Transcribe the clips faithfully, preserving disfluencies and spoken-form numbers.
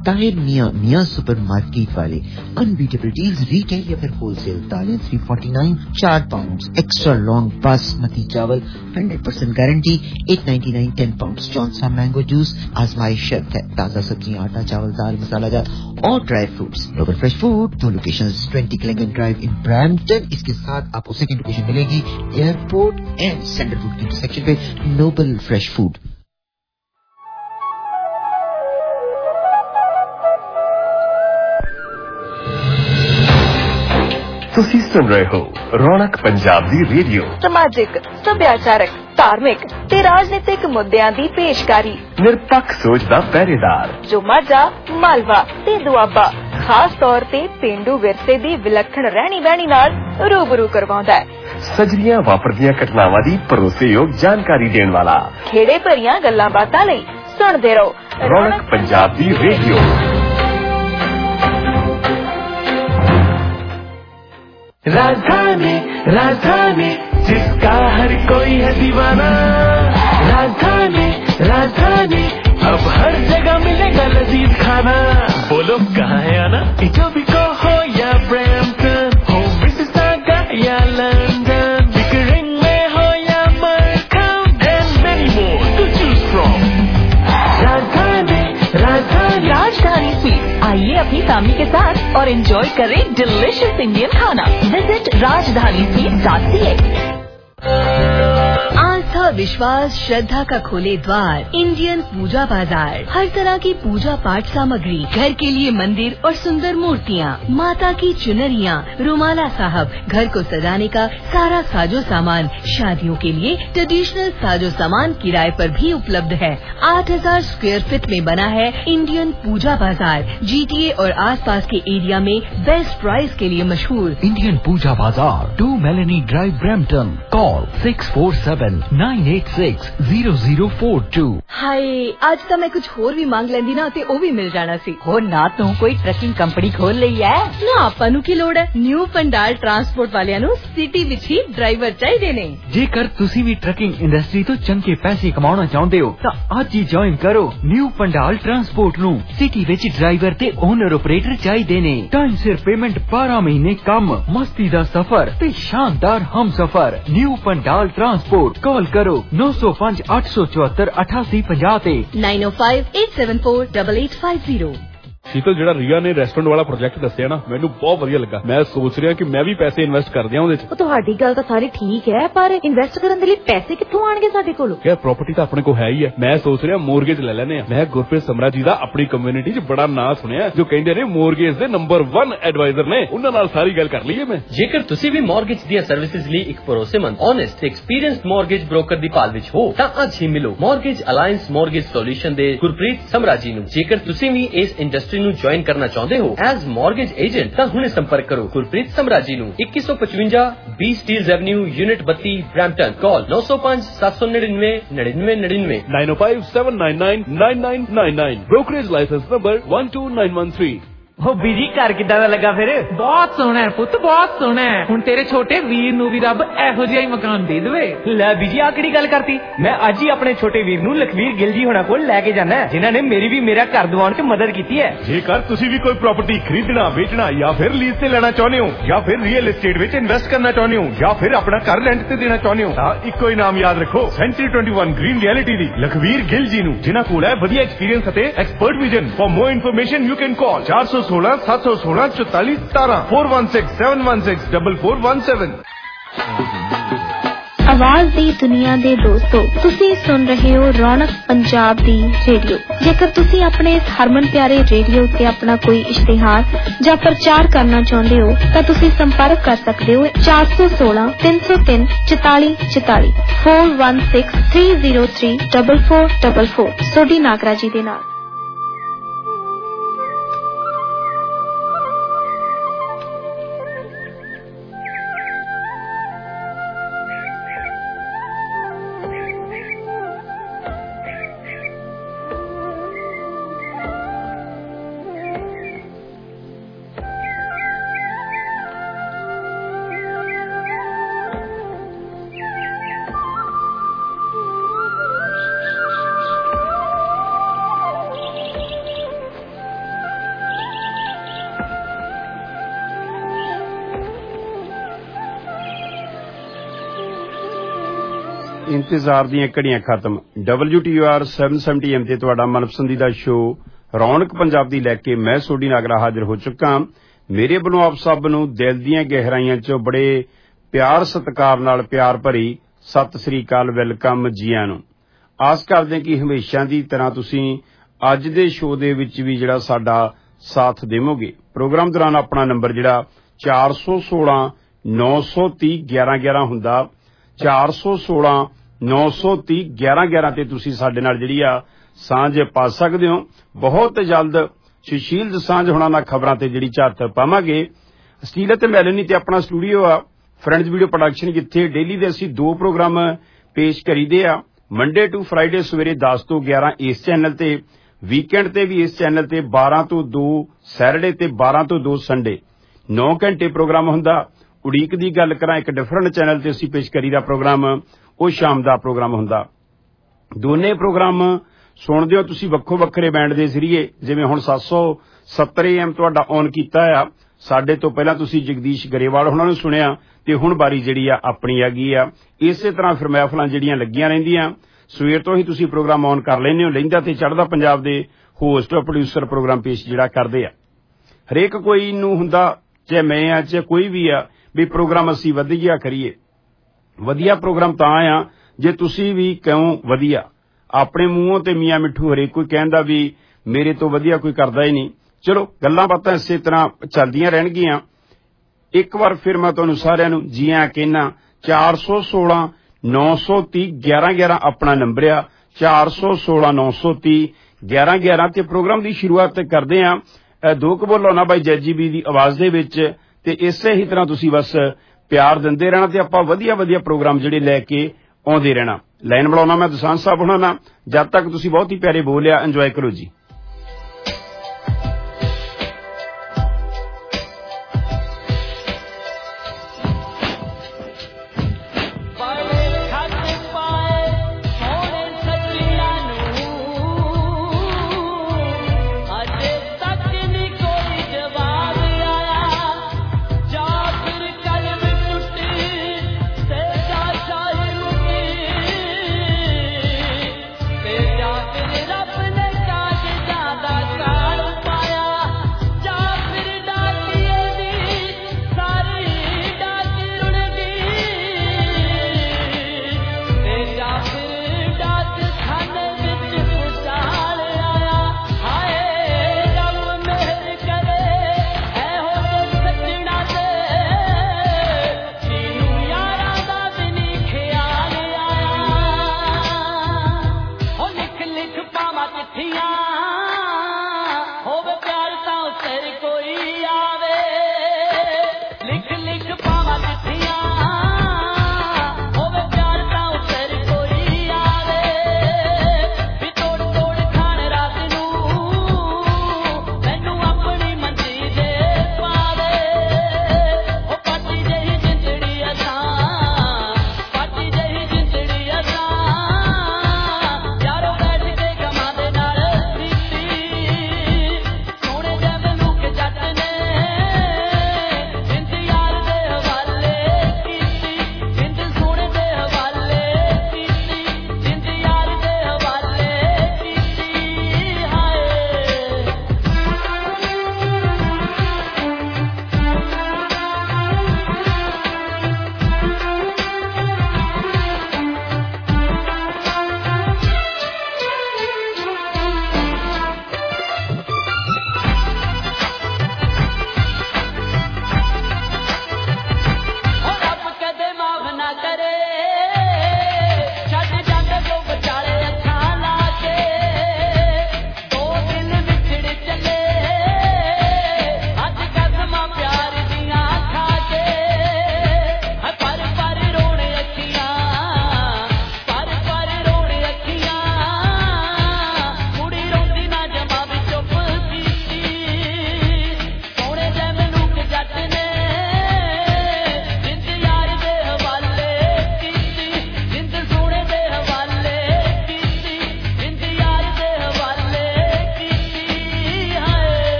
Tahir Miyan Miyan supermarket वाले unbeatable deals retail या फिर होलसेल दालें थ्री फोर्टी नाइन चार पाउंड एक्स्ट्रा लॉन्ग बासमती चावल hundred percent guarantee eight ninety nine ten pound जौन सा मैंगो जूस आजमाइश शर्त है। ताजा सब्जियां आटा चावल दाल मसाला जात और dry fruits. Noble fresh food दो locations twenty Clingan drive in Brampton. इसके साथ आपको सेकंड लोकेशन मिलेगी एयरपोर्ट एंड सेंट्रल रोड के इंटरसेक्शन पे नोबल फ्रेश फूड। ਤੁਸੀਂ ਸੁਣ ਰਹੇ ਹੋ ਰੌਣਕ ਪੰਜਾਬ ਦੀ ਰੇਡੀਓ। ਸਮਾਜਿਕ, ਸੱਭਿਆਚਾਰਕ, ਧਾਰਮਿਕ ਤੇ ਰਾਜਨੀਤਿਕ ਮੁੱਦਿਆਂ ਦੀ ਪੇਸ਼ਕਾਰੀ। ਨਿਰਪੱਖ ਸੋਚ ਦਾ ਪਹਿਰੇਦਾਰ ਜੋ ਮਾਝਾ, ਮਾਲਵਾ ਤੇ ਦੁਆਬਾ ਖਾਸ ਤੌਰ ਤੇ ਪੇਂਡੂ ਵਿਰਸੇ ਦੀ ਵਿਲੱਖਣ ਰਹਿਣੀ ਬਹਿਣੀ ਨਾਲ ਰੂਬਰੂ ਕਰਵਾਉਂਦਾ ਹੈ। ਸਜਰੀਆਂ ਵਾਪਰਦੀਆਂ ਘਟਨਾਵਾਂ ਦੀ ਭਰੋਸੇਯੋਗ ਜਾਣਕਾਰੀ ਦੇਣ ਵਾਲਾ। ਖੇੜੇ ਭਰੀਆਂ ਗੱਲਾਂ ਬਾਤਾਂ ਲਈ ਸੁਣਦੇ ਰਹੋ ਰੌਣਕ ਪੰਜਾਬ ਦੀ ਰੇਡੀਓ। राजधानी राजधानी जिसका हर कोई है दीवाना। राजधानी राजधानी अब हर जगह मिलेगा लजीज खाना। बोलो कहाँ है आना, इटोबिको हो या ब्रैम्पटन, हो मिसिसागा या लंदन, पिकरिंग में हो या मार्खम and many more to choose from। राजधानी राजधानी राजधानी स्वीट, आइए अपनी फैमिली के साथ और एंजॉय करें डिलिशियस इंडियन खाना। Visit Rajdhani sweet dot C A. आस्था, विश्वास, श्रद्धा का खोले द्वार इंडियन पूजा बाजार। हर तरह की पूजा पाठ सामग्री, घर के लिए मंदिर और सुंदर मूर्तियाँ, माता की चुनरियाँ, रुमाला साहब, घर को सजाने का सारा साजो सामान, शादियों के लिए ट्रेडिशनल साजो सामान किराए पर भी उपलब्ध है। आठ हजार स्क्वायर फीट में बना है इंडियन पूजा बाजार। जीटीए और आसपास के एरिया में बेस्ट प्राइस के लिए मशहूर Indian Puja Bazaar, two Melanie drive, Brampton. Call six four seven nine eight six zero zero four two. Hi, आज तो मैं कुछ होर भी मांग लेंदी ना ते ओ भी मिल जाना सी। हो ना तू कोई ट्रकिंग कंपनी खोल ਲਈ ਹੈ ਨਾ ਆਪਾਂ ਨੂੰ ਕੀ ਲੋੜ ਹੈ। ਨਿਊ ਪੰਡਾਲ ਟਰਾਂਸਪੋਰਟ ਵਾਲਿਆਂ ਨੂੰ ਸਿਟੀ ਵਿੱਚ ਹੀ ਡਰਾਈਵਰ ਚਾਹੀਦੇ ਨੇ। ਜੇਕਰ ਤੁਸੀਂ ਵੀ ਟਰਕਿੰਗ ਇੰਡਸਟਰੀ ਤੋਂ ਚੰਗੇ ਪੈਸੇ ਕਮਾਉਣਾ ਚਾਹੁੰਦੇ ਹੋ ਤਾਂ ਅੱਜ ਹੀ ਜੁਆਇਨ ਕਰੋ ਨਿਊ ਪੰਡਾਲ ਟਰਾਂਸਪੋਰਟ ਨੂੰ। ਸਿਟੀ ਵਿੱਚ ਡਰਾਈਵਰ ਤੇ ਓਨਰ ਆਪਰੇਟਰ ਚਾਹੀਦੇ ਨੇ। ਟਾਈਮ ਸਿਰ ਪੇਮੈਂਟ, ਬਾਰਾਂ ਮਹੀਨੇ ਕੰਮ, ਮਸਤੀ ਦਾ ਸਫ਼ਰ ਤੇ ਸ਼ਾਨਦਾਰ ਹਮਸਫ਼ਰ। New Pandal transport. कॉल करो नौ सौ पाँच आठ सौ चौहत्तर अठासी पचास nine O five eight seven four double eight five zero. Sheetal, ਜਿਹੜਾ ਰੀਆ ਨੇ ਰੈਸਟੋਰੈਂਟ ਵਾਲਾ ਪ੍ਰੋਜੈਕਟ ਦੱਸਿਆ ਨਾ, ਮੈਨੂੰ ਬਹੁਤ ਵਧੀਆ ਲੱਗਾ। ਮੈਂ ਸੋਚ ਰਿਹਾ ਕਿ ਮੈਂ ਵੀ ਪੈਸੇ ਇਨਵੈਸਟ ਕਰ ਦਿਆਂ ਉਹਦੇ 'ਚ। ਉਹ ਤੁਹਾਡੀ ਗੱਲ ਤਾਂ ਸਾਰੀ ਠੀਕ ਹੈ, ਪਰ ਇਨਵੈਸਟ ਕਰਨ ਦੇ ਲਈ ਪੈਸੇ ਕਿੱਥੋਂ ਆਣਗੇ ਸਾਡੇ ਕੋਲ? ਯਾਰ ਪ੍ਰਾਪਰਟੀ ਤਾਂ ਆਪਣੇ ਕੋਲ ਹੈ ਹੀ ਹੈ। ਮੈਂ ਸੋਚ ਰਿਹਾ ਮੋਰਗੇਜ ਲੈ ਲੈਨੇ ਆ। ਮੈਂ ਗੁਰਪ੍ਰੀਤ ਸਮਰਾ ਜੀ ਦਾ ਆਪਣੀ ਕਮਿਊਨਿਟੀ 'ਚ ਬੜਾ ਨਾਂ ਸੁਣਿਆ, ਜੋ ਕਹਿੰਦੇ ਨੇ ਮੋਰਗੇਜ ਦੇ ਨੰਬਰ ਇੱਕ ਐਡਵਾਈਜ਼ਰ ਨੇ। ਉਹਨਾਂ ਨਾਲ ਸਾਰੀ ਗੱਲ ਕਰ ਲਈਏ ਮੈਂ। ਜੇਕਰ ਤੁਸੀਂ ਵੀ ਮੋਰਗੇਜ ਦੀਆਂ ਸਰਵਿਸਿਜ਼ ਲਈ ਇੱਕ ਭਰੋਸੇਮੰਦ, ਓਨੈਸਟ ਤੇ ਐਕਸਪੀਰੀਅੰਸਡ ਮੋਰਗੇਜ ਬ੍ਰੋਕਰ ਦੀ ਭਾਲ ਵਿੱਚ ਹੋ ਤਾਂ ਅੱਜ ਹੀ ਮਿਲੋ ਮੋਰਗੇਜ ਅਲਾਈਅੰਸ ਮੋਰਗੇਜ ਸੋਲੂਸ਼ਨ ਦੇ ਗੁਰਪ੍ਰੀਤ ਸਮਰਾ ਜੀ ਨੂੰ। ਜੇਕਰ ਤੁਸੀਂ ਵੀ ਇਸ ਇੰਡਸਟਰੀ ਨੂੰ ਜੁਆਇਨ ਕਰਨਾ ਚਾਹੁੰਦੇ ਹੋ ਐਜ਼ ਮੋਰਗੇਜ ਏਜੰਟ ਤਾਂ ਹੁਣੇ ਸੰਪਰਕ ਕਰੋ ਗੁਰਪ੍ਰੀਤ ਸਮਰਾ ਜੀ ਨੂੰ। ਇੱਕੀ ਸੌ ਪਚਵੰਜਾ ਬੀ ਸਟੀਲਜ਼ ਐਵਨਿਊ, ਯੂਨਿਟ ਬੱਤੀ, ਬ੍ਰੈਂਪਟਨ। ਕਾਲ ਨौ सौ पाँच सात सौ निन्यानवे निन्यानवे निन्यानवे nine O five seven nine nine nine nine nine nine. Brokerage licence number one two nine one three. ਉਹ ਬੀਜੀ ਘਰ ਕਿੱਦਾਂ ਦਾ ਲੱਗਾ ਫਿਰ? ਬਹੁਤ ਸੋਹਣਾ ਹੈ ਪੁੱਤ, ਬਹੁਤ ਸੋਹਣਾ ਹੈ। ਹੁਣ ਤੇਰੇ ਛੋਟੇ ਵੀਰ ਨੂੰ ਵੀ ਰੱਬ ਇਹੋ ਜਿਹਾ ਹੀ ਮਕਾਨ ਦੇ ਦੇਵੇ। ਲੈ ਬੀਜੀ ਆ ਕਿਹੜੀ ਗੱਲ ਕਰਤੀ? ਮੈਂ ਅੱਜ ਹੀ ਆਪਣੇ ਛੋਟੇ ਵੀਰ ਨੂੰ ਲਖਵੀਰ ਗਿੱਲ ਜੀ ਹੋਣਾ ਕੋਲ ਲੈ ਕੇ ਜਾਣਾ, ਜਿਨ੍ਹਾਂ ਨੇ ਮੇਰੀ ਵੀ ਮੇਰਾ ਘਰ ਦਿਵਾਉਣ 'ਚ ਮਦਦ ਕੀਤੀ ਹੈ। ਜੇਕਰ ਤੁਸੀਂ ਵੀ ਕੋਈ ਪ੍ਰਾਪਰਟੀ ਖਰੀਦਣਾ, ਵੇਚਣਾ ਜਾਂ ਫਿਰ ਲੀਜ਼ ਤੇ ਲੈਣਾ ਚਾਹੁੰਦੇ ਹੋ, ਜਾਂ ਫਿਰ ਰੀਅਲ ਏਸਟੇਟ ਵਿੱਚ ਇਨਵੈਸਟ ਕਰਨਾ ਚਾਹੁੰਦੇ ਹੋ, ਜਾਂ ਫਿਰ ਆਪਣਾ ਘਰ ਰੈਂਟ ਤੇ ਦੇਣਾ ਚਾਹੁੰਦੇ ਹੋ, ਤਾਂ ਇੱਕੋ ਹੀ ਨਾਮ ਯਾਦ ਰੱਖੋ, century twenty one green reality ਦੀ ਲਖਵੀਰ ਗਿੱਲ ਜੀ ਨੂੰ, ਜਿਨ੍ਹਾਂ ਕੋਲ ਹੈ ਵਧੀਆ ਐਕਸਪੀਰੀਅੰਸ ਅਤੇ expert vision. For more information you can call ਚਾਰ ਸੌ ਸੋਲਾਂ ਸੱਤ ਸੌ सोलह चौतालीस सतारह four one six seven one six double four one seven. आवाज दी दुनिया दे दोस्तों, तुसी सुन रहे हो रौनक पंजाब दी रेडियो। जेकर तुसी अपने इस हरमन प्यारे रेडियो ते अपना कोई इश्तिहार या प्रचार करना चाहते हो तां तुसी संपर्क कर सकते हो चार सौ सोलह तीन सौ तीन चौताली चौताली four one six three zero three double four double four Sodhi Nagra ji दे नाल। इंतजार ਦੀਆਂ ਘੜੀਆਂ ਖਤਮ W T R seven seventy M ਤੇ ਤੁਹਾਡਾ ਮਨਪਸੰਦੀਦਾ ਸ਼ੋ ਰੌਣਕ ਪੰਜਾਬ ਦੀ ਲੈ ਕੇ ਮੈਂ ਸੋਢੀ ਨਾਗਰਾ ਹਾਜ਼ਰ ਹੋ ਚੁੱਕਾ। ਮੇਰੇ ਵੱਲੋਂ ਆਪ ਸਭ ਨੂੰ ਦਿਲ ਦੀਆਂ ਗਹਿਰਾਈਆਂ ਚੋਂ ਬੜੇ ਪਿਆਰ ਸਤਿਕਾਰ ਨਾਲ ਪਿਆਰ ਭਰੀ ਸਤਿ ਸ੍ਰੀ ਅਕਾਲ, ਵੈਲਕਮ ਜੀ ਆਇਆਂ ਨੂੰ। ਆਸ ਕਰਦੇ ਕਿ ਹਮੇਸ਼ਾ ਦੀ ਤਰ੍ਹਾਂ ਤੁਸੀਂ ਅੱਜ ਦੇ ਸ਼ੋ ਦੇ ਵਿੱਚ ਵੀ ਜਿਹੜਾ ਸਾਡਾ ਸਾਥ ਦੇਵੋਗੇ। ਪ੍ਰੋਗਰਾਮ ਦੌਰਾਨ ਆਪਣਾ ਨੰਬਰ ਜਿਹੜਾ ਚਾਰ ਸੌ ਸੋਲਾਂ ਨੌ ਸੌ ਤੀਹ ਗਿਆਰਾਂ ਗਿਆਰਾਂ ਹੁੰਦਾ, ਚਾਰ ਸੌ ਸੋਲਾਂ ਨੌ ਸੌ ਤੀਹ ਗਿਆਰਾਂ ਗਿਆਰਾਂ ਤੇ ਤੁਸੀਂ ਸਾਡੇ ਨਾਲ ਜਿਹੜੀ ਆ ਸਾਂਝ ਪਾ ਸਕਦੇ ਹੋ। ਬਹੁਤ ਜਲਦ ਸੁਸ਼ੀਲ ਦਸਾਂਝ ਹੋਣਾ ਨਾਲ ਖਬਰਾਂ ਤੇ ਜਿਹੜੀ ਝਾਤ ਪਾਵਾਂਗੇ। ਸਟੀਲ ਅਤੇ ਮੈਲਨੀ ਤੇ ਆਪਣਾ ਸਟੂਡੀਓ ਆ ਫਰੈਂਡਸ ਵੀਡੀਓ ਪ੍ਰੋਡਕਸ਼ਨ, ਜਿੱਥੇ ਡੇਲੀ ਦੇ ਅਸੀਂ ਦੋ ਪ੍ਰੋਗਰਾਮ ਪੇਸ਼ ਕਰੀਦੇ ਆ, ਮੰਡੇ ਟੂ ਫਰਾਈਡੇ ਸਵੇਰੇ ਦਸ ਤੋਂ ਗਿਆਰਾਂ ਇਸ ਚੈਨਲ ਤੇ, ਵੀਕਐਂਡ ਤੇ ਵੀ ਇਸ ਚੈਨਲ ਤੇ, ਬਾਰਾਂ ਤੋਂ ਦੋ ਸੈਟਰਡੇ ਤੇ ਬਾਰਾਂ ਤੋਂ ਦੋ ਸੰਡੇ, ਨੌ ਘੰਟੇ ਪ੍ਰੋਗਰਾਮ ਹੁੰਦਾ। ਉਡੀਕ ਦੀ ਗੱਲ ਕਰਾਂ, ਇੱਕ ਡਿਫਰੈਂਟ ਚੈਨਲ ਤੇ ਅਸੀਂ ਪੇਸ਼ ਕਰੀਦਾ ਪ੍ਰੋਗਰਾਮ, ਉਹ ਸ਼ਾਮ ਦਾ ਪ੍ਰੋਗਰਾਮ ਹੁੰਦਾ। ਦੋਨੇ ਪ੍ਰੋਗਰਾਮ ਸੁਣਦੇ ਹੋ ਤੁਸੀਂ ਵੱਖੋ ਵੱਖਰੇ ਬੈਂਡ ਦੇ ਜ਼ਰੀਏ, ਜਿਵੇਂ ਹੁਣ ਸੱਤ ਸੌ ਸੱਤਰ ਏ ਐਮ ਤੁਹਾਡਾ ਔਨ ਕੀਤਾ ਆ। ਸਾਡੇ ਤੋਂ ਪਹਿਲਾਂ ਤੁਸੀਂ ਜਗਦੀਸ਼ ਗਰੇਵਾਲ ਉਹਨਾਂ ਨੂੰ ਸੁਣਿਆ ਤੇ ਹੁਣ ਬਾਰੀ ਜਿਹੜੀ ਆ ਆਪਣੀ ਹੈਗੀ ਆ। ਇਸੇ ਤਰ੍ਹਾਂ ਫਿਰ ਮਹਿਫਲਾਂ ਜਿਹੜੀਆਂ ਲੱਗੀਆਂ ਰਹਿੰਦੀਆਂ, ਸਵੇਰ ਤੋਂ ਹੀ ਤੁਸੀਂ ਪ੍ਰੋਗਰਾਮ ਔਨ ਕਰ ਲੈਂਦੇ ਹੋ। ਲਹਿੰਦਾ ਤੇ ਚੜ੍ਹਦਾ ਪੰਜਾਬ ਦੇ ਹੋਸਟ ਪ੍ਰੋਡਿਊਸਰ ਪ੍ਰੋਗਰਾਮ ਪੇਸ਼ ਜਿਹੜਾ ਕਰਦੇ ਆ। ਹਰੇਕ ਕੋਈ ਨੂੰ ਹੁੰਦਾ, ਚਾਹੇ ਮੈਂ ਆ ਚਾਹੇ ਕੋਈ ਵੀ ਆ, ਵੀ ਪ੍ਰੋਗਰਾਮ ਅਸੀਂ ਵਧੀਆ ਕਰੀਏ। ਵਧੀਆ ਪ੍ਰੋਗਰਾਮ ਤਾਂ ਆ ਜੇ ਤੁਸੀਂ ਵੀ ਕਹੋ ਵਧੀਆ। ਆਪਣੇ ਮੂੰਹੋਂ ਤੇ ਮੀਆਂ ਮਿੱਠੂ ਹਰੇਕ ਕੋਈ ਕਹਿੰਦਾ ਵੀ ਮੇਰੇ ਤੋਂ ਵਧੀਆ ਕੋਈ ਕਰਦਾ ਹੀ ਨਹੀਂ। ਚਲੋ ਗੱਲਾਂ ਬਾਤਾਂ ਇਸੇ ਤਰ੍ਹਾਂ ਚੱਲਦੀਆਂ ਰਹਿਣਗੀਆਂ। ਇੱਕ ਵਾਰ ਫਿਰ ਮੈਂ ਤੁਹਾਨੂੰ ਸਾਰਿਆਂ ਨੂੰ ਜੀ ਆਇਆਂ ਕਹਿਣਾ। ਚਾਰ ਸੌ ਸੋਲਾਂ ਨੌ ਸੌ ਤੀਹ ਗਿਆਰਾਂ ਗਿਆਰਾਂ ਆਪਣਾ ਨੰਬਰ ਆ, ਚਾਰ ਸੌ ਸੋਲਾਂ ਨੌ ਸੌ ਤੀਹ ਗਿਆਰਾਂ ਗਿਆਰਾਂ ਤੇ ਪ੍ਰੋਗਰਾਮ ਦੀ ਸ਼ੁਰੂਆਤ ਕਰਦੇ ਆ ਦੋ ਕੁ ਬੋਲ ਲਾਉਣਾ ਬਾਈ ਜੈਜੀ ਬੀ ਦੀ ਆਵਾਜ਼ ਦੇ ਵਿੱਚ, ਤੇ ਇਸੇ ਹੀ ਤਰ੍ਹਾਂ ਤੁਸੀਂ ਬਸ ਪਿਆਰ ਦਿੰਦੇ ਰਹਿਣਾ ਤੇ ਆਪਾਂ ਵਧੀਆ ਵਧੀਆ ਪ੍ਰੋਗਰਾਮ ਜਿਹੜੇ ਲੈ ਕੇ ਆਉਂਦੇ ਰਹਿਣਾ। ਲਾਈਨ ਬਣਾਉਣਾ ਮੈਂ ਦਸਾਂਝ ਸਾਹਿਬ ਹੋਣਾ ਨਾ, ਜਦ ਤੱਕ ਤੁਸੀਂ ਬਹੁਤ ਹੀ ਪਿਆਰੇ ਬੋਲਿਆ, ਇੰਜੋਏ ਕਰੋ ਜੀ। रब ने काज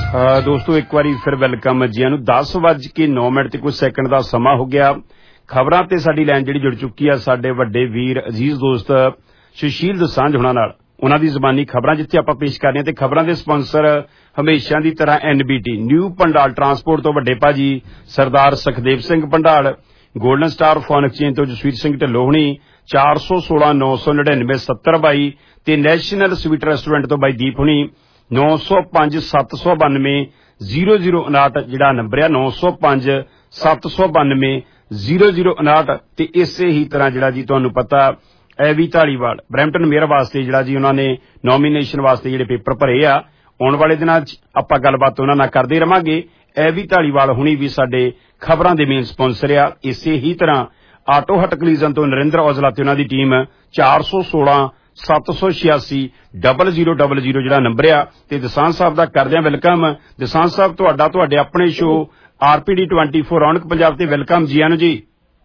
ਦੋਸਤੋ ਇੱਕ ਵਾਰੀ ਫਿਰ ਵੈਲਕਮ ਜੀਆਂ ਨੂੰ। ਦਸ ਵੱਜ ਕੇ ਨੌ ਮਿੰਟ ਤੇ ਕੁਝ ਸੈਕਿੰਡ ਦਾ ਸਮਾਂ ਹੋ ਗਿਆ। ਖਬਰਾਂ ਤੇ ਸਾਡੀ ਲਾਈਨ ਜਿਹੜੀ ਜੁੜ ਚੁੱਕੀ ਆ ਸਾਡੇ ਵੱਡੇ ਵੀਰ ਅਜ਼ੀਜ਼ ਦੋਸਤ ਸੁਸ਼ੀਲ ਦੋਸਾਂਝ ਹੁਣਾਂ ਨਾਲ। ਉਹਨਾਂ ਦੀ ਜ਼ਬਾਨੀ ਖਬਰਾਂ ਜਿੱਥੇ ਆਪਾਂ ਪੇਸ਼ ਕਰ ਰਹੇ ਹਾਂ ਤੇ ਖਬਰਾਂ ਦੇ ਸਪਾਂਸਰ ਹਮੇਸ਼ਾ ਦੀ ਤਰ੍ਹਾਂ N B T new Pandal transport ਤੋਂ ਵੱਡੇ ਭਾਜੀ Sardar Sukhdev Singh Pandal, golden star phone exchange ਤੋਂ ਜਸਵੀਰ ਸਿੰਘ ਢਿੱਲੋਂ ਹੁਣੀ, ਚਾਰ ਸੌ ਸੋਲਾਂ ਨੌ ਸੌ ਨੜਿਨਵੇਂ ਸੱਤਰ ਬਾਈ ਤੇ ਨੈਸ਼ਨਲ ਸਵੀਟ ਰੈਸਟੋਰੈਂਟ ਤੋਂ ਬਾਈ ਦੀਪ ਹੁਣੀ ਨੌ ਸੌ ਪੰਜ ਸੱਤ ਸੌ ਬਾਨਵੇਂ ਜ਼ੀਰੋ ਜ਼ੀਰੋ ਉਨਾਹਠ ਜਿਹੜਾ ਨੰਬਰ ਆ ਨੌ ਸੌ ਪੰਜ ਸੱਤ ਸੌ ਬਾਨਵੇਂ ਜ਼ੀਰੋ ਜ਼ੀਰੋ ਉਨਾਹਠ। ਤੇ ਇਸੇ ਹੀ ਤਰ੍ਹਾਂ ਜਿਹੜਾ ਜੀ ਤੁਹਾਨੂੰ ਪਤਾ ਐਵੀ ਢਾਲੀਵਾਲ ਬਰੈਂਪਟਨ ਮੇਅਰ ਵਾਸਤੇ ਜਿਹੜਾ ਜੀ ਉਹਨਾਂ ਨੇ ਨੋਮੀਨੇਸ਼ਨ ਵਾਸਤੇ ਜਿਹੜੇ ਪੇਪਰ ਭਰੇ ਆ, ਆਉਣ ਵਾਲੇ ਦਿਨਾਂ 'ਚ ਆਪਾਂ ਗੱਲਬਾਤ ਉਹਨਾਂ ਨਾਲ ਕਰਦੇ ਰਵਾਂਗੇ। ਐਵੀ ਢਾਲੀਵਾਲ ਹੁਣੀ ਵੀ ਸਾਡੇ ਖਬਰਾਂ ਦੇ ਮੇਨ ਸਪਾਂਸਰ ਆ। ਇਸੇ ਹੀ ਤਰ੍ਹਾਂ ਆਟੋ ਹਟ ਕਲੀਜ਼ਨ ਤੋਂ ਨਰਿੰਦਰ ਔਜਲਾ ਤੇ ਉਹਨਾਂ ਦੀ ਟੀਮ ਚਾਰ ਸੌ ਸੋਲਾਂ ਸੱਤ ਸੌ ਛਿਆਸੀ ਡਬਲ ਜ਼ੀਰੋ ਡਬਲ ਜ਼ੀਰੋ ਜਿਹੜਾ ਨੰਬਰ ਆ। ਤੇ ਦਸਾਂਝ ਸਾਹਿਬ ਦਾ ਕਰਦੇ ਆ ਵੈਲਕਮ। ਦਸਾਂਝ ਸਾਹਿਬ ਤੁਹਾਡਾ ਤੁਹਾਡੇ ਆਪਣੇ show R P D twenty four Raunak Punjab ਤੇ ਵੈਲਕਮ ਜੀ ਆਨੂੰ ਜੀ।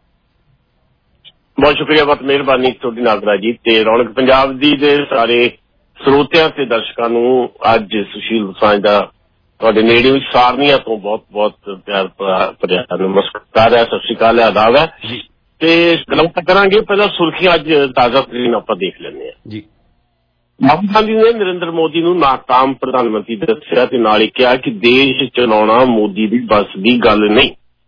ਬਹੁਤ ਸ਼ੁਕਰੀਆ, ਬਹੁਤ ਮਿਹਰਬਾਨੀ ਤੁਹਾਡੀ ਨਾਗਰਾ ਜੀ ਤੇ ਰੌਣਕ ਪੰਜਾਬ ਦੀ ਦੇ ਸਾਰੇ ਸਰੋਤਿਆਂ ਤੇ ਦਰਸ਼ਕਾਂ ਨੂੰ ਅੱਜ ਸੁਸ਼ੀਲ ਦੋਸਾਂਝ ਦਾ ਤੁਹਾਡੇ ਨੇੜੇ ਸਾਰਨੀਆਂ ਤੋਂ ਬਹੁਤ ਬਹੁਤ ਪਿਆਰ ਭਰਿਆ ਨਮਸਕਾਰ ਹੈ, ਸਤਿ ਸ਼੍ਰੀ ਅਕਾਲ ਹੈ, ਆਦਾਬ ਹੈ ਤੇ ਗੱਲਾਂ ਕਰਾਂਗੇ। ਪਹਿਲਾਂ ਸੁਰਖੀਆਂ ਅੱਜ ਤਾਜ਼ਾ ਤਰੀਨ ਆਪਾਂ ਦੇਖ ਲੈਂਦੇ ਹਾਂ ਜੀ। ਰਾਹੁਲ ਗਾਂਧੀ ਨੇ ਨਰਿੰਦਰ ਮੋਦੀ ਨੂੰ ਨਾਕਾਮ ਪ੍ਰਧਾਨ ਮੰਤਰੀ ਦੱਸਿਆ ਤੇ ਨਾਲ ਹੀ ਕਿਹਾ ਕਿ ਦੇਸ਼ ਚਲਾਉਣਾ ਮੋਦੀ ਦੀ ਬਸ ਦੀ ਗੱਲ ਨਹੀਂ।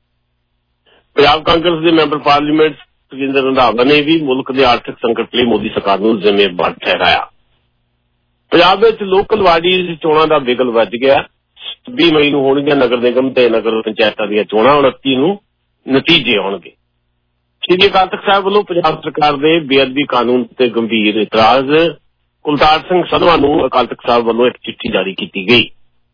ਪੰਜਾਬ ਕਾਂਗਰਸ ਦੇ ਮੈਂਬਰ ਪਾਰਲੀਮੈਂਟ ਸੁਖਜਿੰਦਰ ਰੰਧਾਵਾ ਨੇ ਵੀ ਮੁਲਕ ਦੇ ਆਰਥਿਕ ਸੰਕਟ ਲਈ ਮੋਦੀ ਸਰਕਾਰ ਨੂੰ ਜ਼ਿੰਮੇਵਾਰ ਠਹਿਰਾਇਆ। ਪੰਜਾਬ ਵਿੱਚ ਲੋਕਲ ਬਾਡੀ ਚੋਣਾਂ ਦਾ ਬਿਗਲ ਵੱਜ ਗਿਆ। ਵੀਹ ਮਈ ਨੂੰ ਹੋਣਗੀਆਂ ਨਗਰ ਨਿਗਮ ਤੇ ਨਗਰ ਪੰਚਾਇਤਾਂ ਦੀਆਂ ਚੋਣਾਂ। ਉਨੱਤੀ ਨੂੰ ਨਤੀਜੇ ਆਉਣਗੇ। ਸ਼੍ਰੀ ਅਕਾਲ ਤਖ਼ਤ ਸਾਹਿਬ ਵੱਲੋਂ ਪੰਜਾਬ ਸਰਕਾਰ ਦੇ ਬੇਅਦਬੀ ਕਾਨੂੰਨ ਤੇ ਗੰਭੀਰ ਇਤਰਾਜ਼। ਕੁਲਤਾਰ ਸਿੰਘ ਸੰਧਵਾ ਨੂੰ ਅਕਾਲ ਤਖ਼ਤ ਸਾਹਿਬ ਵੱਲੋਂ ਇੱਕ ਚਿੱਠੀ ਜਾਰੀ ਕੀਤੀ ਗਈ।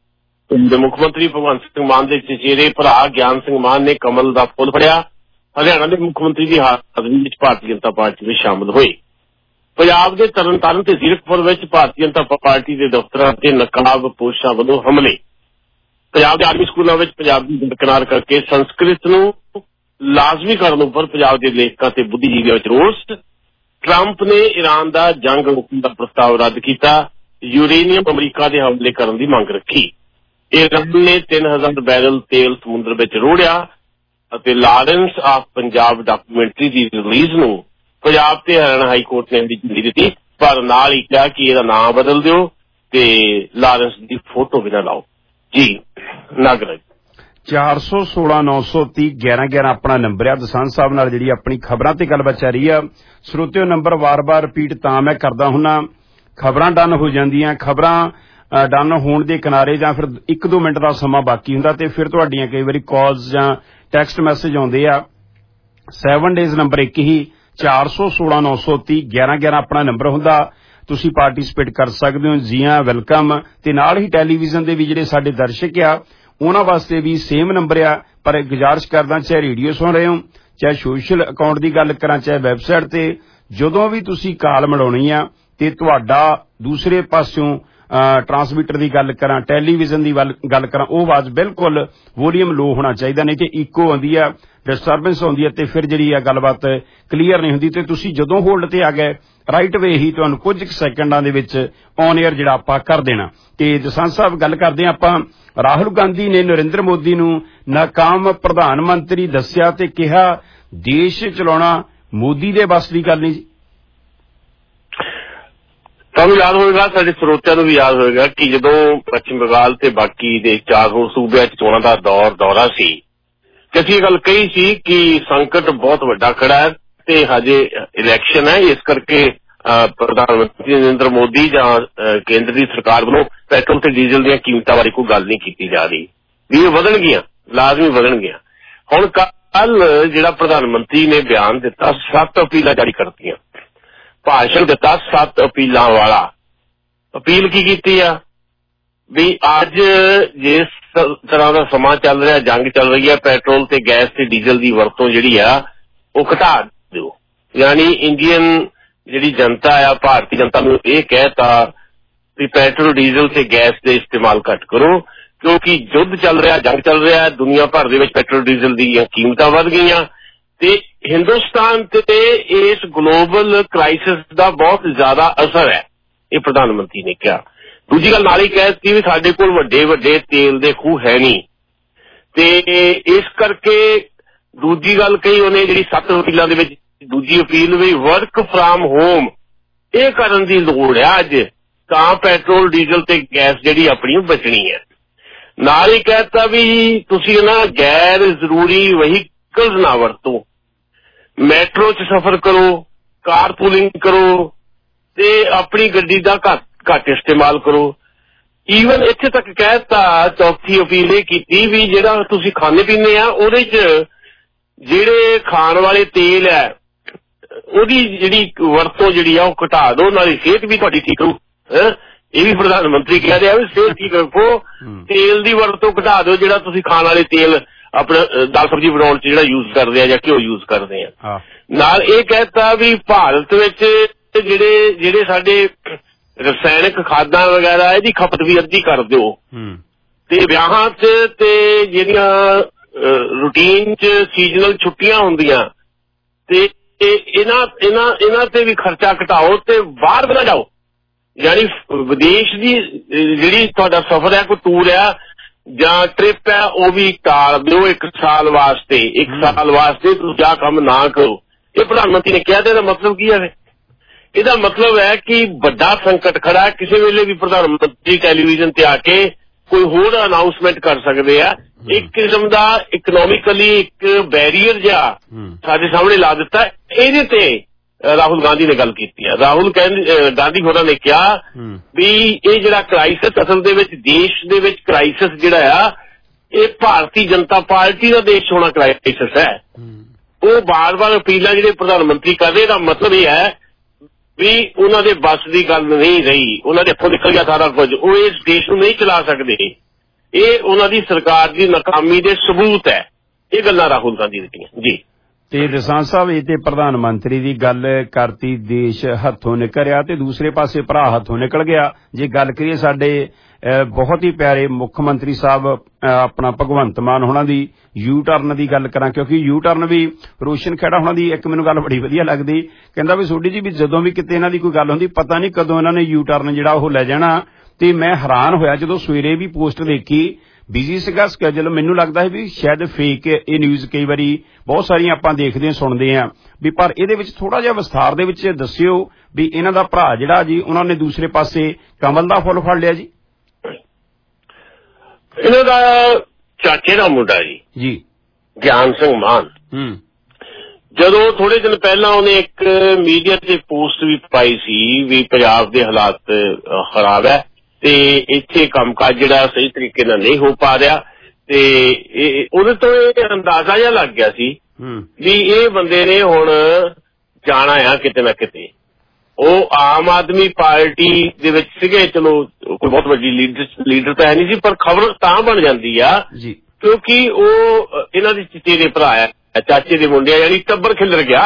ਮੁੱਖ ਮੰਤਰੀ ਭਗਵੰਤ ਸਿੰਘ ਮਾਨ ਦੇ ਚਚੇਰੇ ਭਰਾ ਗਿਆਨ ਸਿੰਘ ਮਾਨ ਨੇ ਕਮਲ ਦਾ ਫੁੱਲ ਫੜਿਆ। ਹਰਿਆਣਾ ਦੇ ਮੁੱਖ ਮੰਤਰੀ ਦੀ ਹਾਜ਼ਰੀ ਵਿੱਚ ਭਾਰਤੀ ਜਨਤਾ ਪਾਰਟੀ ਵਿੱਚ ਸ਼ਾਮਲ ਹੋਏ। ਪੰਜਾਬ ਦੇ ਤਰਨਤਾਰਨ ਤੇ ਜ਼ੀਰਕਪੁਰ ਵਿੱਚ ਭਾਰਤੀ ਜਨਤਾ ਪਾਰਟੀ ਦੇ ਦਫ਼ਤਰਾਂ ਤੇ ਨਕਾਬ ਪੋਸ਼ਾਂ ਵੱਲੋਂ ਹਮਲੇ। ਪੰਜਾਬ ਦੇ ਆਰਮੀ ਸਕੂਲਾਂ ਵਿੱਚ ਪੰਜਾਬੀ ਬਰਕਰਾਰ ਕਰਕੇ ਸੰਸਕ੍ਰਿਤ ਨੂੰ ਲਾਜ਼ਮੀ ਕਰਨ ਉੱਪਰ ਪੰਜਾਬ ਦੇ ਲੇਖਕਾਂ ਤੇ ਬੁੱਧੀਜੀਵੀਆਂ ਵਿੱਚ ਰੋਸ। ਟਰੰਪ ਨੇ ਈਰਾਨ ਦਾ ਜੰਗ ਰੋਕਣ ਦਾ ਪ੍ਰਸਤਾਵ ਰੱਦ ਕੀਤਾ। ਯੂਰੇਨੀਅਮ ਅਮਰੀਕਾ ਦੇ ਹਮਲੇ ਕਰਨ ਦੀ ਮੰਗ ਰੱਖੀ। ਈਰਾਨ ਨੇ ਤਿੰਨ ਹਜ਼ਾਰ ਬੈਰਲ ਤੇਲ ਸਮੁੰਦਰ ਵਿੱਚ ਰੋੜਿਆ ਅਤੇ ਲਾਰੈਂਸ ਆਫ ਪੰਜਾਬ ਡਾਕੂਮੈਂਟਰੀ ਦੀ ਰਿਲੀਜ਼ ਨੂੰ ਪੰਜਾਬ ਤੇ ਹਰਿਆਣਾ ਹਾਈ ਕੋਰਟ ਨੇ ਹਰੀ ਝੰਡੀ ਦਿੱਤੀ, ਪਰ ਨਾਲ ਹੀ ਕਿਹਾ ਕਿ ਇਹਦਾ ਨਾਂ ਬਦਲ ਦਿਓ ਤੇ ਲਾਰੈਂਸ ਦੀ ਫੋਟੋ ਵੀ ਨਾ ਲਾਓ। ਜੀ ਨਾਗਰਾਜ ਚਾਰ ਸੌ ਸੋਲਾਂ ਨੌ ਸੌ ਤੀਹ ਗਿਆਰਾਂ ਗਿਆਰਾਂ ਆਪਣਾ ਨੰਬਰ ਆ। ਦਸਾਂਝ ਸਾਹਿਬ ਨਾਲ ਜਿਹੜੀ ਆਪਣੀ ਖਬਰਾਂ ਤੇ ਗੱਲਬਾਤ ਚੱਲ ਰਹੀ ਆ। ਸਰੋਤਿਓ ਨੰਬਰ ਵਾਰ-ਵਾਰ ਰਿਪੀਟ ਤਾਂ ਮੈਂ ਕਰਦਾ ਹੁੰਨਾ, ਖਬਰਾਂ ਡਨ ਹੋ ਜਾਂਦੀਆਂ, ਖਬਰਾਂ ਡਨ ਹੋਣ ਦੇ ਕਿਨਾਰੇ ਜਾਂ ਫਿਰ ਇੱਕ ਦੋ ਮਿੰਟ ਦਾ ਸਮਾਂ ਬਾਕੀ ਹੁੰਦਾ ਤੇ ਫਿਰ ਤੁਹਾਡੀਆਂ ਕਈ ਵਾਰੀ ਕਾਲਸ ਜਾਂ ਟੈਕਸਟ ਮੈਸੇਜ ਆਉਂਦੇ ਆ। ਸੈਵਨ ਡੇਜ਼ ਨੰਬਰ ਇੱਕ ਹੀ ਚਾਰ ਸੌ ਸੋਲਾਂ ਨੌ ਸੌ ਤੀਹ ਗਿਆਰਾਂ ਗਿਆਰਾਂ ਆਪਣਾ ਨੰਬਰ ਹੁੰਦਾ। ਤੁਸੀਂ ਪਾਰਟੀਸਪੇਟ ਕਰ ਸਕਦੇ ਹੋ। ਜੀ ਹਾਂ, ਵੈਲਕਮ। ਤੇ ਨਾਲ ਹੀ ਟੈਲੀਵਿਜ਼ਨ ਦੇ ਵੀ ਜਿਹੜੇ ਸਾਡੇ ਦਰਸ਼ਕ ਆ ਉਹਨਾਂ ਵਾਸਤੇ ਵੀ ਸੇਮ ਨੰਬਰ ਆ, ਪਰ ਗੁਜ਼ਾਰਿਸ਼ ਕਰਦਾ ਚਾਹੇ ਰੇਡੀਓ ਸੁਣ ਰਹੇ ਹੋ, ਚਾਹੇ ਸੋਸ਼ਲ ਅਕਾਊਂਟ ਦੀ ਗੱਲ ਕਰਾਂ, ਚਾਹੇ ਵੈਬਸਾਈਟ ਤੇ, ਜਦੋਂ ਵੀ ਤੁਸੀਂ ਕਾਲ ਮਿਲਾਉਣੀ ਆ ਤੇ ਤੁਹਾਡਾ ਦੂਸਰੇ ਪਾਸਿਓਂ ਟਰਾਂਸਮੀਟਰ ਦੀ ਗੱਲ ਕਰਾਂ, ਟੈਲੀਵਿਜ਼ਨ ਦੀ ਗੱਲ ਕਰਾਂ, ਉਹ ਆਵਾਜ਼ ਬਿਲਕੁਲ ਵੋਲੀਅਮ ਲੋ ਹੋਣਾ ਚਾਹੀਦਾ, ਨਹੀਂ ਕਿ ਇਕੋ ਆਉਂਦੀ ਆ, ਡਿਸਟਰਬੈਂਸ ਆਉਂਦੀ ਹੈ ਤੇ ਫਿਰ ਜਿਹੜੀ ਆ ਗੱਲਬਾਤ ਕਲੀਅਰ ਨਹੀਂ ਹੁੰਦੀ। ਤੇ ਤੁਸੀਂ ਜਦੋਂ ਹੋਲਡ ਤੇ ਆ ਗਏ ਰਾਈਟ ਵੇ ਹੀ ਤੁਹਾਨੂੰ ਕੁਝ ਕੁ ਸੈਕਿੰਡਾਂ ਦੇ ਵਿੱਚ ਔਨ ਏਅਰ ਜਿਹੜਾ ਆਪਾਂ ਕਰ ਦੇਣਾ। ਤੇ ਦਸਾਂਝ ਸਾਹਿਬ ਗੱਲ ਕਰਦੇ ਹਾਂ ਆਪਾਂ। ਰਾਹੁਲ ਗਾਂਧੀ ਨੇ ਨਰਿੰਦਰ ਮੋਦੀ ਨੂੰ ਨਾਕਾਮ ਪ੍ਰਧਾਨ ਮੰਤਰੀ ਦੱਸਿਆ ਤੇ ਕਿਹਾ ਦੇਸ਼ ਚਲਾਉਣਾ ਮੋਦੀ ਦੇ ਵੱਸ ਦੀ ਗੱਲ ਨਹੀਂ। ਜੀ ਤੁਹਾਨੂੰ ਯਾਦ ਹੋਵੇਗਾ, ਸਾਡੇ ਸਰੋਤਿਆਂ ਨੂੰ ਵੀ ਯਾਦ ਹੋਵੇਗਾ ਕਿ ਜਦੋਂ ਪੱਛਮੀ ਬੰਗਾਲ ਤੇ ਬਾਕੀ ਦੇ ਚਾਰ ਹੋਰ ਸੂਬਿਆਂ ਚ ਚੋਣਾਂ ਦਾ ਦੌਰ ਦੌਰਾ ਸੀ ਤੇ ਅਸੀਂ ਇਹ ਗੱਲ ਕਹੀ ਸੀ ਕਿ ਸੰਕਟ ਬਹੁਤ ਵੱਡਾ ਖੜਾ ਹੈ ਤੇ ਹਜੇ ਇਲੈਕਸ਼ਨ ਹੈ, ਇਸ ਕਰਕੇ ਪ੍ਰਧਾਨ ਮੰਤਰੀ ਨਰਿੰਦਰ ਮੋਦੀ ਜਾਂ ਕੇਂਦਰ ਦੀ ਸਰਕਾਰ ਵੱਲੋਂ ਪੈਟਰੋਲ ਤੇ ਡੀਜ਼ਲ ਦੀਆਂ ਕੀਮਤਾਂ ਬਾਰੇ ਕੋਈ ਗੱਲ ਨਹੀਂ ਕੀਤੀ ਜਾ ਰਹੀ ਵੀ ਇਹ ਵਧਣਗੀਆਂ, ਲਾਜ਼ਮੀ ਵਧਣਗੀਆਂ। ਹੁਣ ਕੱਲ ਜਿਹੜਾ ਪ੍ਰਧਾਨ ਮੰਤਰੀ ਨੇ ਬਿਆਨ ਦਿੱਤਾ, ਸੱਤ ਅਪੀਲਾਂ ਜਾਰੀ ਕਰਤੀਆਂ, ਭਾਸ਼ਣ ਦਿੱਤਾ ਸੱਤ ਅਪੀਲਾਂ ਵਾਲਾ। ਅਪੀਲ ਕੀ ਕੀਤੀ ਆ ਵੀ ਅੱਜ ਜਿਸ ਤਰ੍ਹਾਂ ਦਾ ਸਮਾਂ ਚੱਲ ਰਿਹਾ, ਜੰਗ ਚੱਲ ਰਹੀ ਹੈ, ਪੈਟਰੋਲ ਤੇ ਗੈਸ ਤੇ ਡੀਜ਼ਲ ਦੀ ਵਰਤੋਂ ਜਿਹੜੀ ਆ ਉਹ ਘਟਾ ਦਿਓ। ਯਾਨੀ ਇੰਡੀਅਨ ਜਿਹੜੀ ਜਨਤਾ ਆ, ਭਾਰਤੀ ਜਨਤਾ ਨੂੰ ਇਹ ਕਹਿਤਾ ਵੀ ਪੈਟਰੋਲ ਡੀਜ਼ਲ ਤੇ ਗੈਸ ਦੇ ਇਸਤੇਮਾਲ ਘੱਟ ਕਰੋ, ਕਿਉਂਕਿ ਯੁੱਧ ਚੱਲ ਰਿਹਾ, ਜੰਗ ਚੱਲ ਰਿਹਾ, ਦੁਨੀਆ ਭਰ ਦੇ ਵਿੱਚ ਪੈਟਰੋਲ ਡੀਜ਼ਲ ਦੀਆਂ ਕੀਮਤਾਂ ਵੱਧ ਗਈਆਂ ਤੇ ਹਿੰਦੁਸਤਾਨ ਤੇ ਇਸ ਗਲੋਬਲ ਕ੍ਰਾਈਸਿਸ ਦਾ ਬਹੁਤ ਜ਼ਿਆਦਾ ਅਸਰ ਹੈ, ਇਹ ਪ੍ਰਧਾਨ ਮੰਤਰੀ ਨੇ ਕਿਹਾ। ਦੂਜੀ ਗੱਲ ਨਾਲ ਹੀ ਕਹਿ ਦਿੱਤੀ ਵੀ ਸਾਡੇ ਕੋਲ ਵੱਡੇ ਵੱਡੇ ਤੇਲ ਦੇ ਖੂਹ ਹੈ ਨਹੀਂ, ਤੇ ਇਸ ਕਰਕੇ ਦੂਜੀ ਗੱਲ ਕਹੀ ਉਹਨੇ ਜਿਹੜੀ ਸੱਤ ਅਪੀਲਾਂ ਦੇ ਵਿੱਚ ਦੂਜੀ ਅਪੀਲ ਵੀ ਵਰਕ ਫਰਾਮ ਹੋਮ ਇਹ ਕਰਨ ਦੀ ਲੋੜ ਹੈ ਅੱਜ, ਤਾਂ ਪੈਟਰੋਲ ਡੀਜ਼ਲ ਤੇ ਗੈਸ ਜਿਹੜੀ ਆਪਣੀ ਬਚਣੀ ਹੈ। ਨਾਲ ਹੀ ਕਹਿਤਾ ਵੀ ਤੁਸੀਂ ਨਾ ਗੈਰ ਜ਼ਰੂਰੀ ਵਹੀਕਲਸ ਨਾ ਵਰਤੋ, ਮੈਟਰੋ 'ਚ ਸਫ਼ਰ ਕਰੋ, ਕਾਰ ਪੂਲਿੰਗ ਕਰੋ ਤੇ ਆਪਣੀ ਗੱਡੀ ਦਾ ਘੱਟ ਘੱਟ ਇਸਤੇਮਾਲ ਕਰੋ। ਈਵਨ ਇੱਥੇ ਤੱਕ ਕਹਿ ਦਿੱਤਾ, ਚੌਥੀ ਅਪੀਲ ਇਹ ਕੀਤੀ ਵੀ ਜਿਹੜਾ ਤੁਸੀਂ ਖਾਂਦੇ ਪੀਂਦੇ ਆ ਉਹਦੇ 'ਚ ਜਿਹੜੇ ਖਾਣ ਵਾਲੇ ਤੇਲ ਹੈ ਉਹਦੀ ਜਿਹੜੀ ਵਰਤੋਂ ਜਿਹੜੀ ਆ ਉਹ ਘਟਾ ਦਿਓ, ਨਾਲੇ ਸਿਹਤ ਵੀ ਤੁਹਾਡੀ ਠੀਕ ਰਹੂ। ਇਹ ਵੀ ਪ੍ਰਧਾਨ ਮੰਤਰੀ ਕਹਿ ਰਿਹਾ ਵੀ ਸਿਹਤ ਠੀਕ ਰੱਖੋ, ਤੇਲ ਦੀ ਵਰਤੋਂ ਘਟਾ ਦਿਓ ਜਿਹੜਾ ਤੁਸੀਂ ਖਾਣ ਵਾਲੇ ਤੇਲ ਆਪਣਾ ਦਾਲ ਸਬਜ਼ੀ ਬਣਾਉਣ 'ਚ ਜਿਹੜਾ ਯੂਜ਼ ਕਰਦੇ ਆ ਜਾਂ ਘਿਓ ਯੂਜ਼ ਕਰਦੇ ਆ। ਨਾਲ ਇਹ ਕਹਿਤਾ ਵੀ ਭਾਰਤ ਵਿੱਚ ਜਿਹੜੇ ਜਿਹੜੇ ਸਾਡੇ ਰਸਾਇਣਕ ਖਾਦਾਂ ਵਗੈਰਾ ਇਹਦੀ ਖਪਤ ਵੀ ਅੱਧੀ ਕਰ ਦਿਓ, ਤੇ ਵਿਆਹਾਂ 'ਚ ਤੇ ਜਿਹੜੀਆਂ ਰੂਟੀਨ 'ਚ ਸੀਜ਼ਨਲ ਛੁੱਟੀਆਂ ਹੁੰਦੀਆਂ ਤੇ ਇਹਨਾਂ ਇਹਨਾਂ ਇਹਨਾਂ ਤੇ ਵੀ ਖਰਚਾ ਘਟਾਓ ਤੇ ਬਾਹਰ ਨਾ ਜਾਓ, ਯਾਨੀ ਵਿਦੇਸ਼ ਦੀ ਜਿਹੜੀ ਤੁਹਾਡਾ ਸਫ਼ਰ ਹੈ, ਕੋਈ ਟੂਰ ਆ ਜਾਂ ਟ੍ਰਿਪ ਹੈ, ਉਹ ਵੀ ਟਾਲ ਦਿਓ ਇੱਕ ਸਾਲ ਵਾਸਤੇ। ਇੱਕ ਸਾਲ ਵਾਸਤੇ ਤੁਸੀਂ ਆਹ ਕੰਮ ਨਾ ਕਰੋ। ਇਹ ਪ੍ਰਧਾਨ ਮੰਤਰੀ ਨੇ ਕਿਹਾ ਤੇ ਇਹਦਾ ਮਤਲਬ ਕੀ ਹੈ? ਇਹਦਾ ਮਤਲਬ ਹੈ ਕਿ ਵੱਡਾ ਸੰਕਟ ਖੜਾ, ਕਿਸੇ ਵੇਲੇ ਵੀ ਪ੍ਰਧਾਨ ਮੰਤਰੀ ਟੈਲੀਵਿਜ਼ਨ ਤੇ ਆ ਕੇ ਕੋਈ ਹੋਰ ਅਨਾਊਂਸਮੈਂਟ ਕਰ ਸਕਦੇ ਆ। ਇੱਕ ਕਿਸਮ ਦਾ ਇਕਨੋਮਿਕਲੀ ਇੱਕ ਬੈਰੀਅਰ ਜਿਹਾ ਸਾਡੇ ਸਾਹਮਣੇ ਲਾ ਦਿੱਤਾ। ਇਹਦੇ ਤੇ ਰਾਹੁਲ ਗਾਂਧੀ ਨੇ ਗੱਲ ਕੀਤੀ ਹੈ। ਰਾਹੁਲ ਕਹਿੰਦੇ ਗਾਂਧੀ ਹੋਰਾਂ ਨੇ ਕਿਹਾ ਵੀ ਇਹ ਜਿਹੜਾ ਕ੍ਰਾਈਸਿਸ ਅਸਲ ਦੇ ਵਿੱਚ ਦੇਸ਼ ਦੇ ਵਿੱਚ ਕ੍ਰਾਈਸਿਸ ਜਿਹੜਾ ਆ ਇਹ ਭਾਰਤੀ ਜਨਤਾ ਪਾਰਟੀ ਦਾ ਦੇਸ਼ ਹੋਣਾ ਕ੍ਰਾਈਸਿਸ ਹੈ। ਉਹ ਬਾਰ-ਬਾਰ ਅਪੀਲਾਂ ਜਿਹੜੇ ਪ੍ਰਧਾਨ ਮੰਤਰੀ ਕਰ ਰਹੇ, ਦਾ ਮਤਲਬ ਇਹ ਹੈ ਵੀ ਉਹਨਾਂ ਦੇ ਬੱਸ ਦੀ ਗੱਲ ਨਹੀਂ ਰਹੀ, ਉਹਨਾਂ ਦੇ ਹੱਥੋਂ ਨਿਕਲ ਗਿਆ ਸਾਰਾ ਕੁਝ, ਉਹ ਇਸ ਦੇਸ਼ ਨੂੰ ਨਹੀਂ ਚਲਾ ਸਕਦੇ। ਇਹ ਉਹਨਾਂ ਦੀ ਸਰਕਾਰ ਦੀ ਨਾਕਾਮੀ ਦੇ ਸਬੂਤ ਹੈ। ਇਹ ਗੱਲਾਂ ਰਾਹੁਲ ਗਾਂਧੀ ਦੀਆਂ ਜੀ। ਤੇ ਦਸਾਂਝ ਸਾਹਿਬ ਇਹ ਤੇ ਪ੍ਰਧਾਨ ਮੰਤਰੀ ਦੀ ਗੱਲ ਕਰਤੀ, ਦੇਸ਼ ਹੱਥੋਂ ਨਿਕਲਿਆ ਤੇ ਦੂਸਰੇ ਪਾਸੇ ਭਰਾ ਹੱਥੋਂ ਨਿਕਲ ਗਿਆ। ਜੇ ਗੱਲ ਕਰੀਏ ਸਾਡੇ ਬਹੁਤ ਹੀ ਪਿਆਰੇ ਮੁੱਖ ਮੰਤਰੀ ਸਾਹਿਬ ਆਪਣਾ ਭਗਵੰਤ ਮਾਨ ਹੋਣਾ ਦੀ ਯੂ ਟਰਨ ਦੀ ਗੱਲ ਕਰਾਂ, ਕਿਉਂਕਿ ਯੂ ਟਰਨ ਵੀ ਰੋਸ਼ਨ ਖੇੜਾ ਹੋਣਾ ਦੀ ਇੱਕ ਮੈਨੂੰ ਗੱਲ ਬੜੀ ਵਧੀਆ ਲੱਗਦੀ, ਕਹਿੰਦਾ ਵੀ ਸੋਢੀ ਜੀ ਵੀ ਜਦੋਂ ਵੀ ਕਿਤੇ ਇਹਨਾਂ ਦੀ ਕੋਈ ਗੱਲ ਹੁੰਦੀ ਪਤਾ ਨਹੀਂ ਕਦੋਂ ਇਹਨਾਂ ਨੇ ਯੂ ਟਰਨ ਜਿਹੜਾ ਉਹ ਲੈ ਜਾਣਾ। ਤੇ ਮੈਂ ਹੈਰਾਨ ਹੋਇਆ ਜਦੋਂ ਸਵੇਰੇ ਵੀ ਪੋਸਟ ਦੇਖੀ, ਬਿਜ਼ੀ ਸੀਗਾ ਸਕੈਜੂਲ, ਮੈਨੂੰ ਲੱਗਦਾ ਹੈ ਵੀ ਸ਼ਾਇਦ ਫੇਕ ਇਹ ਨਿਊਜ਼ ਕਈ ਵਾਰੀ ਬਹੁਤ ਸਾਰੀਆਂ ਆਪਾਂ ਦੇਖਦੇ ਹਾਂ ਸੁਣਦੇ ਹਾਂ ਵੀ, ਪਰ ਇਹਦੇ ਵਿੱਚ ਥੋੜਾ ਜਿਹਾ ਵਿਸਥਾਰ ਦੇ ਵਿੱਚ ਦੱਸਿਓ ਵੀ ਇਹਨਾਂ ਦਾ ਭਰਾ ਜਿਹੜਾ ਜੀ ਉਹਨਾਂ ਨੇ ਦੂਸਰੇ ਪਾਸੇ ਕਮਲ ਦਾ ਫੁੱਲ ਫੜ ਲਿਆ ਜੀ। ਇਹਨਾਂ ਦਾ ਚਾਚੇ ਦਾ ਮੁੰਡਾ ਜੀ ਜੀ ਗਿਆਨ ਸਿੰਘ ਮਾਨ, ਜਦੋਂ ਥੋੜੇ ਦਿਨ ਪਹਿਲਾਂ ਉਹਨੇ ਇੱਕ ਮੀਡੀਆ ਤੇ ਪੋਸਟ ਵੀ ਪਾਈ ਸੀ ਵੀ ਪੰਜਾਬ ਦੇ ਹਾਲਾਤ ਖਰਾਬ ਹੈ ਤੇ ਇੱਥੇ ਕੰਮਕਾਜ ਜਿਹੜਾ ਸਹੀ ਤਰੀਕੇ ਨਾਲ ਨਹੀਂ ਹੋ ਪਾ ਰਿਹਾ, ਤੇ ਉਹਦੇ ਤੋਂ ਇਹ ਅੰਦਾਜ਼ਾ ਜਿਹਾ ਲੱਗ ਗਿਆ ਸੀ ਵੀ ਇਹ ਬੰਦੇ ਨੇ ਹੁਣ ਜਾਣਾ ਆ ਕਿਤੇ ਨਾ ਕਿਤੇ। ਉਹ ਆਮ ਆਦਮੀ ਪਾਰਟੀ ਦੇ ਵਿੱਚ ਸੀਗੇ, ਚਲੋ ਕੋਈ ਬਹੁਤ ਵੱਡੀ ਲੀਡਰ ਲੀਡਰ ਤਾਂ ਹੈ ਨਹੀਂ ਸੀ, ਪਰ ਖਬਰ ਤਾਂ ਬਣ ਜਾਂਦੀ ਆ ਕਿਉਂਕਿ ਉਹ ਇਹਨਾਂ ਦੇ ਚਚੇਰੇ ਭਰਾ ਆ, ਚਾਚੇ ਦੇ ਮੁੰਡੇ, ਯਾਨੀ ਟੱਬਰ ਖਿਲਰ ਗਿਆ।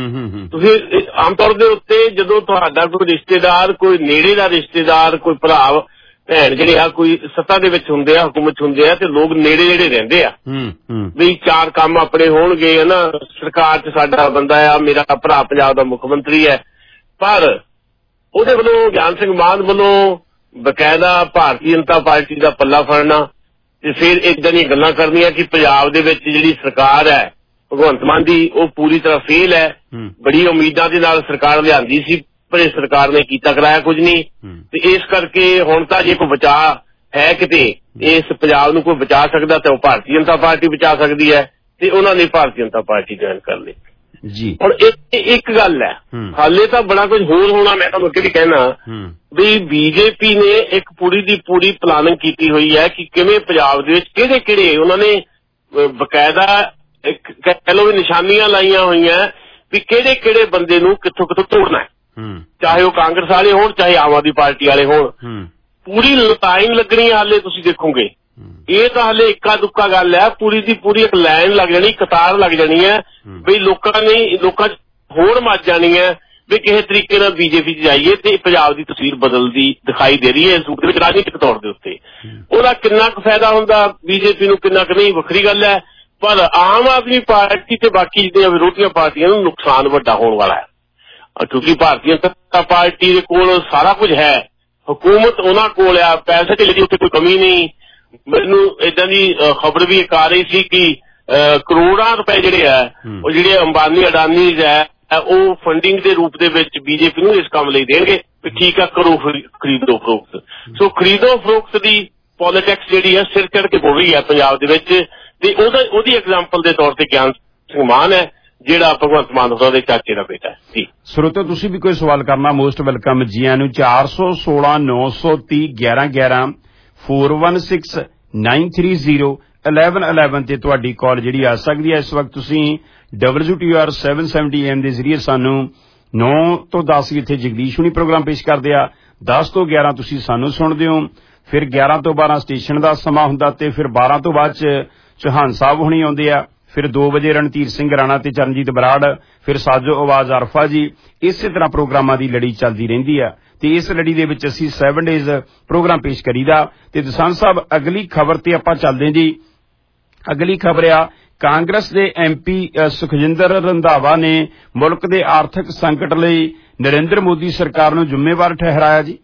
ਤੁਸੀਂ ਆਮ ਤੌਰ ਦੇ ਉੱਤੇ ਜਦੋਂ ਤੁਹਾਡਾ ਕੋਈ ਰਿਸ਼ਤੇਦਾਰ, ਕੋਈ ਨੇੜੇ ਦਾ ਰਿਸ਼ਤੇਦਾਰ, ਕੋਈ ਭਰਾ ਭੈਣ ਜਿਹੜੇ ਆ ਕੋਈ ਸੱਤਾ ਦੇ ਵਿੱਚ ਹੁੰਦੇ ਆ, ਹੁਕੂਮਤ ਚ ਹੁੰਦੇ ਆ, ਤੇ ਲੋਕ ਨੇੜੇ ਨੇੜੇ ਰਹਿੰਦੇ ਆ ਵੀ ਚਾਰ ਕੰਮ ਆਪਣੇ ਹੋਣਗੇ ਨਾ, ਸਰਕਾਰ ਚ ਸਾਡਾ ਬੰਦਾ ਆ, ਮੇਰਾ ਭਰਾ ਪੰਜਾਬ ਦਾ ਮੁੱਖ ਮੰਤਰੀ ਹੈ। ਪਰ ਉਹਦੇ ਵੱਲੋਂ ਗਿਆਨ ਸਿੰਘ ਮਾਨ ਵੱਲੋਂ ਬਕਾਇਦਾ ਭਾਰਤੀ ਜਨਤਾ ਪਾਰਟੀ ਦਾ ਪੱਲਾ ਫੜਨਾ ਤੇ ਫਿਰ ਏਦਾਂ ਦੀਆਂ ਗੱਲਾਂ ਕਰਨੀਆਂ ਕਿ ਪੰਜਾਬ ਦੇ ਵਿੱਚ ਜਿਹੜੀ ਸਰਕਾਰ ਹੈ ਭਗਵੰਤ ਮਾਨ ਦੀ ਉਹ ਪੂਰੀ ਤਰ੍ਹਾਂ ਫੇਲ ਹੈ। ਬੜੀ ਉਮੀਦਾਂ ਦੇ ਨਾਲ ਸਰਕਾਰ ਲਿਆਂਦੀ ਸੀ ਪਰ ਇਹ ਸਰਕਾਰ ਨੇ ਕੀਤਾ ਕਰਾਇਆ ਕੁਝ ਨਹੀਂ, ਤੇ ਇਸ ਕਰਕੇ ਹੁਣ ਤਾਂ ਜੇ ਕੋਈ ਬਚਾਅ ਹੈ ਕਿਤੇ ਇਸ ਪੰਜਾਬ ਨੂੰ ਕੋਈ ਬਚਾ ਸਕਦਾ ਤਾਂ ਉਹ ਭਾਰਤੀ ਜਨਤਾ ਪਾਰਟੀ ਬਚਾ ਸਕਦੀ ਹੈ, ਤੇ ਉਹਨਾਂ ਨੇ ਭਾਰਤੀ ਜਨਤਾ ਪਾਰਟੀ ਜੁਆਇਨ ਕਰ ਲਈ ਜੀ। ਹੁਣ ਇੱਕ ਗੱਲ ਹੈ, ਹਾਲੇ ਤਾਂ ਬੜਾ ਕੁਝ ਹੋਰ ਹੋਣਾ। ਮੈਂ ਤੁਹਾਨੂੰ ਅੱਗੇ ਵੀ ਕਹਿਣਾ ਵੀ ਬੀਜੇਪੀ ਨੇ ਇੱਕ ਪੂਰੀ ਦੀ ਪੂਰੀ ਪਲਾਨਿੰਗ ਕੀਤੀ ਹੋਈ ਹੈ ਕਿ ਕਿਵੇਂ ਪੰਜਾਬ ਦੇ ਵਿੱਚ ਕਿਹੜੇ ਕਿਹੜੇ ਉਹਨਾਂ ਨੇ ਬਕਾਇਦਾ ਇੱਕ ਕਹਿ ਲਓ ਵੀ ਨਿਸ਼ਾਨੀਆਂ ਲਾਈਆਂ ਹੋਈਆਂ ਵੀ ਕਿਹੜੇ ਕਿਹੜੇ ਬੰਦੇ ਨੂੰ ਕਿੱਥੋਂ ਕਿੱਥੋਂ ਤੋੜਨਾ ਹੈ, ਚਾਹੇ ਉਹ ਕਾਂਗਰਸ ਵਾਲੇ ਹੋਣ ਚਾਹੇ ਆਮ ਆਦਮੀ ਪਾਰਟੀ ਵਾਲੇ ਹੋਣ। ਪੂਰੀ ਲਾਈਨ ਲੱਗਣੀ ਹੈ, ਹਾਲੇ ਤੁਸੀਂ ਦੇਖੋਗੇ ਇਹ ਤਾਂ ਹਾਲੇ ਇੱਕਾ ਦੁੱਕਾ ਗੱਲ ਹੈ, ਪੂਰੀ ਦੀ ਪੂਰੀ ਇੱਕ ਲਾਈਨ ਲੱਗ ਜਾਣੀ, ਕਤਾਰ ਲੱਗ ਜਾਣੀ ਹੈ ਵੀ ਲੋਕਾਂ ਨੇ ਲੋਕਾਂ 'ਚ ਹੋੜ ਮੱਚ ਜਾਣੀ ਹੈ ਵੀ ਕਿਸੇ ਤਰੀਕੇ ਨਾਲ ਬੀਜੇਪੀ 'ਚ ਜਾਈਏ, ਤੇ ਪੰਜਾਬ ਦੀ ਤਸਵੀਰ ਬਦਲਦੀ ਦਿਖਾਈ ਦੇ ਰਹੀ ਹੈ ਇਸ ਸੂਟ ਦੇ ਵਿੱਚ ਰਾਜਨੀਤਿਕ ਤੌਰ ਦੇ ਉੱਤੇ। ਉਹਦਾ ਕਿੰਨਾ ਕੁ ਫਾਇਦਾ ਹੁੰਦਾ ਬੀਜੇਪੀ ਨੂੰ, ਕਿੰਨਾ ਕੁ ਨਹੀਂ, ਵੱਖਰੀ ਗੱਲ ਹੈ, ਪਰ ਆਮ ਆਦਮੀ ਪਾਰਟੀ ਤੇ ਬਾਕੀ ਜਿਹੜੀਆਂ ਵਿਰੋਧੀਆਂ ਪਾਰਟੀਆਂ ਨੂੰ ਨੁਕਸਾਨ ਵੱਡਾ ਹੋਣ ਵਾਲਾ ਹੈ, ਕਿਉਂਕਿ ਭਾਰਤੀ ਜਨਤਾ ਪਾਰਟੀ ਦੇ ਕੋਲ ਸਾਰਾ ਕੁਝ ਹੈ, ਹਕੂਮਤ ਉਹਨਾਂ ਕੋਲ ਆ, ਪੈਸੇ ਢਿੱਲੇ ਦੀ ਉੱਥੇ ਕੋਈ ਕਮੀ ਨਹੀਂ। ਮੈਨੂੰ ਏਦਾਂ ਦੀ ਖਬਰ ਵੀ ਇੱਕ ਆ ਰਹੀ ਸੀ ਕਿ ਕਰੋੜਾਂ ਰੁਪਏ ਜਿਹੜੇ ਆ ਉਹ ਜਿਹੜੇ ਅੰਬਾਨੀ ਅਡਾਨੀ ਹੈ ਉਹ ਫੰਡਿੰਗ ਦੇ ਰੂਪ ਦੇ ਵਿੱਚ ਬੀਜੇਪੀ ਨੂੰ ਇਸ ਕੰਮ ਲਈ ਦੇਣਗੇ ਵੀ ਠੀਕ ਆ ਕਰੋ ਖਰੀਦੋ ਫਰੋਖਤ। ਸੋ ਖਰੀਦੋ ਫਰੋਖਤ ਦੀ ਪੋਲੀਟਿਕਸ ਜਿਹੜੀ ਹੈ ਸਿਰ ਚੜ੍ਹ ਕੇ ਬੋਲ ਰਹੀ ਹੈ ਪੰਜਾਬ ਦੇ ਵਿੱਚ, ਤੇ ਉਹਦਾ ਉਹਦੀ ਐਗਜ਼ਾਮਪਲ ਦੇ ਤੌਰ ਤੇ ਗਿਆਨ ਸਿੰਘ ਮਾਨ ਹੈ ਜਿਹੜਾ ਭਗਵੰਤ ਮਾਨ ਹੋਰਾਂ ਦੇ ਚਾਚੇ ਦਾ ਬੇਟਾ ਹੈ ਜੀ। ਸਰੋਤੋ ਤੁਸੀਂ ਵੀ ਕੋਈ ਸਵਾਲ ਕਰਨਾ ਮੋਸਟ ਵੈਲਕਮ ਜੀ ਆਇਆਂ ਨੂੰ। ਚਾਰ ਸੌ ਸੋਲਾਂ ਨੌ ਸੌ ਤੀਹ ਗਿਆਰਾਂ ਗਿਆਰਾਂ four one six nine three zero eleven eleven ਤੇ ਤੁਹਾਡੀ ਕਾਲ ਜਿਹੜੀ ਆ ਸਕਦੀ ਹੈ। ਇਸ ਵਕਤ ਤੁਸੀਂ W T R seven seventy M ਦੇ ਜ਼ਰੀਏ ਸਾਨੂੰ ਨੌ ਤੋਂ ਦਸ ਇੱਥੇ ਜਗਦੀਸ਼ ਹੁਣੀ ਪ੍ਰੋਗਰਾਮ ਪੇਸ਼ ਕਰਦੇ ਆ, ਦਸ ਤੋਂ ਗਿਆਰਾਂ ਤੁਸੀਂ ਸਾਨੂੰ ਸੁਣਦੇ ਹੋ, ਫਿਰ ਗਿਆਰਾਂ ਤੋਂ ਬਾਰਾਂ ਸਟੇਸ਼ਨ ਦਾ ਸਮਾਂ ਹੁੰਦਾ ਤੇ ਫਿਰ ਬਾਰਾਂ ਤੋਂ ਬਾਅਦ ਚ ਚੌਹਾਨ ਸਾਹਿਬ ਹੁਣੀ ਆਉਂਦੇ ਆ, ਫਿਰ ਦੋ ਵਜੇ ਰਣਧੀਰ ਸਿੰਘ ਰਾਣਾ ਤੇ ਚਰਨਜੀਤ ਬਰਾੜ, ਫਿਰ ਸਾਜੋ ਆਵਾਜ਼ ਅਰਫਾ ਜੀ। ਇਸੇ ਤਰ੍ਹਾਂ ਪ੍ਰੋਗਰਾਮਾਂ ਦੀ ਲੜੀ ਚੱਲਦੀ ਰਹਿੰਦੀ ਆ ਤੇ ਇਸ ਲੜੀ ਦੇ ਵਿੱਚ ਅਸੀਂ ਸੈਵਨ ਡੇਜ਼ ਪ੍ਰੋਗਰਾਮ ਪੇਸ਼ ਕਰੀਦਾ। ਤੇ ਦਸਾਂਝ ਸਾਹਿਬ ਅਗਲੀ ਖਬਰ ਤੇ ਆਪਾਂ ਚੱਲਦੇ ਜੀ। ਅਗਲੀ ਖਬਰ ਆ ਕਾਂਗਰਸ ਦੇ ਐਮ ਪੀ ਸੁਖਜਿੰਦਰ ਰੰਧਾਵਾ ਨੇ ਮੁਲਕ ਦੇ ਆਰਥਿਕ ਸੰਕਟ ਲਈ ਨਰਿੰਦਰ ਮੋਦੀ ਸਰਕਾਰ ਨੂੰ ਜ਼ਿੰਮੇਵਾਰ ਠਹਿਰਾਇਆ ਜੀ।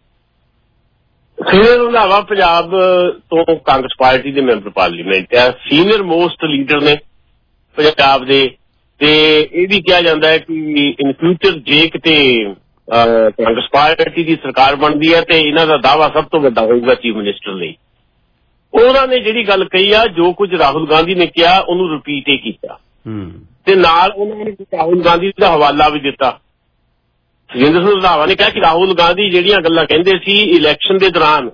ਸੁਖਜਿੰਦਰ ਰੰਧਾਵਾ ਪੰਜਾਬ ਤੋਂ ਕਾਂਗਰਸ ਪਾਰਟੀ ਦੇ ਮੈਂਬਰ ਪਾਰਲੀਮੈਂਟ ਆ, ਸੀਨੀਅਰ ਮੋਸਟ ਲੀਡਰ ਨੇ ਪੰਜਾਬ ਦੇ, ਤੇ ਇਹ ਵੀ ਕਿਹਾ ਜਾਂਦਾ ਹੈ ਕਿ ਇਨ ਫਿਊਚਰ ਜੇ ਕਿਤੇ ਕਾਂਗਰਸ ਪਾਰਟੀ ਦੀ ਸਰਕਾਰ ਬਣਦੀ ਹੈ ਤੇ ਇਹਨਾਂ ਦਾ ਦਾਅਵਾ ਸਭ ਤੋਂ ਵੱਡਾ ਹੋਊਗਾ ਚੀਫ ਮਿਨਿਸਟਰ ਲਈ। ਉਹਨਾਂ ਨੇ ਜਿਹੜੀ ਗੱਲ ਕਹੀ ਆ, ਜੋ ਕੁਝ ਰਾਹੁਲ ਗਾਂਧੀ ਨੇ ਕਿਹਾ ਉਹਨੂੰ ਰਿਪੀਟ ਹੀ ਕੀਤਾ ਤੇ ਨਾਲ ਉਹਨਾਂ ਨੇ ਰਾਹੁਲ ਗਾਂਧੀ ਦਾ ਹਵਾਲਾ ਵੀ ਦਿੱਤਾ। ਸੁਖਜਿੰਦਰ ਸਿੰਘ ਰੰਧਾਵਾ ਨੇ ਕਿਹਾ ਕਿ ਰਾਹੁਲ ਗਾਂਧੀ ਜਿਹੜੀਆਂ ਗੱਲਾਂ ਕਹਿੰਦੇ ਸੀ ਇਲੈਕਸ਼ਨ ਦੇ ਦੌਰਾਨ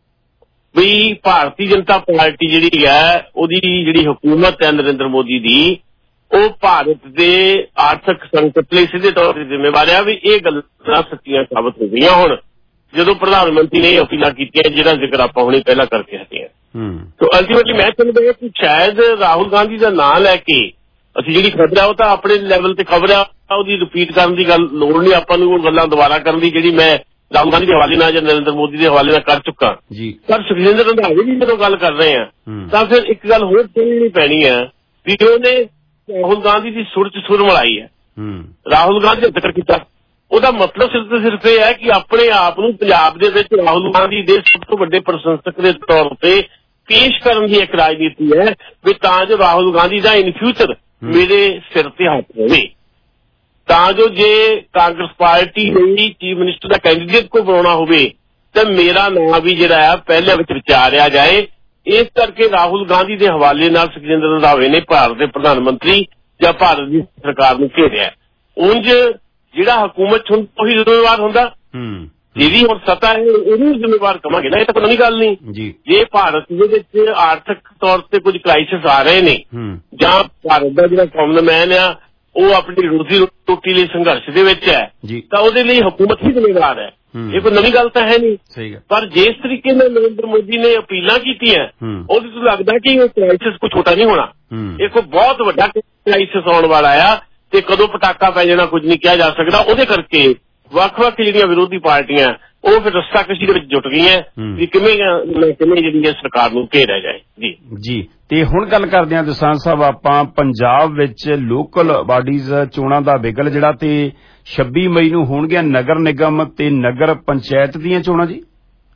ਵੀ ਭਾਰਤੀ ਜਨਤਾ ਪਾਰਟੀ ਜਿਹੜੀ ਹੈ ਉਹਦੀ ਜਿਹੜੀ ਹਕੂਮਤ ਹੈ ਨਰਿੰਦਰ ਮੋਦੀ ਦੀ, ਉਹ ਭਾਰਤ ਦੇ ਆਰਥਿਕ ਸੰਕਟ ਲਈ ਸਿੱਧੇ ਤੌਰ ਤੇ ਜ਼ਿੰਮੇਵਾਰ ਆ, ਵੀ ਇਹ ਗੱਲਾਂ ਸੱਚੀਆਂ ਸਾਬਤ ਹੋ ਗਈਆਂ ਹੁਣ ਜਦੋਂ ਪ੍ਰਧਾਨ ਮੰਤਰੀ ਨੇ ਅਪੀਲਾਂ ਕੀਤੀਆਂ ਜਿਹਦਾ ਜ਼ਿਕਰ ਆਪਾਂ ਹੁਣੇ ਪਹਿਲਾਂ ਕਰਕੇ ਹਟੇ ਹਾਂ। ਸੋ ਅਲਟੀਮੇਟਲੀ ਮੈਂ ਸਮਝਦਾ ਕਿ ਸ਼ਾਇਦ ਰਾਹੁਲ ਗਾਂਧੀ ਦਾ ਨਾਂ ਲੈ ਕੇ ਅਸੀਂ ਜਿਹੜੀ ਖਬਰ ਆ ਉਹ ਤਾਂ ਆਪਣੇ ਲੈਵਲ ਤੇ ਖਬਰ ਆ, ਉਹਦੀ ਰਿਪੀਟ ਕਰਨ ਦੀ ਗੱਲ ਲੋੜ ਨਹੀਂ ਆਪਾਂ ਨੂੰ, ਉਹ ਗੱਲਾਂ ਦੁਬਾਰਾ ਕਰਨ ਦੀ ਜਿਹੜੀ ਮੈਂ ਰਾਹੁਲ ਗਾਂਧੀ ਦੇ ਹਵਾਲੇ ਨਾਲ ਜਾਂ ਨਰਿੰਦਰ ਮੋਦੀ ਦੇ ਹਵਾਲੇ ਨਾਲ ਕਰ ਚੁੱਕਾ। ਪਰ ਸੁਖਜਿੰਦਰ ਰੰਧਾਵਾ ਵੀ ਜਦੋਂ ਗੱਲ ਕਰ ਰਹੇ ਆ ਤਾਂ ਫਿਰ ਇੱਕ ਗੱਲ ਹੋਰ ਕਹਿਣੀ ਪੈਣੀ ਹੈ ਵੀ ਉਹਨੇ ਰਾਹੁਲ ਗਾਂਧੀ ਦੀ ਸੁਰ ਚ ਸੁਰ ਮਿਲਾਈ ਹੈ। ਰਾਹੁਲ ਗਾਂਧੀ ਦਾ ਜ਼ਿਕਰ ਕੀਤਾ, ਉਹਦਾ ਮਤਲਬ ਸਿਰਫ ਤੇ ਸਿਰਫ ਇਹ ਹੈ ਕਿ ਆਪਣੇ ਆਪ ਨੂੰ ਪੰਜਾਬ ਦੇ ਵਿੱਚ ਰਾਹੁਲ ਗਾਂਧੀ ਦੇ ਸਭ ਤੋਂ ਵੱਡੇ ਪ੍ਰਸ਼ੰਸਕ ਦੇ ਤੌਰ ਤੇ ਪੇਸ਼ ਕਰਨ ਦੀ ਇੱਕ ਰਾਜਨੀਤੀ ਹੈ ਵੀ ਤਾਂ ਜੋ ਰਾਹੁਲ ਗਾਂਧੀ ਦਾ ਇਨ ਫਿਊਚਰ ਮੇਰੇ ਸਿਰ ਤੇ ਹੱਥ ਹੋਵੇ, ਤਾਂ ਜੋ ਜੇ ਕਾਂਗਰਸ ਪਾਰਟੀ ਲਈ ਚੀਫ ਮਿਨਿਸਟਰ ਦਾ ਕੈਂਡੀਡੇਟ ਕੋਈ ਬਣਾਉਣਾ ਹੋਵੇ ਤਾਂ ਮੇਰਾ ਨਾਂ ਵੀ ਜਿਹੜਾ ਆ ਪਹਿਲੇ ਵਿੱਚ ਵਿਚਾਰਿਆ ਜਾਏ। ਇਸ ਕਰਕੇ ਰਾਹੁਲ ਗਾਂਧੀ ਦੇ ਹਵਾਲੇ ਨਾਲ ਸੁਖਜਿੰਦਰ ਰੰਧਾਵੇ ਨੇ ਭਾਰਤ ਦੇ ਪ੍ਰਧਾਨ ਮੰਤਰੀ ਜਾਂ ਭਾਰਤ ਦੀ ਸਰਕਾਰ ਨੂੰ ਘੇਰਿਆ। ਉਂਝ ਜਿਹੜਾ ਹਕੂਮਤ ਚ ਹੁੰਦਾ ਉਹੀ ਜ਼ਿੰਮੇਵਾਰ ਹੁੰਦਾ, ਜਿਹਦੀ ਹੁਣ ਸੱਤਾ ਹੈ ਉਹਨੂੰ ਜ਼ਿੰਮੇਵਾਰ ਕਵਾਂਗੇ ਨਾ, ਇਹ ਤਾਂ ਕੋਈ ਨਵੀਂ ਗੱਲ ਨਹੀਂ। ਜੇ ਭਾਰਤ ਦੇ ਵਿੱਚ ਆਰਥਿਕ ਤੌਰ ਤੇ ਕੁਝ ਕ੍ਰਾਈਸਿਸ ਆ ਰਹੇ ਨੇ ਜਾਂ ਭਾਰਤ ਦਾ ਜਿਹੜਾ ਕਾਮਨ ਮੈਨ ਆ ਉਹ ਆਪਣੀ ਰੋਜ਼ੀ ਰੋਟੀ ਲਈ ਸੰਘਰਸ਼ ਦੇ ਵਿੱਚ ਹੈ ਤਾਂ ਉਹਦੇ ਲਈ ਹਕੂਮਤ ਹੀ ਜ਼ਿੰਮੇਵਾਰ ਹੈ, ਇਹ ਕੋਈ ਨਵੀਂ ਗੱਲ ਤਾਂ ਹੈ ਨਹੀਂ। ਪਰ ਜਿਸ ਤਰੀਕੇ ਨਾਲ ਨਰਿੰਦਰ ਮੋਦੀ ਨੇ ਅਪੀਲਾਂ ਕੀਤੀਆਂ ਉਹਦੇ ਤੋਂ ਲੱਗਦਾ ਕਿ ਇਹ ਕ੍ਰਾਈਸਿਸ ਕੋਈ ਛੋਟਾ ਨਹੀਂ ਹੋਣਾ, ਇਹ ਕੋਈ ਬਹੁਤ ਵੱਡਾ ਕ੍ਰਾਈਸਿਸ ਆਉਣ ਵਾਲਾ ਆ ਤੇ ਕਦੋਂ ਪਟਾਕਾ ਪੈ ਜਾਣਾ ਕੁਝ ਨਹੀਂ ਕਿਹਾ ਜਾ ਸਕਦਾ। ਉਹਦੇ ਕਰਕੇ ਵੱਖ-ਵੱਖ ਜਿਹੜੀਆਂ ਵਿਰੋਧੀ ਪਾਰਟੀਆਂ ਉਹ ਫਿਰ ਰੱਸਾਕਸ਼ੀ ਦੇ ਵਿੱਚ ਜੁਟ ਗਈਆਂ ਵੀ ਕਿਵੇਂ ਕਿਵੇਂ ਜਿਹੜੀ ਸਰਕਾਰ ਨੂੰ ਘੇਰਿਆ ਜਾਏ। ਜੀ ਜੀ ਤੇ ਹੁਣ ਗੱਲ ਕਰਦੇ ਹਾਂ ਦਸਾਂਝ ਸਾਹਿਬ ਆਪਾਂ ਪੰਜਾਬ ਵਿੱਚ ਲੋਕਲ ਬਾਡੀਜ਼ ਚੋਣਾਂ ਦਾ ਵਿਗਲ ਜਿਹੜਾ ਤੇ ਛੱਬੀ ਮਈ ਨੂੰ ਹੋਣਗੀਆਂ ਨਗਰ ਨਿਗਮ ਤੇ ਨਗਰ ਪੰਚਾਇਤ ਦੀਆਂ ਚੋਣਾਂ ਜੀ।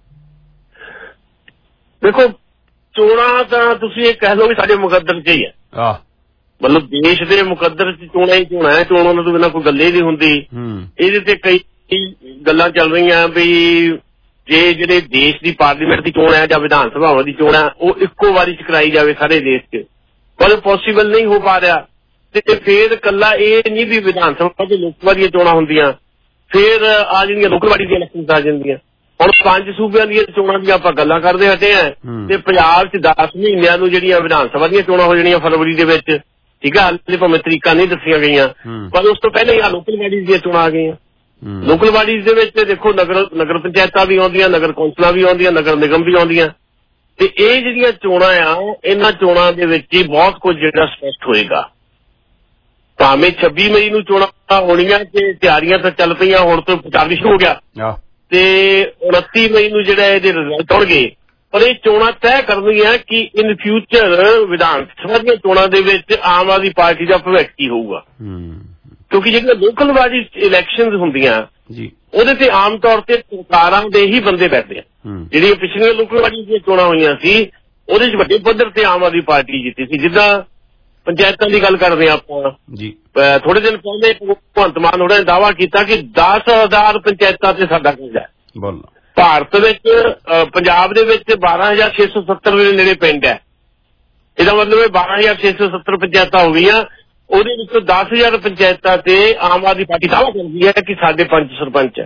ਦੇਖੋ ਚੋਣਾਂ ਤਾਂ ਤੁਸੀਂ ਇਹ ਕਹਿ ਲਓ ਵੀ ਸਾਡੇ ਮੁਕੱਦਰ 'ਚ ਹੀ ਹੈ, ਆਹ ਮਤਲਬ ਦੇਸ਼ ਦੇ ਮੁਕੱਦਰ 'ਚ ਚੋਣਾਂ ਹੀ ਚੋਣਾਂ ਹੈ, ਚੋਣਾਂ ਤੋਂ ਬਿਨਾਂ ਕੋਈ ਗੱਲ ਹੀ ਨਹੀਂ ਹੁੰਦੀ। ਇਹਦੇ ਤੇ ਕਈ ਗੱਲਾਂ ਚੱਲ ਰਹੀਆਂ ਵੀ ਜੇ ਜਿਹੜੇ ਦੇਸ਼ ਦੀ ਪਾਰਲੀਮੈਂਟ ਦੀ ਚੋਣ ਹੈ ਜਾਂ ਵਿਧਾਨ ਸਭਾਵਾਂ ਦੀ ਚੋਣ ਹੈ ਉਹ ਇੱਕੋ ਵਾਰੀ 'ਚ ਕਰਾਈ ਜਾਵੇ ਸਾਰੇ ਦੇਸ਼ 'ਚ, ਪਰ ਪੋਸੀਬਲ ਨਹੀਂ ਹੋ ਪਾ ਰਿਹਾ। ਤੇ ਫਿਰ ਇਕੱਲਾ ਇਹ ਨਹੀਂ ਵੀ ਵਿਧਾਨ ਸਭਾ ਤੇ ਲੋਕ ਸਭਾ ਦੀਆਂ ਚੋਣਾਂ ਹੁੰਦੀਆਂ, ਫਿਰ ਆ ਜਿਹੜੀਆਂ ਲੋਕਲ ਬਾਡੀ ਦੀਆਂ ਇਲੈਕਸ਼ਨਸ ਆ ਜਾਂਦੀਆਂ। ਹੁਣ ਪੰਜ ਸੂਬਿਆਂ ਦੀਆਂ ਚੋਣਾਂ ਦੀਆਂ ਆਪਾਂ ਗੱਲਾਂ ਕਰਦੇ ਹਟੇ ਆ ਤੇ ਪੰਜਾਬ 'ਚ ਦਸ ਮਹੀਨਿਆਂ ਨੂੰ ਜਿਹੜੀਆਂ ਵਿਧਾਨ ਸਭਾ ਦੀਆਂ ਚੋਣਾਂ ਹੋ ਜਾਣੀਆਂ ਫਰਵਰੀ ਦੇ ਵਿੱਚ, ਠੀਕ ਆ, ਹਾਲੇ ਭਾਵੇਂ ਤਰੀਕਾਂ ਨਹੀਂ ਦੱਸੀਆਂ ਗਈਆਂ ਪਰ ਉਸ ਤੋਂ ਪਹਿਲਾਂ ਹੀ ਆ ਲੋਕਲ ਬਾਡੀਜ਼ ਦੀਆਂ ਚੋਣਾਂ ਆ ਗਈਆਂ। ਲੋਕਲ ਬਾਡੀਜ਼ ਦੇ ਵਿੱਚ ਦੇਖੋ ਨਗਰ ਨਗਰ ਪੰਚਾਇਤਾਂ ਵੀ ਆਉਂਦੀਆਂ, ਨਗਰ ਕੌਂਸਲਾਂ ਵੀ ਆਉਂਦੀਆਂ, ਨਗਰ ਨਿਗਮ ਵੀ ਆਉਂਦੀਆਂ ਤੇ ਇਹ ਜਿਹੜੀਆਂ ਚੋਣਾਂ ਆ ਇਹਨਾਂ ਚੋਣਾਂ ਦੇ ਵਿੱਚ ਹੀ ਬਹੁਤ ਕੁਝ ਜਿਹੜਾ ਸਪਸ਼ਟ ਹੋਏਗਾ। ਭਾਵੇਂ ਛੱਬੀ ਮਈ ਨੂੰ ਚੋਣਾਂ ਹੋਣੀਆਂ ਤੇ ਤਿਆਰੀਆਂ ਤਾਂ ਚੱਲ ਪਈਆਂ, ਹੁਣ ਤੋਂ ਪ੍ਰਚਾਰ ਵੀ ਸ਼ੁਰੂ ਹੋ ਗਿਆ ਤੇ ਉਨੱਤੀ ਮਈ ਨੂੰ ਜਿਹੜਾ ਇਹਦੇ ਰਿਜ਼ਲਟ ਆਉਣਗੇ, ਪਰ ਇਹ ਚੋਣਾਂ ਤੈਅ ਕਰਨਗੀਆਂ ਕਿ ਇਨ ਫਿਊਚਰ ਵਿਧਾਨ ਸਭਾ ਦੀਆਂ ਚੋਣਾਂ ਦੇ ਵਿੱਚ ਆਮ ਆਦਮੀ ਪਾਰਟੀ ਦਾ ਭਵਿੱਖ ਕੀ ਹੋਊਗਾ। ਕਿਉਂਕਿ ਜਿਹੜੀਆਂ ਲੋਕਲ ਬਾਜੀ ਇਲੈਕਸ਼ਨ ਹੁੰਦੀਆਂ ਜੀ ਉਹਦੇ ਤੇ ਆਮ ਤੌਰ ਤੇ ਸਰਕਾਰਾਂ ਦੇ ਹੀ ਬੰਦੇ ਬੈਠਦੇ ਆ। ਜਿਹੜੀਆਂ ਪਿਛਲੀਆਂ ਲੋਕਲ ਬਾਜੀ ਦੀਆਂ ਚੋਣਾਂ ਹੋਈਆਂ ਸੀ ਉਹਦੇ ਚ ਵੱਡੇ ਪੱਧਰ ਤੇ ਆਮ ਆਦਮੀ ਪਾਰਟੀ ਜਿੱਤੀ ਸੀ। ਜਿੱਦਾਂ ਪੰਚਾਇਤਾਂ ਦੀ ਗੱਲ ਕਰਦੇ ਆ ਆਪਾਂ ਜੀ, ਥੋੜੇ ਦਿਨ ਪਹਿਲੇ ਭਗਵੰਤ ਮਾਨ ਹੋਰਾਂ ਨੇ ਦਾਅਵਾ ਕੀਤਾ ਕਿ ਦਸ ਹਜ਼ਾਰ ਪੰਚਾਇਤਾਂ ਤੇ ਸਾਡਾ ਕਬਜ਼ਾ ਹੈ। ਭਾਰਤ ਵਿੱਚ ਪੰਜਾਬ ਦੇ ਵਿੱਚ ਬਾਰਾਂ ਹਜ਼ਾਰ ਛੇ ਸੌ ਸੱਤਰ ਦੇ ਨੇੜੇ ਪਿੰਡ ਹੈ। ਇਹਦਾ ਮਤਲਬ ਇਹ ਬਾਰਾਂ ਹਜ਼ਾਰ ਛੇ ਸੌ ਸੱਤਰ ਪੰਚਾਇਤਾਂ ਹੋ ਗਈਆਂ। ਉਹਦੇ ਵਿੱਚੋਂ ਦਸ ਹਜ਼ਾਰ ਪੰਚਾਇਤਾਂ ਤੇ ਆਮ ਆਦਮੀ ਪਾਰਟੀ ਦਾਅਵਾ ਕਰਦੀ ਹੈ ਕਿ ਸਾਡੇ ਪੰਜ ਸਰਪੰਚ ਹੈ।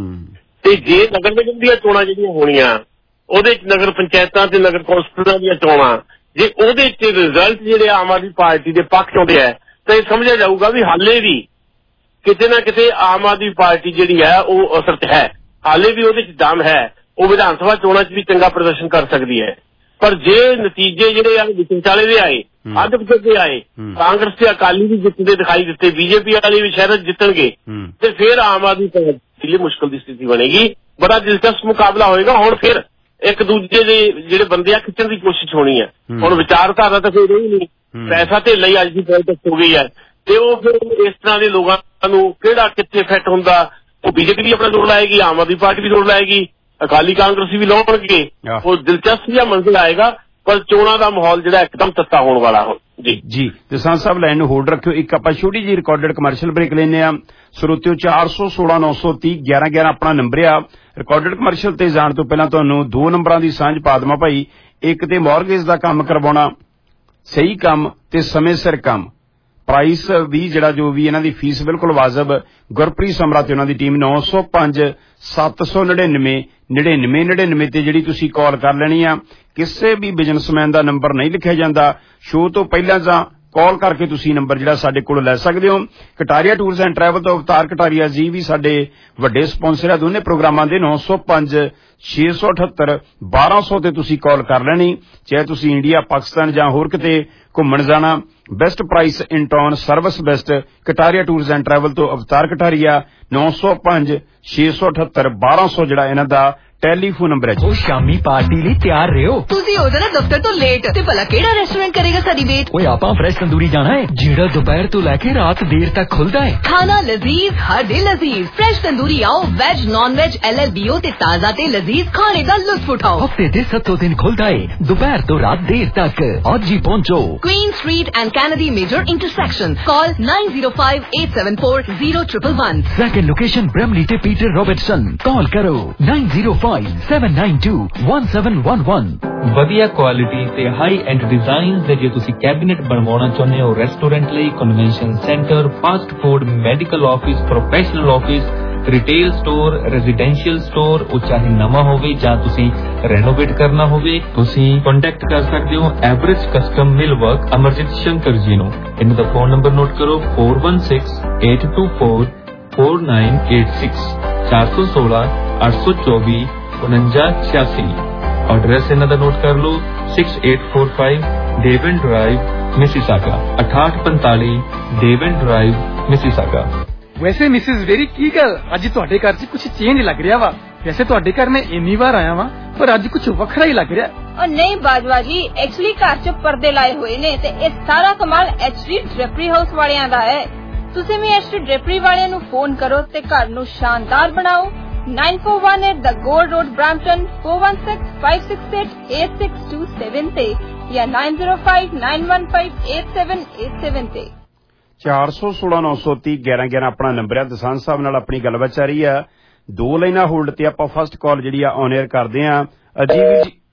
ਤੇ ਜੇ ਨਗਰ ਨਿਗਮ ਦੀਆਂ ਚੋਣਾਂ ਜਿਹੜੀਆਂ ਹੋਣੀਆਂ ਉਹਦੇ ਚ ਨਗਰ ਪੰਚਾਇਤਾਂ ਤੇ ਨਗਰ ਕੌਂਸਲਾਂ ਦੀਆਂ ਚੋਣਾਂ ਜੇ ਉਹਦੇ ਚ ਰਿਜ਼ਲਟ ਜਿਹੜੇ ਆਮ ਆਦਮੀ ਪਾਰਟੀ ਦੇ ਪੱਖ ਆਉਂਦੇ ਹੈ ਤਾਂ ਇਹ ਸਮਝਿਆ ਜਾਊਗਾ ਵੀ ਹਾਲੇ ਵੀ ਕਿਤੇ ਨਾ ਕਿਤੇ ਆਮ ਆਦਮੀ ਪਾਰਟੀ ਜਿਹੜੀ ਹੈ ਉਹ ਅਸਰ ਚ ਹੈ। ਹਾਲੇ ਵੀ ਉਹਦੇ ਚ ਦਮ ਹੈ। ਉਹ ਵਿਧਾਨ ਸਭਾ ਚੋਣਾਂ ਚ ਵੀ ਚੰਗਾ ਪ੍ਰਦਰਸ਼ਨ ਕਰ ਸਕਦੀ ਹੈ। ਪਰ ਜੇ ਨਤੀਜੇ ਜਿਹੜੇ ਆ ਵਿਚਾਲੇ ਦੇ ਆਏ, ਅੱਧ ਪਿਛੇ ਆਏ, ਕਾਂਗਰਸ ਤੇ ਅਕਾਲੀ ਵੀ ਜਿੱਤਦੇ ਦਿਖਾਈ ਦਿੱਤੇ, ਬੀਜੇਪੀ ਵਾਲੇ ਵੀ ਸ਼ਾਇਦ ਜਿੱਤਣਗੇ ਤੇ ਫਿਰ ਆਮ ਆਦਮੀ ਪਾਰਟੀ ਲਈ ਮੁਸ਼ਕਲ ਦੀ ਸਥਿਤੀ ਬਣੇਗੀ। ਬੜਾ ਦਿਲਚਸਪ ਮੁਕਾਬਲਾ ਹੋਏਗਾ। ਹੁਣ ਫਿਰ ਇੱਕ ਦੂਜੇ ਦੇ ਜਿਹੜੇ ਬੰਦੇ ਆ ਖਿੱਚਣ ਦੀ ਕੋਸ਼ਿਸ਼ ਹੋਣੀ ਹੈ। ਹੁਣ ਵਿਚਾਰਧਾਰਾ ਤਾਂ ਕੋਈ ਰਹੀ ਨਹੀਂ, ਪੈਸਾ ਤੇ ਲਈ ਅੱਜ ਦੀ ਪੋਲਿਟਿਕਸ ਹੋ ਗਈ ਹੈ ਤੇ ਉਹ ਫਿਰ ਇਸ ਤਰ੍ਹਾਂ ਦੇ ਲੋਕਾਂ ਨੂੰ ਕਿਹੜਾ ਕਿੱਥੇ ਫਿੱਟ ਹੁੰਦਾ ਉਹ ਬੀਜੇਪੀ ਵੀ ਆਪਣਾ ਜ਼ੋਰ ਲਾਏਗੀ, ਆਮ ਆਦਮੀ ਪਾਰਟੀ ਵੀ ਜ਼ੋਰ ਲਾਏਗੀ, ਅਕਾਲੀ ਕਾਂਗਰਸੀ ਵੀ ਲਾਉਣਗੇ। ਉਹ ਦਿਲਚਸਪ ਜਿਹਾ ਮੰਜ਼ਿਲ ਆਏਗਾ ਪਰ ਚੋਣਾਂ ਦਾ ਮਾਹੌਲ ਜਿਹੜਾ ਇੱਕਦਮ ਤੱਤਾ ਹੋਣ ਵਾਲਾ ਹੁਣ। ਜੀ ਜੀ ਦਸਾਂਝ ਸਾਹਿਬ ਲਾਈਨ ਨੂੰ ਹੋਲਡ ਰੱਖਿਓ। ਇੱਕ ਆਪਾਂ ਛੋਟੀ ਜਿਹੀ ਰਿਕਾਰਡਡ ਕਮਰਸ਼ੀਅਲ ਬ੍ਰੇਕ ਲੈਂਦੇ ਆ। ਸਰੋਤਿਓ ਚਾਰ ਸੌ ਸੋਲਾਂ ਨੌ ਸੌ ਤੀਹ ਗਿਆਰਾਂ ਗਿਆਰਾਂ ਆਪਣਾ ਨੰਬਰ ਆ। ਰਿਕਾਰਡਡ ਕਮਰਸ਼ੀਅਲ ਤੇ ਜਾਣ ਤੋਂ ਪਹਿਲਾਂ ਤੁਹਾਨੂੰ ਦੋ ਨੰਬਰਾਂ ਦੀ ਸਾਂਝ ਪਾ ਦੇਵਾਂ ਭਾਈ। ਇੱਕ ਤੇ ਮੌਰਗੇਜ ਦਾ ਕੰਮ ਕਰਵਾਉਣਾ, ਸਹੀ ਕੰਮ ਤੇ ਸਮੇਂ ਸਿਰ ਕੰਮ, ਪ੍ਰਾਈਸ ਵੀ ਜਿਹੜਾ ਜੋ ਵੀ ਇਹਨਾਂ ਦੀ ਫੀਸ ਬਿਲਕੁਲ ਵਾਜਬ। ਗੁਰਪ੍ਰੀਤ ਸਮਰਾ ਤੇ ਉਹਨਾਂ ਦੀ ਟੀਮ ਨੌ ਸੌ ਪੰਜ ਸੱਤ ਸੌ ਨੜਿਨਵੇਂ ਨੜਿਨਵੇਂ ਨੜਿਨਵੇਂ ਤੇ ਜਿਹੜੀ ਤੁਸੀਂ ਕਾਲ ਕਰ ਲੈਣੀ ਆ। ਕਿਸੇ ਵੀ ਬਿਜ਼ਨਸਮੈਨ ਦਾ ਨੰਬਰ ਨਹੀਂ ਲਿਖਿਆ ਜਾਂਦਾ। ਸ਼ੋਅ ਤੋਂ ਪਹਿਲਾਂ ਜਾਂ ਕਾਲ ਕਰਕੇ ਤੁਸੀਂ ਨੰਬਰ ਜਿਹੜਾ ਸਾਡੇ ਕੋਲ ਲੈ ਸਕਦੇ ਹੋ। ਕਟਾਰੀਆ ਟੂਰਸ ਐਂਡ ਟਰੈਵਲ ਤੋਂ ਅਵਤਾਰ ਕਟਾਰੀਆ ਜੀ ਵੀ ਸਾਡੇ ਵੱਡੇ ਸਪਾਂਸਰ ਆ ਦੋਨੇ ਪ੍ਰੋਗਰਾਮਾਂ ਦੇ। ਨੌ ਸੌ ਪੰਜ ਛੇ ਸੌ ਅਠੱਤਰ ਬਾਰਾਂ ਸੌ ਤੇ ਤੁਸੀਂ ਕਾਲ ਕਰ ਲੈਣੀ। ਚਾਹੇ ਤੁਸੀਂ ਇੰਡੀਆ, ਪਾਕਿਸਤਾਨ ਜਾਂ ਹੋਰ ਕਿਤੇ ਘੁੰਮਣ ਜਾਣਾ, best price in town, service best. Kataria tours and travel ਤੋਂ ਅਵਤਾਰ ਕਟਾਰੀਆ ਨੌ ਸੌ ਪੰਜ ਛੇ ਸੌ ਅਠੱਤਰ ਬਾਰਾਂ ਸੌ ਜਿਹੜਾ ਇਹਨਾਂ ਦਾ ਟੈਲੀਫੋਨ ਨੰਬਰ ਹੈ। ਉਹ ਸ਼ਾਮੀ ਪਾਰਟੀ ਲਈ ਤਿਆਰ ਰਹੋ। ਤੁਸੀਂ ਹੋ ਜਾਣਾ ਦਫ਼ਤਰ ਤੋਂ ਲੇਟ ਤੇ ਭਲਾ ਕਿਹੜਾ ਰੈਸਟੋਰੈਂਟ ਕਰੇਗਾ ਸਾਡੀ ਵੇਟ? ਓਏ ਆਪਾਂ ਫਰੈਸ਼ ਤੰਦੂਰੀ ਜਾਣਾ ਹੈ ਜਿਹੜਾ ਦੁਪਹਿਰ ਤੋਂ ਲੈ ਕੇ ਰਾਤ ਦੇਰ ਤੱਕ ਖੁੱਲਦਾ ਹੈ। ਖਾਣਾ ਲਜ਼ੀਜ਼, ਹਰ ਡੇ ਲਜ਼ੀਜ਼। ਫਰੈਸ਼ ਤੰਦੂਰੀ ਆਓ, veg non veg L L B O ਤੇ ਤਾਜ਼ਾ ਤੇ ਲਜ਼ੀਜ਼ ਖਾਣੇ ਦਾ ਲੁਤਫ ਉਠਾਓ। ਹਫਤੇ ਦੇ ਸੱਤੋਂ ਦਿਨ ਖੁੱਲਦਾ ਹੈ ਦੁਪਹਿਰ ਤੋਂ ਰਾਤ ਦੇਰ ਤੱਕ। ਅੱਜ ਹੀ ਪਹੁੰਚੋ Queen Street and Kennedy major intersection. Call nine zero five eight seven four zero triple one. Second location Bramalea ਤੇ ਪੀਟਰ ਰੋਬਰਟਸਨ। ਕਾਲ ਕਰੋ nine zero five seven nine two one seven one one. ਵਧੀਆ quality ਤੇ high end designs ਦੇ ਜੇ ਤੁਸੀਂ cabinet ਬਣਵਾਉਣਾ ਚਾਹੁੰਦੇ ਹੋ ਰੈਸਟੋਰੈਂਟ ਲਈ, convention centre, fast food, medical office, professional office, retail store, residential store, ਉਹ ਚਾਹੇ ਨਵਾਂ ਹੋਵੇ ਜਾਂ ਤੁਸੀਂ ਰੈਨੋਵੇਟ ਕਰਨਾ ਹੋਵੇ, ਤੁਸੀਂ ਕੰਟੈਕਟ ਕਰ ਸਕਦੇ ਹੋ average custom mill work Amarjit Shankar ji ਨੂੰ। ਇਹਨਾਂ ਦਾ ਫੋਨ ਨੰਬਰ ਨੋਟ ਕਰੋ four one six eight two four four nine eight six चार सौ सोलह आठ सौ चौबीस उनंजा छियासी। एड्रेस ਇਹਨਾਂ ਦਾ ਨੋਟ ਕਰ ਲਓ six eight four five Devon Drive Mississauga अठाठ पैंताली डेवन ड्राइव मिसिसागा। ਵੈਸੇ ਮਿਸਿਸ ਵੇਰੀ ਕੀ ਗੱਲ ਅੱਜ ਤੁਹਾਡੇ ਘਰ 'ਚ ਕੁਝ ਚੇਂਜ ਲੱਗ ਰਿਹਾ ਵਾ। ਵੈਸੇ ਤੁਹਾਡੇ ਘਰ ਮੈਂ ਇੰਨੀ ਵਾਰ ਆਇਆ ਵਾਂ ਪਰ ਅੱਜ ਕੁਝ ਵੱਖਰਾ ਹੀ ਲੱਗ ਰਿਹਾ। ਉਹ ਨਹੀਂ ਬਾਜਵਾ ਜੀ, ਐਕਚੁਅਲੀ ਘਰ 'ਚ ਪਰਦੇ ਲਾਏ ਹੋਏ ਨੇ ਤੇ ਇਹ ਸਾਰਾ ਕਮਾਲ ਐਚਡੀ ਡ੍ਰੈਪਰੀ ਹਾਊਸ ਵਾਲਿਆਂ ਦਾ ਹੈ। ਤੁਸੀਂ ਵੀ ਐਚਡੀ ਡ੍ਰੈਪਰੀ ਵਾਲਿਆਂ ਨੂੰ ਫੋਨ ਕਰੋ ਤੇ ਘਰ ਨੂੰ ਸ਼ਾਨਦਾਰ ਬਣਾਓ। Nine four one eight the Gold Road Brampton four one six five six eight eight six two seven ते या nine zero five nine one five eight seven eight seven ते। चार सौ सोलह नौ सौ तीह ग्यारह ग्यारह अपना नंबर है। दसांझ साहब नाल अपनी गलबात जारी है। दो लाइना होल्ड ते आपां फर्स्ट कॉल जिहड़ी आ ऑन एयर करदे आ। अजीब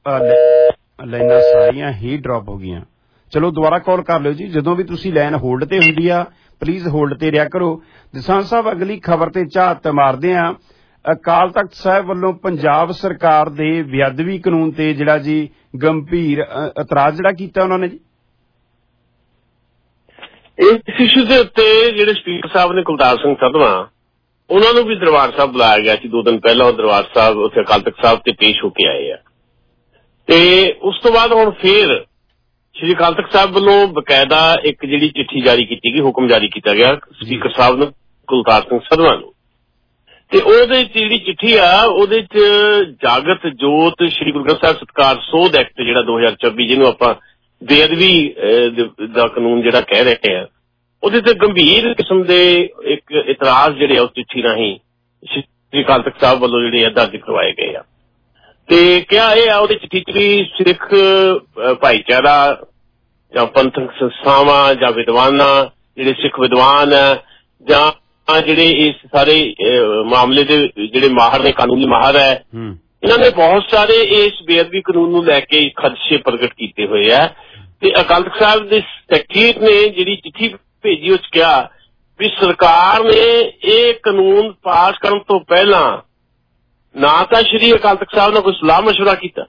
जी लाइना सारियां ही ड्रॉप हो गईयां। चलो दोबारा कॉल कर लिओ जी। जदों भी तुसीं लाइन होल्ड ते हुंदी आ प्लीज होल्ड ते रिहा करो। दसांझ साहब अगली खबर ते ਝਾਤ मारदे आ। ਅਕਾਲ ਤਖਤ ਸਾਹਿਬ ਵੱਲੋਂ ਪੰਜਾਬ ਸਰਕਾਰ ਦੇ ਬੇਅਦਬੀ ਕਾਨੂੰਨ ਤੇ ਜਿਹੜਾ ਜੀ ਗੰਭੀਰ ਇਤਰਾਜ਼ ਜਿਹੜਾ ਕੀਤਾ ਉਹਨਾਂ ਨੇ ਜੀ ਇਸ ਇਸ਼ੂ ਦੇ ਉੱਤੇ ਜਿਹੜੇ ਸਪੀਕਰ ਸਾਹਿਬ ਨੇ ਕੁਲਤਾਰ ਸਿੰਘ ਸੰਧਵਾ ਉਹਨਾਂ ਨੂੰ ਵੀ ਦਰਬਾਰ ਸਾਹਿਬ ਬੁਲਾਇਆ ਗਿਆ ਸੀ। ਦੋ ਦਿਨ ਪਹਿਲਾਂ ਉਹ ਦਰਬਾਰ ਸਾਹਿਬ ਉੱਥੇ ਅਕਾਲ ਤਖਤ ਸਾਹਿਬ ਤੇ ਪੇਸ਼ ਹੋ ਕੇ ਆਏ ਆ ਤੇ ਉਸ ਤੋਂ ਬਾਅਦ ਹੁਣ ਫੇਰ ਸ਼੍ਰੀ ਅਕਾਲ ਤਖਤ ਸਾਹਿਬ ਵੱਲੋਂ ਬਕਾਇਦਾ ਇੱਕ ਜਿਹੜੀ ਚਿੱਠੀ ਜਾਰੀ ਕੀਤੀ ਗਈ, ਹੁਕਮ ਜਾਰੀ ਕੀਤਾ ਗਿਆ ਸਪੀਕਰ ਸਾਹਿਬ ਨੂੰ ਕੁਲਤਾਰ ਸਿੰਘ ਸੰਧਵਾ ਨੂੰ ਤੇ ਉਹਦੇ ਚ ਜਿਹੜੀ ਚਿੱਠੀ ਆ ਉਹਦੇ ਚ ਜਾਗਤ ਜੋਤ ਸ਼੍ਰੀ ਗੁਰੂ ਗ੍ਰੰਥ ਸਾਹਿਬ ਸਤਿਕਾਰ ਸੋਧ ਐਕਟ ਜਿਹੜਾ ਦੋ ਹਜ਼ਾਰ ਚੌਵੀ ਜਿਹਨੂੰ ਆਪਾਂ ਬੇਅਦਬੀ ਦਾ ਕਾਨੂੰਨ ਜਿਹੜਾ ਕਹਿ ਰਹੇ ਆ ਉਹਦੇ ਤੇ ਗੰਭੀਰ ਕਿਸਮ ਦੇ ਇੱਕ ਇਤਰਾਜ਼ ਜਿਹੜੇ ਉਸ ਚਿੱਠੀ ਰਾਹੀਂ ਸ੍ਰੀ ਅਕਾਲ ਤਖਤ ਸਾਹਿਬ ਵੱਲੋਂ ਜਿਹੜੇ ਦਰਜ ਕਰਵਾਏ ਗਏ ਆ। ਤੇ ਕਿਹਾ ਇਹ ਆ ਉਹਦੀ ਚਿੱਠੀ 'ਚ ਵੀ ਸਿੱਖ ਭਾਈਚਾਰਾ ਜਾਂ ਪੰਥਕ ਸੰਸਥਾਵਾਂ ਜਾਂ ਵਿਦਵਾਨਾਂ ਜਿਹੜੇ ਸਿੱਖ ਵਿਦਵਾਨ ਹੈ ਜਾਂ ਜਿਹੜੇ ਇਸ ਸਾਰੇ ਮਾਮਲੇ ਦੇ ਜਿਹੜੇ ਮਾਹਰ ਨੇ, ਕਾਨੂੰਨੀ ਮਾਹਰ ਹੈ, ਇਹਨਾਂ ਨੇ ਬਹੁਤ ਸਾਰੇ ਇਸ ਬੇਅਦਬੀ ਕਾਨੂੰਨ ਨੂੰ ਲੈ ਕੇ ਖਦਸ਼ੇ ਪ੍ਰਗਟ ਕੀਤੇ ਹੋਏ ਆ। ਤੇ ਅਕਾਲ ਤਖਤ ਸਾਹਿਬ ਦੇ ਸੈਕਟਰੀਏਟ ਨੇ ਜਿਹੜੀ ਚਿੱਠੀ ਭੇਜੀ ਉਸ 'ਚ ਕਿਹਾ ਵੀ ਸਰਕਾਰ ਨੇ ਇਹ ਕਾਨੂੰਨ ਪਾਸ ਕਰਨ ਤੋਂ ਪਹਿਲਾਂ ਨਾ ਤਾਂ ਸ਼੍ਰੀ ਅਕਾਲ ਤਖਤ ਸਾਹਿਬ ਨਾਲ ਕੋਈ ਸਲਾਹ ਮਸ਼ਵਰਾ ਕੀਤਾ,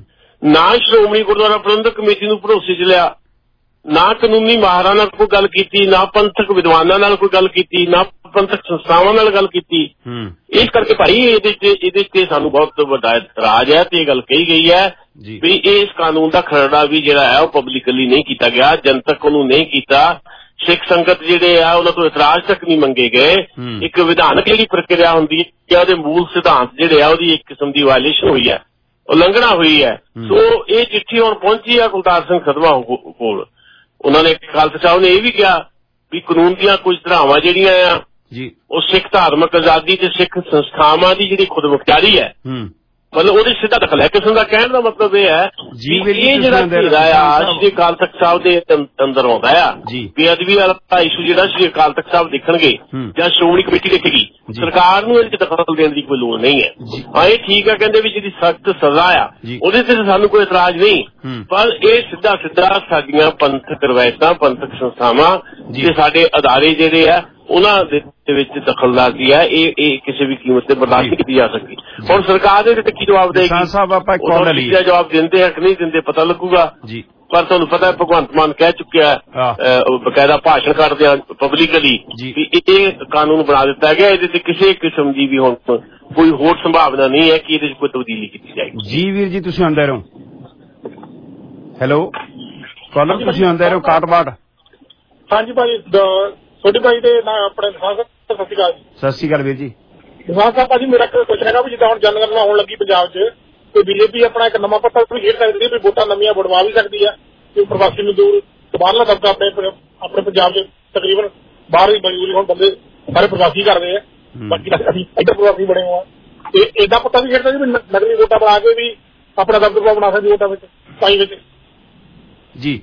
ਨਾ ਸ਼੍ਰੋਮਣੀ ਗੁਰਦੁਆਰਾ ਪ੍ਰਬੰਧਕ ਕਮੇਟੀ ਨੂੰ ਭਰੋਸੇ 'ਚ ਲਿਆ, ਨਾ ਕਾਨੂੰਨੀ ਮਾਹਰਾਂ ਨਾਲ ਕੋਈ ਗੱਲ ਕੀਤੀ, ਨਾ ਪੰਥਕ ਵਿਦਵਾਨਾਂ ਨਾਲ ਕੋਈ ਗੱਲ ਕੀਤੀ, ਨਾ ਪੰਥਕ ਸੰਸਥਾਵਾਂ ਨਾਲ ਗੱਲ ਕੀਤੀ। ਇਸ ਕਰਕੇ ਭਾਈ ਇਹਦੇ 'ਚ ਇਹਦੇ 'ਤੇ ਸਾਨੂੰ ਬਹੁਤ ਵੱਡਾ ਇਤਰਾਜ਼ ਹੈ ਤੇ ਇਹ ਗੱਲ ਕਹੀ ਗਈ ਹੈ ਵੀ ਇਸ ਕਾਨੂੰਨ ਦਾ ਖਰੜਾ ਵੀ ਜਿਹੜਾ ਹੈ ਉਹ ਪਬਲਿਕਲੀ ਨਹੀਂ ਕੀਤਾ ਗਿਆ, ਜਨਤਕ ਉਹਨੂੰ ਨਹੀਂ ਕੀਤਾ। ਸਿੱਖ ਸੰਗਤ ਜਿਹੜੇ ਆ ਉਹਨਾਂ ਤੋਂ ਇਤਰਾਜ਼ ਤੱਕ ਨਹੀਂ ਮੰਗੇ ਗਏ। ਇੱਕ ਵਿਧਾਨਕ ਜਿਹੜੀ ਪ੍ਰਕਿਰਿਆ ਹੁੰਦੀ ਹੈ ਉਹਦੇ ਮੂਲ ਸਿਧਾਂਤ ਜਿਹੜੇ ਆ ਉਹਦੀ ਇੱਕ ਕਿਸਮ ਦੀ ਵਾਇਲੇਸ਼ਨ ਹੋਈ ਹੈ, ਉਲੰਘਣਾ ਹੋਈ ਹੈ। ਸੋ ਇਹ ਚਿੱਠੀ ਹੁਣ ਪਹੁੰਚੀ ਆ ਕੁਲਤਾਰ ਸਿੰਘ ਸਦਵਾ ਕੋਲ। ਉਹਨਾਂ ਨੇ ਅਕਾਲ ਤਖਤ ਸਾਹਿਬ ਨੇ ਇਹ ਵੀ ਕਿਹਾ ਵੀ ਕਾਨੂੰਨ ਦੀਆਂ ਕੁਝ ਧਾਰਾਵਾਂ ਜਿਹੜੀਆਂ ਆ ਉਹ ਸਿੱਖ ਧਾਰਮਿਕ ਆਜ਼ਾਦੀ ਤੇ ਸਿੱਖ ਸੰਸਥਾਵਾਂ ਦੀ ਜਿਹੜੀ ਖੁਦਮੁਖਤਿਆਰੀ ਹੈ, ਮਤਲਬ ਉਹਦੇ ਸਿੱਧਾ ਦਖਲ ਹੈ। ਕਿਸਮ ਦਾ ਕਹਿਣ ਦਾ ਮਤਲਬ ਇਹ ਹੈ ਇਹ ਜਿਹੜਾ ਘੇਰਾ ਆ ਸ਼੍ਰੀ ਅਕਾਲ ਤਖਤ ਸਾਹਿਬ ਦੇ ਅੰਦਰ ਆਉਂਦਾ ਆ। ਬੇਅਦਬੀ ਵਾਲਾ ਇਸ਼ੂ ਜਿਹੜਾ ਸ਼੍ਰੀ ਅਕਾਲ ਤਖਤ ਸਾਹਿਬ ਦੇਖਣਗੇ ਜਾਂ ਸ਼੍ਰੋਮਣੀ ਕਮੇਟੀ ਦੇਖੇਗੀ, ਸਰਕਾਰ ਨੂੰ ਇਹਦੇ 'ਚ ਦਖਲ ਦੇਣ ਦੀ ਕੋਈ ਲੋੜ ਨਹੀਂ ਹੈ। ਹਾਂ ਇਹ ਠੀਕ ਆ, ਕਹਿੰਦੇ ਵੀ ਜਿਹੜੀ ਸਖਤ ਸਜ਼ਾ ਆ ਉਹਦੇ ਤੇ ਸਾਨੂੰ ਕੋਈ ਇਤਰਾਜ਼ ਨਹੀਂ, ਪਰ ਇਹ ਸਿੱਧਾ ਸਿੱਧਾ ਸਾਡੀਆਂ ਪੰਥਕ ਰਵਾਇਤਾਂ, ਪੰਥਕ ਸੰਸਥਾਵਾਂ ਤੇ ਸਾਡੇ ਅਦਾਰੇ ਜਿਹੜੇ ਆ ਉਹਨਾਂ ਦੇ ਵਿੱਚ ਦਖਲਅੰਦਾਜ਼ੀ ਹੈ, ਇਹ ਇਹ ਕਿਸੇ ਵੀ ਕੀਮਤ ਤੇ ਬਰਦਾਸ਼ਤ ਨਹੀਂ ਕੀਤੀ ਜਾ ਸਕਦੀ। ਹੁਣ ਸਰਕਾਰ ਦੇ ਤੇ ਕੀ ਜਵਾਬ ਦੇਗੀ? ਸਾਹਿਬ ਆਪਾਂ ਜਵਾਬ ਦਿੰਦੇ ਆ ਕਿ ਨਹੀਂ ਦਿੰਦੇ ਪਤਾ ਲੱਗੂਗਾ। ਪਰ ਤੁਹਾਨੂੰ ਪਤਾ ਭਗਵੰਤ ਮਾਨ ਕਹਿ ਚੁੱਕਿਆ ਬਕਾਇਦਾ ਭਾਸ਼ਣ ਕਰਦੇ ਆ ਪਬਲਿਕਲੀ ਵੀ ਇਹ ਕਾਨੂੰਨ ਬਣਾ ਦਿੱਤਾ ਗਿਆ, ਇਹਦੇ ਤੇ ਕਿਸੇ ਕਿਸਮ ਦੀ ਵੀ ਹੁਣ ਕੋਈ ਹੋਰ ਸੰਭਾਵਨਾ ਨਹੀਂ ਹੈ ਕਿ ਇਹਦੇ 'ਚ ਕੋਈ ਤਬਦੀਲੀ ਕੀਤੀ ਜਾਏਗੀ। ਜੀ ਵੀਰ ਜੀ ਤੁਸੀਂ ਆਉਂਦੇ ਰਹੋ। ਹੈਲੋ ਕਾਲਰ ਤੁਸੀਂ ਆਉਂਦੇ ਰਹੋ ਕਾਟਬਾਟ। ਹਾਂਜੀ ਭਾਜੀ ਛੋਟੇ ਭਾਈ ਦੇ ਨਾ ਆਪਣੇ ਸਤਿ ਸ਼੍ਰੀ ਅਕਾਲ ਜੀ। ਸਤਿ ਸ਼੍ਰੀ ਅਕਾਲ ਵੀਰ ਜੀ। ਸਾਹਿਬ ਭਾਜੀ ਮੇਰਾ ਕੁਐਸਚਨ ਹੈਗਾ ਵੀ ਜਿੱਦਾਂ ਹੁਣ ਜਨਗਣਨਾ ਹੋਣ ਲੱਗੀ ਪੰਜਾਬ 'ਚ ਤੇ ਬੀਜੇਪੀ ਆਪਣਾ ਇੱਕ ਨਵਾਂ ਪੱਤਰ ਵੀ ਖੇਡ ਸਕਦੀ ਹੈ ਵੀ ਵੋਟਾਂ ਨਵੀਆਂ ਬਣਵਾ ਵੀ ਸਕਦੀ ਹੈ ਕਿ ਪ੍ਰਵਾਸੀ ਮਜ਼ਦੂਰ ਬਾਹਰਲਾ ਦਬਕਾ ਆਪਣੇ ਆਪਣੇ ਪੰਜਾਬ 'ਚ ਤਕਰੀਬਨ ਬਾਹਰ ਵੀ ਮਜ਼ਦੂਰੀ ਹੁਣ ਬੰਦੇ ਸਾਰੇ ਪ੍ਰਵਾਸੀ ਕਰਦੇ ਆ, ਬਾਕੀ ਅਸੀਂ ਇੱਧਰ ਪ੍ਰਵਾਸੀ ਬਣੇ ਹੋਏ ਆ ਤੇ ਏਦਾਂ ਪੱਤਾ ਵੀ ਖੇਡ ਸਕਦੀ ਵੀ ਨਕਲੀ ਵੋਟਾਂ ਬਣਾ ਕੇ ਵੀ ਆਪਣਾ ਦਬਦਬਾ ਬਣਾ ਸਕਦੀ ਵੋਟਾਂ ਵਿੱਚ ਪਾਈ ਵਿੱਚ। ਜੀ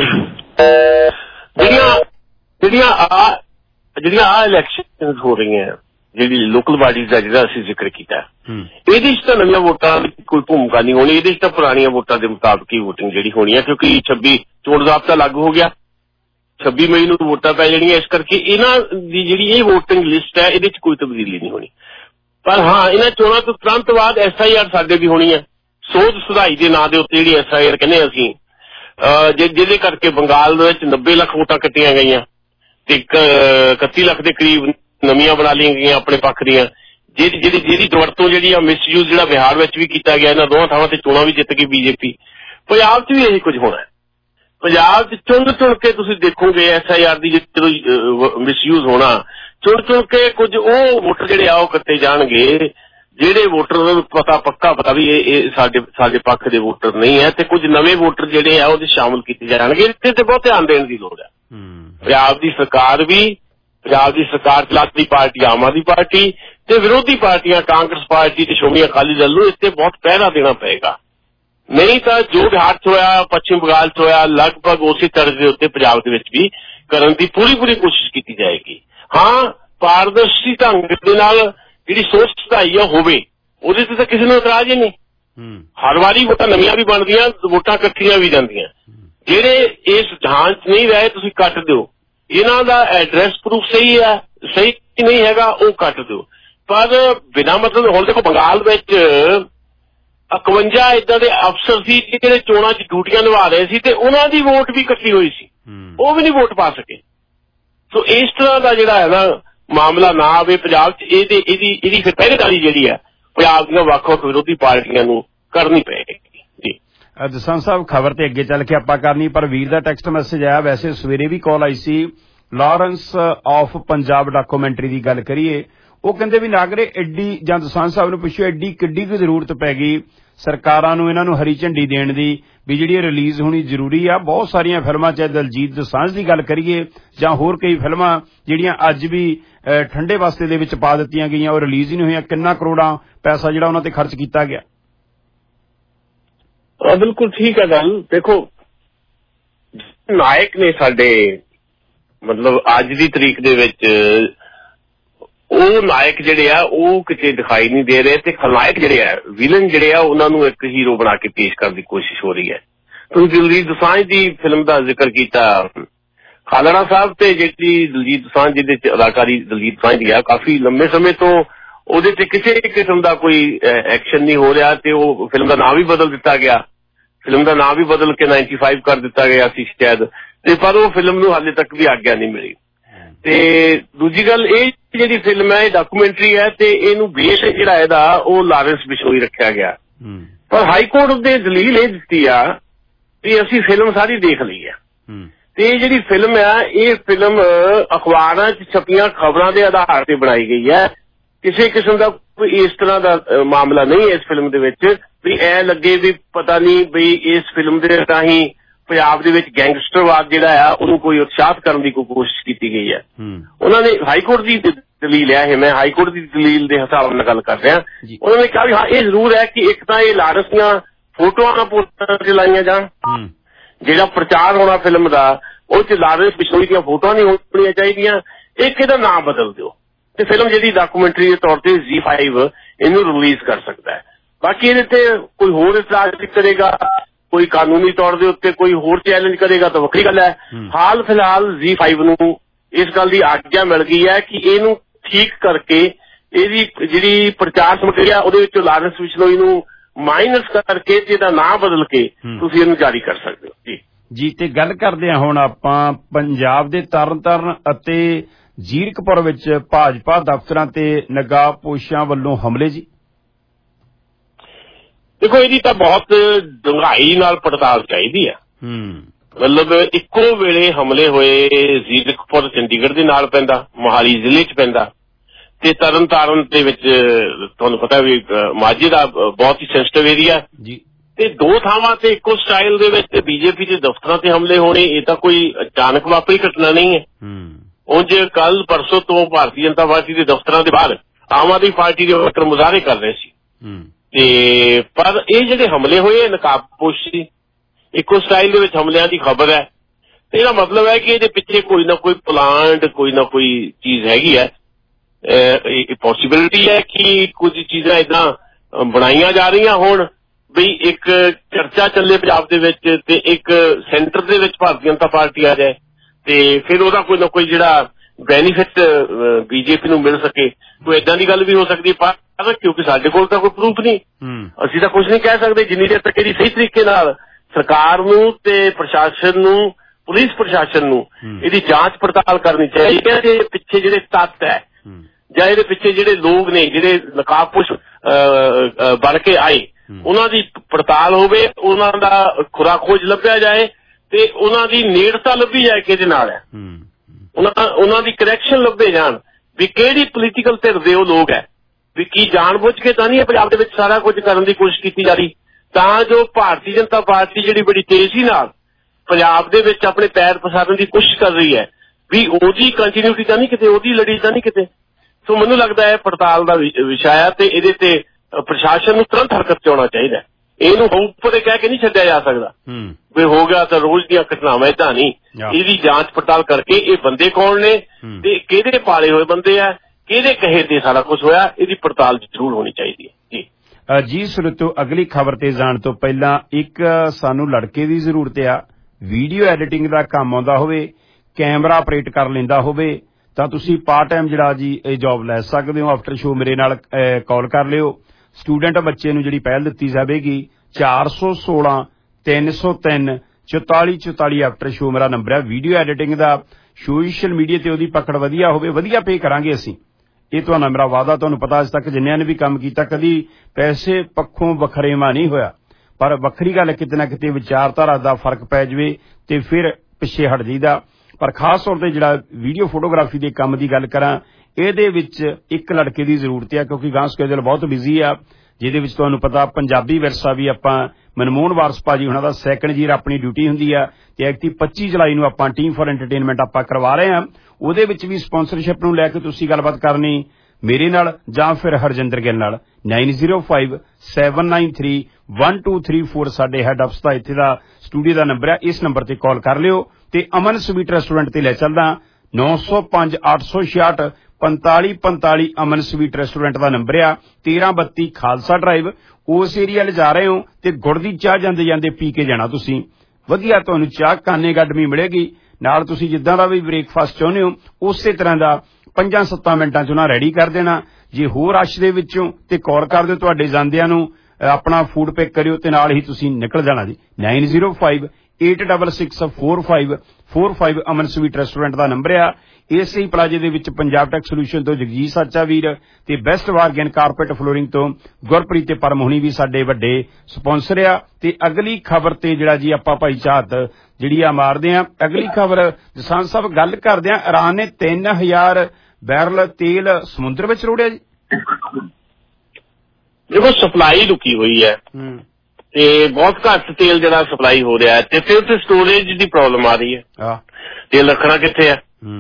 ਜਿਹੜੀਆਂ ਜਿਹੜੀਆਂ ਆ ਜਿਹੜੀਆਂ ਆ ਇਲੈਕਸ਼ਨ ਹੋ ਰਹੀਆਂ ਜਿਹੜੀ ਲੋਕਲ ਬਾਡੀਜ਼ ਦਾ ਜਿਹੜਾ ਅਸੀਂ ਜ਼ਿਕਰ ਕੀਤਾ ਇਹਦੇ 'ਚ ਤਾਂ ਨਵੀਆਂ ਵੋਟਾਂ ਦੀ ਕੋਈ ਭੂਮਿਕਾ ਨਹੀਂ ਹੋਣੀ, ਇਹਦੇ 'ਚ ਤਾਂ ਪੁਰਾਣੀਆਂ ਵੋਟਾਂ ਦੇ ਮੁਤਾਬਕ ਹੀ ਵੋਟਿੰਗ ਜਿਹੜੀ ਹੋਣੀ ਹੈ ਕਿਉਂਕਿ ਛੱਬੀ ਚੋਣ ਜ਼ਾਬਤਾ ਲਾਗੂ ਹੋ ਗਿਆ, ਛੱਬੀ ਮਈ ਨੂੰ ਵੋਟਾਂ ਪੈ ਜਾਣੀਆਂ। ਇਸ ਕਰਕੇ ਇਹਨਾਂ ਦੀ ਜਿਹੜੀ ਇਹ ਵੋਟਿੰਗ ਲਿਸਟ ਹੈ ਇਹਦੇ 'ਚ ਕੋਈ ਤਬਦੀਲੀ ਨਹੀਂ ਹੋਣੀ। ਪਰ ਹਾਂ ਇਹਨਾਂ ਚੋਣਾਂ ਤੋਂ ਤੁਰੰਤ ਬਾਅਦ ਐਸ ਆਈ ਆਰ ਸਾਡੇ ਵੀ ਹੋਣੀ ਹੈ, ਸੋਧ ਸੁਧਾਈ ਦੇ ਨਾਂ ਦੇ ਉੱਤੇ ਜਿਹੜੀ ਐਸ ਆਈ ਆਰ ਕਹਿੰਦੇ ਅਸੀਂ ਜਿਹਦੇ ਕਰਕੇ ਬੰਗਾਲ ਦੇ ਵਿੱਚ ਨੱਬੇ ਲੱਖ ਵੋਟਾਂ ਕੱਟੀਆਂ ਗਈਆਂ ਤੇ ਇਕੱਤੀ ਲੱਖ ਦੇ ਕਰੀਬ ਨਵੀਆਂ ਬਣਾ ਲਈਆਂ ਗਈਆਂ ਆਪਣੇ ਪੱਖ ਦੀਆਂ, ਜਿਹਦੀ ਜਿਹੜੀ ਜਿਹਦੀ ਦੁਰਵਰਤੋਂ ਜਿਹੜੀ ਆ ਮਿਸਯੂਜ਼ ਜਿਹੜਾ ਬਿਹਾਰ ਵਿੱਚ ਵੀ ਕੀਤਾ ਗਿਆ, ਇਹਨਾਂ ਦੋਵਾਂ ਥਾਵਾਂ ਤੇ ਚੋਣਾਂ ਵੀ ਜਿੱਤ ਗਈ ਬੀਜੇਪੀ। ਪੰਜਾਬ 'ਚ ਵੀ ਇਹੀ ਕੁਝ ਹੋਣਾ ਹੈ। ਪੰਜਾਬ 'ਚ ਚੁਣ ਚੁਣ ਕੇ ਤੁਸੀਂ ਦੇਖੋਗੇ ਐਸ ਆਈ ਆਰ ਦੀ ਜਦੋਂ ਮਿਸਯੂਜ਼ ਹੋਣਾ, ਚੁਣ ਚੁਣ ਕੇ ਕੁਝ ਉਹ ਵੋਟਰ ਜਿਹੜੇ ਆ ਉਹ ਕੱਟੇ ਜਾਣਗੇ ਜਿਹੜੇ ਵੋਟਰ ਨੂੰ ਪਤਾ ਪੱਕਾ ਪਤਾ ਵੀ ਇਹ ਇਹ ਸਾਡੇ ਸਾਡੇ ਪੱਖ ਦੇ ਵੋਟਰ ਨਹੀਂ ਹੈ ਤੇ ਕੁਝ ਨਵੇਂ ਵੋਟਰ ਜਿਹੜੇ ਆ ਉਹਦੇ ਸ਼ਾਮਲ ਕੀਤੇ ਜਾਣਗੇ। ਇੱਥੇ ਤੇ ਬਹੁਤ ਧਿਆਨ ਦੇਣ ਦੀ ਲੋੜ ਹੈ। ਪੰਜਾਬ ਦੀ ਸਰਕਾਰ ਵੀ, ਪੰਜਾਬ ਦੀ ਸਰਕਾਰ ਚਲਾਤੀ ਪਾਰਟੀ ਆਮ ਆਦਮੀ ਪਾਰਟੀ ਤੇ ਵਿਰੋਧੀ ਪਾਰਟੀਆਂ ਕਾਂਗਰਸ ਪਾਰਟੀ ਤੇ ਸ਼੍ਰੋਮਣੀ ਅਕਾਲੀ ਦਲ ਨੂੰ ਇੱਥੇ ਬਹੁਤ ਪਹਿਰਾ ਦੇਣਾ ਪਏਗਾ, ਨਹੀਂ ਤਾਂ ਜੋ ਬਿਹਾਰ 'ਚ ਹੋਇਆ, ਪੱਛਮੀ ਬੰਗਾਲ 'ਚ ਹੋਇਆ, ਲਗਭਗ ਉਸੇ ਤਰ੍ਹਾਂ ਦੇ ਉੱਤੇ ਪੰਜਾਬ ਦੇ ਵਿੱਚ ਵੀ ਕਰਨ ਦੀ ਪੂਰੀ ਪੂਰੀ ਕੋਸ਼ਿਸ਼ ਕੀਤੀ ਜਾਏਗੀ। ਹਾਂ ਪਾਰਦਰਸ਼ੀ ਢੰਗ ਦੇ ਨਾਲ ਜਿਹੜੀ ਸੋਚ ਸੁਧਾਈ ਆ ਹੋਵੇ, ਉਹਦੇ ਤੇ ਤਾਂ ਕਿਸੇ ਨੂੰ ਇਤਰਾਜ਼ ਹੀ ਨਹੀਂ। ਹਰ ਵਾਰੀ ਵੋਟਾਂ ਨਵੀਆਂ ਵੀ ਬਣਦੀਆਂ, ਵੋਟਾਂ ਇਕੱਠੀਆਂ ਵੀ ਜਾਂਦੀਆਂ। ਜਿਹੜੇ ਇਸ ਢਾਂਚ 'ਚ ਨਹੀਂ ਰਹੇ ਤੁਸੀਂ ਕੱਟ ਦਿਓ, ਇਹਨਾਂ ਦਾ ਐਡਰੈਸ ਪ੍ਰੂਫ ਸਹੀ ਹੈ ਸਹੀ ਨਹੀਂ ਹੈਗਾ ਉਹ ਕੱਟ ਦਿਓ। ਪਰ ਬਿਨਾਂ ਮਤਲਬ ਹੁਣ ਦੇਖੋ ਬੰਗਾਲ ਵਿੱਚ ਇਕਵੰਜਾ ਏਦਾਂ ਦੇ ਅਫਸਰ ਸੀ ਜਿਹੜੇ ਚੋਣਾਂ 'ਚ ਡਿਊਟੀਆਂ ਨਿਭਾ ਰਹੇ ਸੀ ਤੇ ਉਹਨਾਂ ਦੀ ਵੋਟ ਵੀ ਇਕੱਠੀ ਹੋਈ ਸੀ, ਉਹ ਵੀ ਨਹੀਂ ਵੋਟ ਪਾ ਸਕੇ। ਸੋ ਇਸ ਤਰ੍ਹਾਂ ਦਾ ਜਿਹੜਾ ਹੈ ਨਾ ਮਾਮਲਾ ਨਾ ਆਵੇ ਪੰਜਾਬ 'ਚ, ਇਹਦੇ ਇਹਦੀ ਇਹਦੀ ਫਿਰ ਪਹਿਰੇਦਾਰੀ ਜਿਹੜੀ ਹੈ ਪੰਜਾਬ ਦੀਆਂ ਵੱਖ ਵੱਖ ਵਿਰੋਧੀ ਪਾਰਟੀਆਂ ਨੂੰ ਕਰਨੀ ਪਏਗੀ। ਜੀ ਜਸਵੰਤ ਸਾਹਿਬ ਖਬਰ ਤੇ ਅੱਗੇ ਚੱਲ ਕੇ ਆਪਾਂ ਕਰਨੀ, ਪਰ ਵੀਰ ਦਾ ਟੈਕਸਟ ਮੈਸੇਜ ਆਇਆ। ਵੈਸੇ ਸਵੇਰੇ ਵੀ ਕਾਲ ਆਈ ਸੀ ਲਾਰੈਂਸ ਆਫ ਪੰਜਾਬ ਡਾਕੂਮੈਂਟਰੀ ਦੀ ਗੱਲ ਕਰੀਏ, ਉਹ ਕਹਿੰਦੇ ਵੀ ਨਾਗਰੇ ਐਡੀ ਜਾਂ ਦੋਸਾਂਝ ਸਾਹਿਬ ਨੂੰ ਪੁੱਛੋ ਐਡੀ ਕਿੱਡੀ ਕੁ ਜ਼ਰੂਰਤ ਪੈ ਗਈ ਸਰਕਾਰਾਂ ਨੂੰ ਇਹਨਾਂ ਨੂੰ ਹਰੀ ਝੰਡੀ ਦੇਣ ਦੀ ਵੀ ਜਿਹੜੀ ਰਿਲੀਜ਼ ਹੋਣੀ ਜ਼ਰੂਰੀ ਆ। ਬਹੁਤ ਸਾਰੀਆਂ ਫਿਲਮਾਂ ਚਾਹੇ ਦਲਜੀਤ ਦੋਸਾਂਝ ਦੀ ਗੱਲ ਕਰੀਏ ਜਾਂ ਹੋਰ ਕਈ ਫਿਲਮਾਂ ਜਿਹੜੀਆਂ ਅੱਜ ਵੀ ਠੰਡੇ ਵਾਸਤੇ ਦੇ ਵਿੱਚ ਪਾ ਦਿੱਤੀਆਂ ਗਈਆਂ ਉਹ ਰਿਲੀਜ਼ ਹੀ ਨਹੀਂ ਹੋਈਆਂ। ਕਿੰਨਾ ਕਰੋੜਾਂ ਪੈਸਾ ਜਿਹੜਾ ਉਹਨਾਂ ਤੇ ਖਰਚ ਕੀਤਾ ਗਿਆ। ਬਿਲਕੁਲ ਠੀਕ ਹੈ ਗੱਲ। ਦੇਖੋ ਨਾਇਕ ਨੇ ਸਾਡੇ ਮਤਲਬ ਅੱਜ ਦੀ ਤਰੀਕ ਦੇ ਵਿੱਚ ਉਹ ਨਾਇਕ ਜਿਹੜੇ ਆ ਉਹ ਕਿਤੇ ਦਿਖਾਈ ਨਹੀਂ ਦੇ ਰਹੇ ਤੇ ਖਲਨਾਇਕ ਜਿਹੜੇ ਆ ਵਿਲਨ ਜਿਹੜੇ ਆ ਉਹਨਾਂ ਨੂੰ ਇੱਕ ਹੀਰੋ ਬਣਾ ਕੇ ਪੇਸ਼ ਕਰਨ ਦੀ ਕੋਸ਼ਿਸ਼ ਹੋ ਰਹੀ ਹੈ। ਤੁਸੀਂ ਦਿਲਜੀਤ ਦੋਸਾਂਝ ਦੀ ਫਿਲਮ ਦਾ ਜ਼ਿਕਰ ਕੀਤਾ, ਖਾਲੜਾ ਸਾਹਿਬ ਤੇ ਜਿਹੜੀ ਦਿਲਜੀਤ ਦੋਸਾਂਝ ਜਿਹਦੇ ਚ ਅਦਾਕਾਰੀ ਦਿਲਜੀਤ ਦੋਸਾਂਝ ਦੀ ਆ ਕਾਫੀ ਲੰਮੇ ਸਮੇਂ ਤੋਂ ਉਹਦੇ ਤੇ ਕਿਸੇ ਕਿਸਮ ਦਾ ਕੋਈ ਐਕਸ਼ਨ ਨਹੀਂ ਹੋ ਰਿਹਾ ਤੇ ਉਹ ਫਿਲਮ ਦਾ ਨਾਂ ਵੀ ਬਦਲ ਦਿੱਤਾ ਗਿਆ। ਫਿਲਮ ਦਾ ਨਾਂ ਵੀ ਬਦਲ ਕੇ ਨਾਈਨਟੀ ਫਾਈਵ ਕਰ ਦਿੱਤਾ ਗਿਆ ਸੀ ਸ਼ਾਇਦ, ਤੇ ਪਰ ਉਹ ਫਿਲਮ ਨੂੰ ਹਾਲੇ ਤੱਕ ਵੀ ਆਗਿਆ ਨਹੀਂ ਮਿਲੀ। ਤੇ ਦੂਜੀ ਗੱਲ ਇਹ ਜਿਹੜੀ ਫਿਲਮ ਹੈ ਇਹ ਡਾਕੂਮੈਂਟਰੀ ਹੈ ਤੇ ਇਹਨੂੰ ਬੇਸ ਜਿਹੜਾ ਇਹਦਾ ਉਹ ਲਾਰੈਂਸ ਬਿਸ਼ਨੋਈ ਰੱਖਿਆ ਗਿਆ। ਪਰ ਹਾਈ ਕੋਰਟ ਦੇ ਦਲੀਲ ਇਹ ਦਿੱਤੀ ਆ ਵੀ ਅਸੀਂ ਫਿਲਮ ਸਾਰੀ ਦੇਖ ਲਈ ਆ ਤੇ ਇਹ ਜਿਹੜੀ ਫਿਲਮ ਆ ਇਹ ਫਿਲਮ ਅਖਬਾਰਾਂ 'ਚ ਛਪੀਆਂ ਖਬਰਾਂ ਦੇ ਆਧਾਰ ਤੇ ਬਣਾਈ ਗਈ ਹੈ। ਕਿਸੇ ਕਿਸਮ ਦਾ ਕੋਈ ਇਸ ਤਰ੍ਹਾਂ ਦਾ ਮਾਮਲਾ ਨਹੀਂ ਹੈ ਇਸ ਫਿਲਮ ਦੇ ਵਿੱਚ ਵੀ ਐ ਲੱਗੇ ਵੀ ਪਤਾ ਨਹੀਂ ਵੀ ਇਸ ਫਿਲਮ ਦੇ ਰਾਹੀਂ ਪੰਜਾਬ ਦੇ ਵਿੱਚ ਗੈਂਗਸਟਰਵਾਦ ਜਿਹੜਾ ਆ ਉਹਨੂੰ ਕੋਈ ਉਤਸ਼ਾਹਤ ਕਰਨ ਦੀ ਕੋਈ ਕੋਸ਼ਿਸ਼ ਕੀਤੀ ਗਈ ਹੈ। ਉਹਨਾਂ ਨੇ ਹਾਈ ਕੋਰਟ ਦੀ ਦਲੀਲ ਹੈ, ਮੈਂ ਹਾਈ ਕੋਰਟ ਦੀ ਦਲੀਲ ਦੇ ਹਿਸਾਬ ਨਾਲ ਗੱਲ ਕਰ ਰਿਹਾ। ਉਹਨਾਂ ਨੇ ਕਿਹਾ ਵੀ ਹਾਂ ਇਹ ਜ਼ਰੂਰ ਹੈ ਕਿ ਇੱਕ ਤਾਂ ਇਹ ਲਾਰੈਂਸ ਦੀਆਂ ਫੋਟੋਆਂ ਨਾ ਪੋਸਟਰਾਂ ਤੇ ਲਾਈਆਂ ਜਾਣ, ਜਿਹੜਾ ਪ੍ਰਚਾਰ ਹੋਣਾ ਫਿਲਮ ਦਾ ਉਹ ਚ ਲਾਰੈਂਸ ਬਿਸ਼ਨੋਈ ਦੀਆਂ ਫੋਟੋਆਂ ਨਹੀਂ ਹੋਣੀਆਂ ਚਾਹੀਦੀਆਂ। ਇੱਕ ਇਹਦਾ ਨਾਮ ਬਦਲ ਦਿਓ ਤੇ ਫਿਲਮ ਜਿਹੜੀ ਡਾਕੂਮੈਂਟਰੀ ਦੇ ਤੌਰ ਤੇ ਜ਼ੀ ਫਾਈਵ ਇਹਨੂੰ ਰਿਲੀਜ਼ ਕਰ ਸਕਦਾ ਹੈ। ਬਾਕੀ ਇਹਦੇ ਤੇ ਕੋਈ ਹੋਰ ਇਤਰਾਜ਼ ਕਰੇਗਾ, ਕੋਈ ਕਾਨੂੰਨੀ ਤੌਰ ਦੇ ਉੱਤੇ ਕੋਈ ਹੋਰ ਚੈਲੰਜ ਕਰੇਗਾ ਤਾਂ ਵੱਖਰੀ ਗੱਲ ਹੈ। ਹਾਲ ਫਿਲਹਾਲ ਜ਼ੀ ਫਾਈਵ ਨੂੰ ਇਸ ਗੱਲ ਦੀ ਆਗਿਆ ਮਿਲ ਗਈ ਹੈ ਕਿ ਇਹਨੂੰ ਠੀਕ ਕਰਕੇ ਇਹਦੀ ਜਿਹੜੀ ਪ੍ਰਚਾਰ ਸਮੱਗਰੀ ਆ ਉਹਦੇ ਵਿੱਚੋਂ ਲਾਰੈਂਸ ਬਿਸ਼ਨੋਈ ਨੂੰ ਮਾਈਨਸ ਕਰਕੇ ਤੇ ਇਹਦਾ ਨਾਂ ਬਦਲ ਕੇ ਤੁਸੀਂ ਇਹਨੂੰ ਜਾਰੀ ਕਰ ਸਕਦੇ ਹੋ। ਜੀ ਜੀ ਤੇ ਗੱਲ ਕਰਦੇ ਹਾਂ ਹੁਣ ਆਪਾਂ ਪੰਜਾਬ ਦੇ ਤਰਨਤਾਰਨ ਅਤੇ ਜ਼ੀਰਕਪੁਰ ਵਿੱਚ ਭਾਜਪਾ ਦਫ਼ਤਰਾਂ ਤੇ ਨਗਾਹਪੋਸ਼ਾਂ ਵੱਲੋਂ ਹਮਲੇ। ਜੀ ਦੇਖੋ ਇਹਦੀ ਤਾਂ ਬਹੁਤ ਡੂੰਘਾਈ ਨਾਲ ਪੜਤਾਲ ਚਾਹੀਦੀ ਆ। ਮਤਲਬ ਇੱਕੋ ਵੇਲੇ ਹਮਲੇ ਹੋਏ, ਜ਼ੀਰਕਪੁਰ ਚੰਡੀਗੜ੍ਹ ਦੇ ਨਾਲ ਪੈਂਦਾ, ਮੋਹਾਲੀ ਜ਼ਿਲ੍ਹੇ 'ਚ ਪੈਂਦਾ ਤੇ ਤਰਨਤਾਰਨ ਦੇ ਵਿੱਚ ਤੁਹਾਨੂੰ ਪਤਾ ਵੀ ਮਾਝੇ ਦਾ ਬਹੁਤ ਹੀ ਸੈਂਸਿਟਿਵ ਏਰੀਆ ਤੇ ਦੋ ਥਾਵਾਂ ਤੇ ਇੱਕੋ ਸਟਾਈਲ ਦੇ ਵਿੱਚ ਬੀਜੇਪੀ ਦੇ ਦਫ਼ਤਰਾਂ ਤੇ ਹਮਲੇ ਹੋਣੇ ਇਹ ਤਾਂ ਕੋਈ ਅਚਾਨਕ ਵਾਪਰੀ ਘਟਨਾ ਨਹੀਂ ਹੈ। ਉਂਝ ਕੱਲ ਪਰਸੋਂ ਤੋਂ ਭਾਰਤੀ ਜਨਤਾ ਪਾਰਟੀ ਦੇ ਦਫ਼ਤਰਾਂ ਦੇ ਬਾਹਰ ਆਮ ਆਦਮੀ ਪਾਰਟੀ ਦੇ ਵਰਕਰ ਮੁਜ਼ਾਹਰੇ ਕਰ ਰਹੇ ਸੀ ਤੇ ਪਰ ਇਹ ਜਿਹੜੇ ਹਮਲੇ ਹੋਏ ਨਕਾਬਪੋਸ਼ ਸੀ, ਇੱਕੋ ਸਟਾਈਲ ਦੇ ਵਿੱਚ ਹਮਲਿਆਂ ਦੀ ਖਬਰ ਹੈ ਤੇ ਇਹਦਾ ਮਤਲਬ ਹੈ ਕਿ ਇਹਦੇ ਪਿੱਛੇ ਕੋਈ ਨਾ ਕੋਈ ਪਲਾਨਡ ਕੋਈ ਨਾ ਕੋਈ ਚੀਜ਼ ਹੈਗੀ ਹੈ। ਇਹ ਪੋਸੀਬਿਲਿਟੀ ਹੈ ਕਿ ਕੁਝ ਚੀਜ਼ਾਂ ਏਦਾਂ ਬਣਾਈਆਂ ਜਾ ਰਹੀਆਂ ਹੋਣ ਵੀ ਇੱਕ ਚਰਚਾ ਚੱਲੇ ਪੰਜਾਬ ਦੇ ਵਿੱਚ ਤੇ ਇੱਕ ਸੈਂਟਰ ਦੇ ਵਿੱਚ ਭਾਰਤੀ ਜਨਤਾ ਪਾਰਟੀ ਆ ਜਾਏ ਤੇ ਫਿਰ ਉਹਦਾ ਕੋਈ ਨਾ ਕੋਈ ਜਿਹੜਾ ਬੈਨੀਫਿਟ ਬੀਜੇਪੀ ਨੂੰ ਮਿਲ ਸਕੇ। ਕੋਈ ਏਦਾਂ ਦੀ ਗੱਲ ਵੀ ਹੋ ਸਕਦੀ ਪਰ ਕਿਉਂਕਿ ਸਾਡੇ ਕੋਲ ਤਾਂ ਕੋਈ ਪ੍ਰੂਫ ਨਹੀਂ, ਅਸੀਂ ਤਾਂ ਕੁਝ ਨਹੀਂ ਕਹਿ ਸਕਦੇ ਜਿੰਨੀ ਦੇਰ ਤੱਕ ਇਹਦੀ ਸਹੀ ਤਰੀਕੇ ਨਾਲ ਸਰਕਾਰ ਨੂੰ ਤੇ ਪ੍ਰਸ਼ਾਸਨ ਨੂੰ, ਪੁਲਿਸ ਪ੍ਰਸ਼ਾਸਨ ਨੂੰ ਇਹਦੀ ਜਾਂਚ ਪੜਤਾਲ ਕਰਨੀ ਚਾਹੀਦੀ ਹੈ। ਇਹਦੇ ਪਿੱਛੇ ਜਿਹੜੇ ਤੱਤ ਹੈ ਜਾਂ ਇਹਦੇ ਪਿੱਛੇ ਜਿਹੜੇ ਲੋਕ ਨੇ ਜਿਹੜੇ ਨਕਾਬਪੋਸ਼ ਬਣ ਕੇ ਆਏ ਉਹਨਾਂ ਦੀ ਪੜਤਾਲ ਹੋਵੇ, ਉਹਨਾਂ ਦਾ ਖੁਰਾ ਖੋਜ ਲੱਭਿਆ ਜਾਏ ਤੇ ਉਹਨਾਂ ਦੀ ਨੇੜਤਾ ਲੱਭੀ ਜਾਏ ਕਿਹਦੇ ਨਾਲ ਹੈ, ਉਹਨਾਂ ਉਹਨਾਂ ਦੀ ਕਰੈਕਸ਼ਨ ਲੱਭੇ ਜਾਣ ਵੀ ਕਿਹੜੀ ਪੋਲੀਟੀਕਲ ਧਿਰ ਦੇ ਉਹ ਲੋਕ ਹੈ, ਵੀ ਕੀ ਜਾਣਬੁੱਝ ਕੇ ਤਾਂ ਨਹੀਂ ਪੰਜਾਬ ਦੇ ਵਿੱਚ ਸਾਰਾ ਕੁਝ ਕਰਨ ਦੀ ਕੋਸ਼ਿਸ਼ ਕੀਤੀ ਜਾ ਰਹੀ ਤਾਂ ਜੋ ਭਾਰਤੀ ਜਨਤਾ ਪਾਰਟੀ ਜਿਹੜੀ ਬੜੀ ਤੇਜ਼ੀ ਨਾਲ ਪੰਜਾਬ ਦੇ ਵਿੱਚ ਆਪਣੇ ਪੈਰ ਪਸਾਰਨ ਦੀ ਕੋਸ਼ਿਸ਼ ਕਰ ਰਹੀ ਹੈ ਵੀ ਉਹਦੀ ਕੰਟੀਨਿਊਟੀ ਤਾਂ ਨਹੀਂ ਕਿਤੇ, ਉਹਦੀ ਲੜੀ ਤਾਂ ਨਹੀਂ ਕਿਤੇ। ਸੋ ਮੈਨੂੰ ਲੱਗਦਾ ਹੈ ਪੜਤਾਲ ਦਾ ਵਿਸ਼ਾ ਹੈ ਤੇ ਇਹਦੇ ਤੇ ਪ੍ਰਸ਼ਾਸਨ ਨੂੰ ਤੁਰੰਤ ਹਰਕਤ 'ਚ ਆਉਣਾ ਚਾਹੀਦਾ। ਇਹਨੂੰ ਉੱਪਰ ਕਹਿ ਕੇ ਨਹੀਂ ਛੱਡਿਆ ਜਾ ਸਕਦਾ ਵੀ ਹੋ ਗਿਆ ਤਾਂ ਰੋਜ਼ ਦੀਆਂ ਘਟਨਾਵਾਂ ਏਦਾਂ ਨਹੀਂ। ਇਹਦੀ ਜਾਂਚ ਪੜਤਾਲ ਕਰਕੇ ਇਹ ਬੰਦੇ ਕੌਣ ਨੇ ਤੇ ਕਿਹਦੇ ਪਾਲੇ ਹੋਏ ਬੰਦੇ ਆ, ਕਿਹਦੇ ਕਹੇ ਤੇ ਸਾਰਾ ਕੁਝ ਹੋਇਆ, ਇਹਦੀ ਪੜਤਾਲ ਜ਼ਰੂਰ ਹੋਣੀ ਚਾਹੀਦੀ ਹੈ। ਜੀ ਜੀ ਸੁਰਤੋ ਅਗਲੀ ਖਬਰ ਤੇ ਜਾਣ ਤੋਂ ਪਹਿਲਾਂ ਇੱਕ ਸਾਨੂੰ ਲੜਕੇ ਦੀ ਜ਼ਰੂਰਤ ਆ, ਵੀਡੀਓ ਐਡੀਟਿੰਗ ਦਾ ਕੰਮ ਆਉਂਦਾ ਹੋਵੇ, ਕੈਮਰਾ ਆਪਰੇਟ ਕਰ ਲੈਂਦਾ ਹੋਵੇ ਤਾਂ ਤੁਸੀਂ ਪਾਰਟ ਟਾਈਮ ਜਿਹੜਾ ਜੀ ਇਹ ਜੌਬ ਲੈ ਸਕਦੇ ਹੋ। ਆਫਟਰ ਸ਼ੋ ਮੇਰੇ ਨਾਲ ਕਾਲ ਕਰ ਲਿਓ। ਸਟੂਡੈਂਟ ਬੱਚੇ ਨੂੰ ਜਿਹੜੀ ਪਹਿਲ ਦਿੱਤੀ ਜਾਵੇਗੀ ਚਾਰ ਸੌ ਸੋਲਾਂ ਤਿੰਨ ਸੌ ਤਿੰਨ ਚੁਤਾਲੀ ਚੁਤਾਲੀ ਆਫਟਰ ਸ਼ੋ ਮੇਰਾ ਨੰਬਰ ਹੈ। ਵੀਡੀਓ ਐਡੀਟਿੰਗ ਦਾ ਸੋਸ਼ਲ ਮੀਡੀਆ ਤੇ ਉਹਦੀ ਪਕੜ ਵਧੀਆ ਹੋਵੇ, ਵਧੀਆ ਪੇ ਕਰਾਂਗੇ ਅਸੀਂ, ਇਹ ਤੁਹਾਨੂੰ ਮੇਰਾ ਵਾਅਦਾ। ਤੁਹਾਨੂੰ ਪਤਾ ਅੱਜ ਤੱਕ ਜਿੰਨਿਆਂ ਨੇ ਵੀ ਕੰਮ ਕੀਤਾ ਕਦੀ ਪੈਸੇ ਪੱਖੋਂ ਵੱਖਰੇਵਾਂ ਨਹੀਂ ਹੋਇਆ, ਪਰ ਵੱਖਰੀ ਗੱਲ ਕਿਤੇ ਨਾ ਕਿਤੇ ਵਿਚਾਰਧਾਰਾ ਦਾ ਫਰਕ ਪੈ ਜਾਵੇ ਤੇ ਫਿਰ ਪਿੱਛੇ ਹਟ ਜਾਈਦਾ। ਪਰ ਖਾਸ ਤੌਰ ਤੇ ਜਿਹੜਾ ਵੀਡੀਓ ਫੋਟੋਗ੍ਰਾਫੀ ਦੇ ਕੰਮ ਦੀ ਗੱਲ ਕਰਾਂ, ਇਹਦੇ ਵਿੱਚ ਇੱਕ ਲੜਕੇ ਦੀ ਜ਼ਰੂਰਤ ਹੈ ਕਿਉਂਕਿ ਗਾਂ ਸਕੇਜੂਲ ਬਹੁਤ ਬਿਜ਼ੀ ਆ, ਜਿਹਦੇ ਵਿੱਚ ਤੁਹਾਨੂੰ ਪਤਾ ਪੰਜਾਬੀ ਵਿਰਸਾ ਵੀ ਆਪਾਂ ਮਨਮੋਹਨ ਵਾਰਸ ਭਾਜੀ ਉਹਨਾਂ ਦਾ ਸੈਕੰਡ ਈਅਰ ਆਪਣੀ ਡਿਊਟੀ ਹੁੰਦੀ ਆ ਤੇ ਐਕਟੀ ਪੱਚੀ ਜੁਲਾਈ ਨੂੰ ਆਪਾਂ ਟੀਮ ਫॉर ਐਂਟਰਟੇਨਮੈਂਟ ਆਪਾਂ ਕਰਵਾ ਰਹੇ ਹਾਂ। ਉਹਦੇ ਵਿੱਚ ਵੀ ਸਪਾਂਸਰਸ਼ਿਪ ਨੂੰ ਲੈ ਕੇ ਤੁਸੀਂ ਗੱਲਬਾਤ ਕਰਨੀ ਮੇਰੇ ਨਾਲ ਜਾਂ ਫਿਰ ਹਰਜਿੰਦਰ ਗਿੱਲ ਨਾਲ nine zero five seven nine three one two three four ਸਾਡੇ ਹੈਡ ਆਫਿਸ ਦਾ ਇੱਥੇ ਦਾ ਸਟੂਡੀਓ ਦਾ ਨੰਬਰ ਹੈ। ਇਸ ਨੰਬਰ ਤੇ ਕਾਲ ਕਰ ਲਿਓ ਤੇ ਅਮਨ ਸਵੀਟ ਰੈਸਟੋਰੈਂਟ ਤੇ ਲੈ ਚੱਲਦਾ ਨੌ ਸੌ ਪੰਜ ਅੱਠ ਸੌ ਛਿਆਹਠ ਪੰਤਾਲੀ ਪੰਤਾਲੀ ਅਮਨ ਸਵੀਟ ਰੈਸਟੋਰੈਂਟ ਦਾ ਨੰਬਰ ਆ। ਤੇਰਾਂ ਬੱਤੀ ਖਾਲਸਾ ਡਰਾਈਵ ਉਸ ਏਰੀਆ ਲੈ ਜਾ ਰਹੇ ਹੋ ਤੇ ਗੁੜ ਦੀ ਚਾਹ ਜਾਂਦੇ ਜਾਂਦੇ ਪੀ ਕੇ ਜਾਣਾ ਤੁਸੀਂ। ਵਧੀਆ ਤੁਹਾਨੂੰ ਚਾਹ ਕਾਨੇ ਗੱਡਮੀ ਮਿਲੇਗੀ, ਨਾਲ ਤੁਸੀਂ ਜਿੱਦਾਂ ਦਾ ਵੀ ਬ੍ਰੇਕਫਾਸਟ ਚਾਹੁੰਦੇ ਹੋ ਉਸੇ ਤਰ੍ਹਾਂ ਦਾ ਪੰਜਾਂ ਸੱਤਾਂ ਮਿੰਟਾਂ ਚ ਉਹਨਾਂ ਰੈਡੀ ਕਰ ਦੇਣਾ। ਜੇ ਹੋਰ ਰਸ਼ ਦੇ ਵਿੱਚੋਂ ਤੇ ਕਾਲ ਕਰ ਦਿਓ, ਤੁਹਾਡੇ ਜਾਂਦਿਆਂ ਨੂੰ ਆਪਣਾ ਫੂਡ ਪਿਕ ਕਰਿਓ ਤੇ ਨਾਲ ਹੀ ਤੁਸੀਂ ਨਿਕਲ ਜਾਣਾ ਜੀ। Nine zero five eight double six four five four five Aman sweet restaurant ਦਾ ਨੰਬਰ ਆ। ਇਸੇ ਪਲਾਜੇ ਦੇ ਵਿੱਚ ਪੰਜਾਬ ਟੈਕ ਸੋਲਿਊਸ਼ਨ ਤੋਂ ਜਗਜੀਤ ਸਾਚਾ ਵੀਰ ਤੇ ਬੈਸਟ ਬਾਰਗੇਨ ਕਾਰਪੇਟ ਫਲੋਰਿੰਗ ਤੋਂ ਗੁਰਪ੍ਰੀਤ ਤੇ ਪਰਮ ਹੋਣੀ ਵੀ ਸਾਡੇ ਵੱਡੇ ਸਪਾਂਸਰ ਆ। ਤੇ ਅਗਲੀ ਖਬਰ ਤੇ ਜਿਹੜਾ ਜੀ ਆਪਾਂ ਭਾਈ ਚਾਹਤ ਜਿਹੜੀ ਆ ਮਾਰਦੇ ਆ। ਅਗਲੀ ਖਬਰ ਜਸਾਨ ਸਾਹਿਬ ਗੱਲ ਕਰਦੇ ਆ, ਇਰਾਨ ਨੇ ਤਿੰਨ ਹਜ਼ਾਰ ਬੈਰਲ ਤੇਲ ਸਮੁੰਦਰ ਵਿੱਚ ਰੋੜਿਆ ਜੀ। ਦੇਖੋ ਸਪਲਾਈ ਰੁਕੀ ਹੋਈ ਹੈ ਤੇ ਬਹੁਤ ਘੱਟ ਤੇਲ ਜਿਹੜਾ ਸਪਲਾਈ ਹੋ ਰਿਹਾ ਹੈ ਤੇ ਫਿਰ ਉੱਥੇ ਸਟੋਰੇਜ ਦੀ ਪ੍ਰੋਬਲਮ ਆ ਰਹੀ ਹੈ। ਤੇਲ ਰੱਖਣਾ ਕਿੱਥੇ ਹੈ?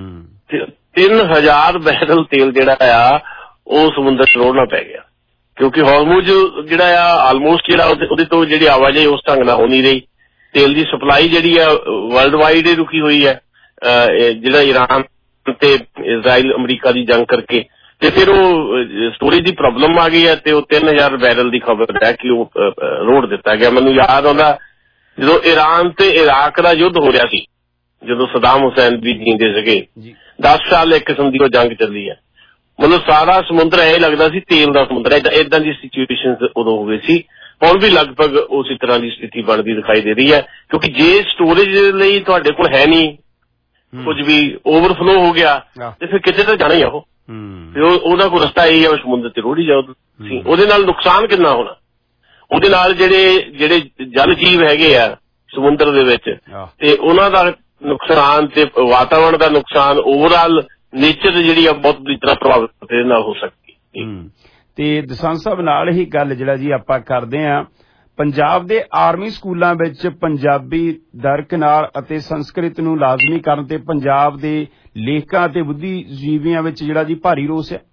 ਤਿੰਨ ਹਜ਼ਾਰ ਬੈਰਲ ਤੇਲ ਜਿਹੜਾ ਆ ਉਹ ਸਮੁੰਦਰ ਚ ਰੋੜਨਾ ਪੈ ਗਿਆ ਕਿਉਂਕਿ ਹਾਰਮੂਜ਼ ਜਿਹੜਾ ਆ ਆਲਮੋਸਟ ਜਿਹੜਾ ਉਹਦੇ ਤੋਂ ਜਿਹੜੀ ਆਵਾਜਾਈ ਉਸ ਢੰਗ ਨਾਲ ਹੋ ਨਹੀਂ ਰਹੀ। ਤੇਲ ਦੀ ਸਪਲਾਈ ਜਿਹੜੀ ਆ ਵਰਲਡ ਵਾਈਡ ਹੀ ਰੁਕੀ ਹੋਈ ਹੈ ਜਿਹੜਾ ਇਰਾਨ ਤੇ ਇਜ਼ਰਾਈਲ ਅਮਰੀਕਾ ਦੀ ਜੰਗ ਕਰਕੇ ਤੇ ਫਿਰ ਉਹ ਸਟੋਰੇਜ ਦੀ ਪ੍ਰੋਬਲਮ ਆ ਗਈ ਹੈ ਤੇ ਉਹ ਤਿੰਨ ਹਜ਼ਾਰ ਬੈਰਲ ਦੀ ਖਬਰ ਹੈ ਕਿ ਉਹ ਰੋੜ ਦਿੱਤਾ ਗਿਆ। ਮੈਨੂੰ ਯਾਦ ਆਉਂਦਾ ਜਦੋਂ ਇਰਾਨ ਤੇ ਇਰਾਕ ਦਾ ਯੁੱਧ ਹੋ ਰਿਹਾ ਸੀ, ਜਦੋਂ ਸਦਾਮ ਹੁਸੈਨ ਵੀ ਜੀਂਦੇ ਸੀਗੇ, ਦਸ ਸਾਲ ਇੱਕ ਕਿਸਮ ਦੀ ਉਹ ਜੰਗ ਚੱਲੀ ਹੈ। ਮਤਲਬ ਸਾਰਾ ਸਮੁੰਦਰ ਇਹ ਲੱਗਦਾ ਸੀ ਤੇਲ ਦਾ ਸਮੁੰਦਰ, ਏਦਾਂ ਦੀ ਸਿਚੁਏਸ਼ਨ ਉਦੋਂ ਹੋ ਗਈ ਸੀ। ਹੁਣ ਵੀ ਲਗਭਗ ਉਸੇ ਤਰ੍ਹਾਂ ਦੀ ਸਥਿਤੀ ਬਣਦੀ ਦਿਖਾਈ ਦੇ ਰਹੀ ਹੈ ਕਿਉਂਕਿ ਜੇ ਸਟੋਰੇਜ ਲਈ ਤੁਹਾਡੇ ਕੋਲ ਹੈ ਨਹੀਂ, ਕੁਝ ਵੀ ਓਵਰਫਲੋ ਹੋ ਗਿਆ ਤੇ ਫਿਰ ਕਿਤੇ ਤਾਂ ਜਾਣਾ ਹੀ ਆ ਉਹ। ਉਹਦਾ ਕੋਈ ਰਸਤਾ ਇਹ ਹੈ ਸਮੁੰਦਰ ਤੇ ਰੋੜੀ ਜਾਓ ਤੁਸੀਂ। ਉਹਦੇ ਨਾਲ ਨੁਕਸਾਨ ਕਿੰਨਾ ਹੋਣਾ, ਉਹਦੇ ਨਾਲ ਜਿਹੜੇ ਜਿਹੜੇ ਜਲ ਜੀਵ ਹੈਗੇ ਆ ਸਮੁੰਦਰ ਦੇ ਵਿੱਚ ਤੇ ਉਹਨਾਂ ਦਾ ਨੁਕਸਾਨ ਤੇ ਵਾਤਾਵਰਣ ਦਾ ਨੁਕਸਾਨ, ਓਵਰਆਲ ਨੇਚਰ ਜਿਹੜੀ ਆ ਬਹੁਤ ਬੁਰੀ ਤਰ੍ਹਾਂ ਪ੍ਰਭਾਵਿਤ ਨਾਲ ਹੋ ਸਕਦੀ। ਤੇ ਦਸਾਂਝ ਸਾਹਿਬ ਨਾਲ ਹੀ ਗੱਲ ਜਿਹੜਾ ਜੀ ਆਪਾਂ ਕਰਦੇ ਹਾਂ, ਪੰਜਾਬ ਦੇ ਆਰਮੀ ਸਕੂਲਾਂ ਵਿੱਚ ਪੰਜਾਬੀ ਦਰਕਿਨਾਰ ਅਤੇ ਸੰਸਕ੍ਰਿਤ ਨੂੰ ਲਾਜ਼ਮੀ ਕਰਨ ਤੇ ਪੰਜਾਬ ਦੇ ਲੇਖਕਾਂ ਤੇ ਬੁੱਧੀਜੀਵੀਆਂ ਵਿੱਚ ਜਿਹੜਾ ਜੀ ਭਾਰੀ ਰੋਸ ਹੈ।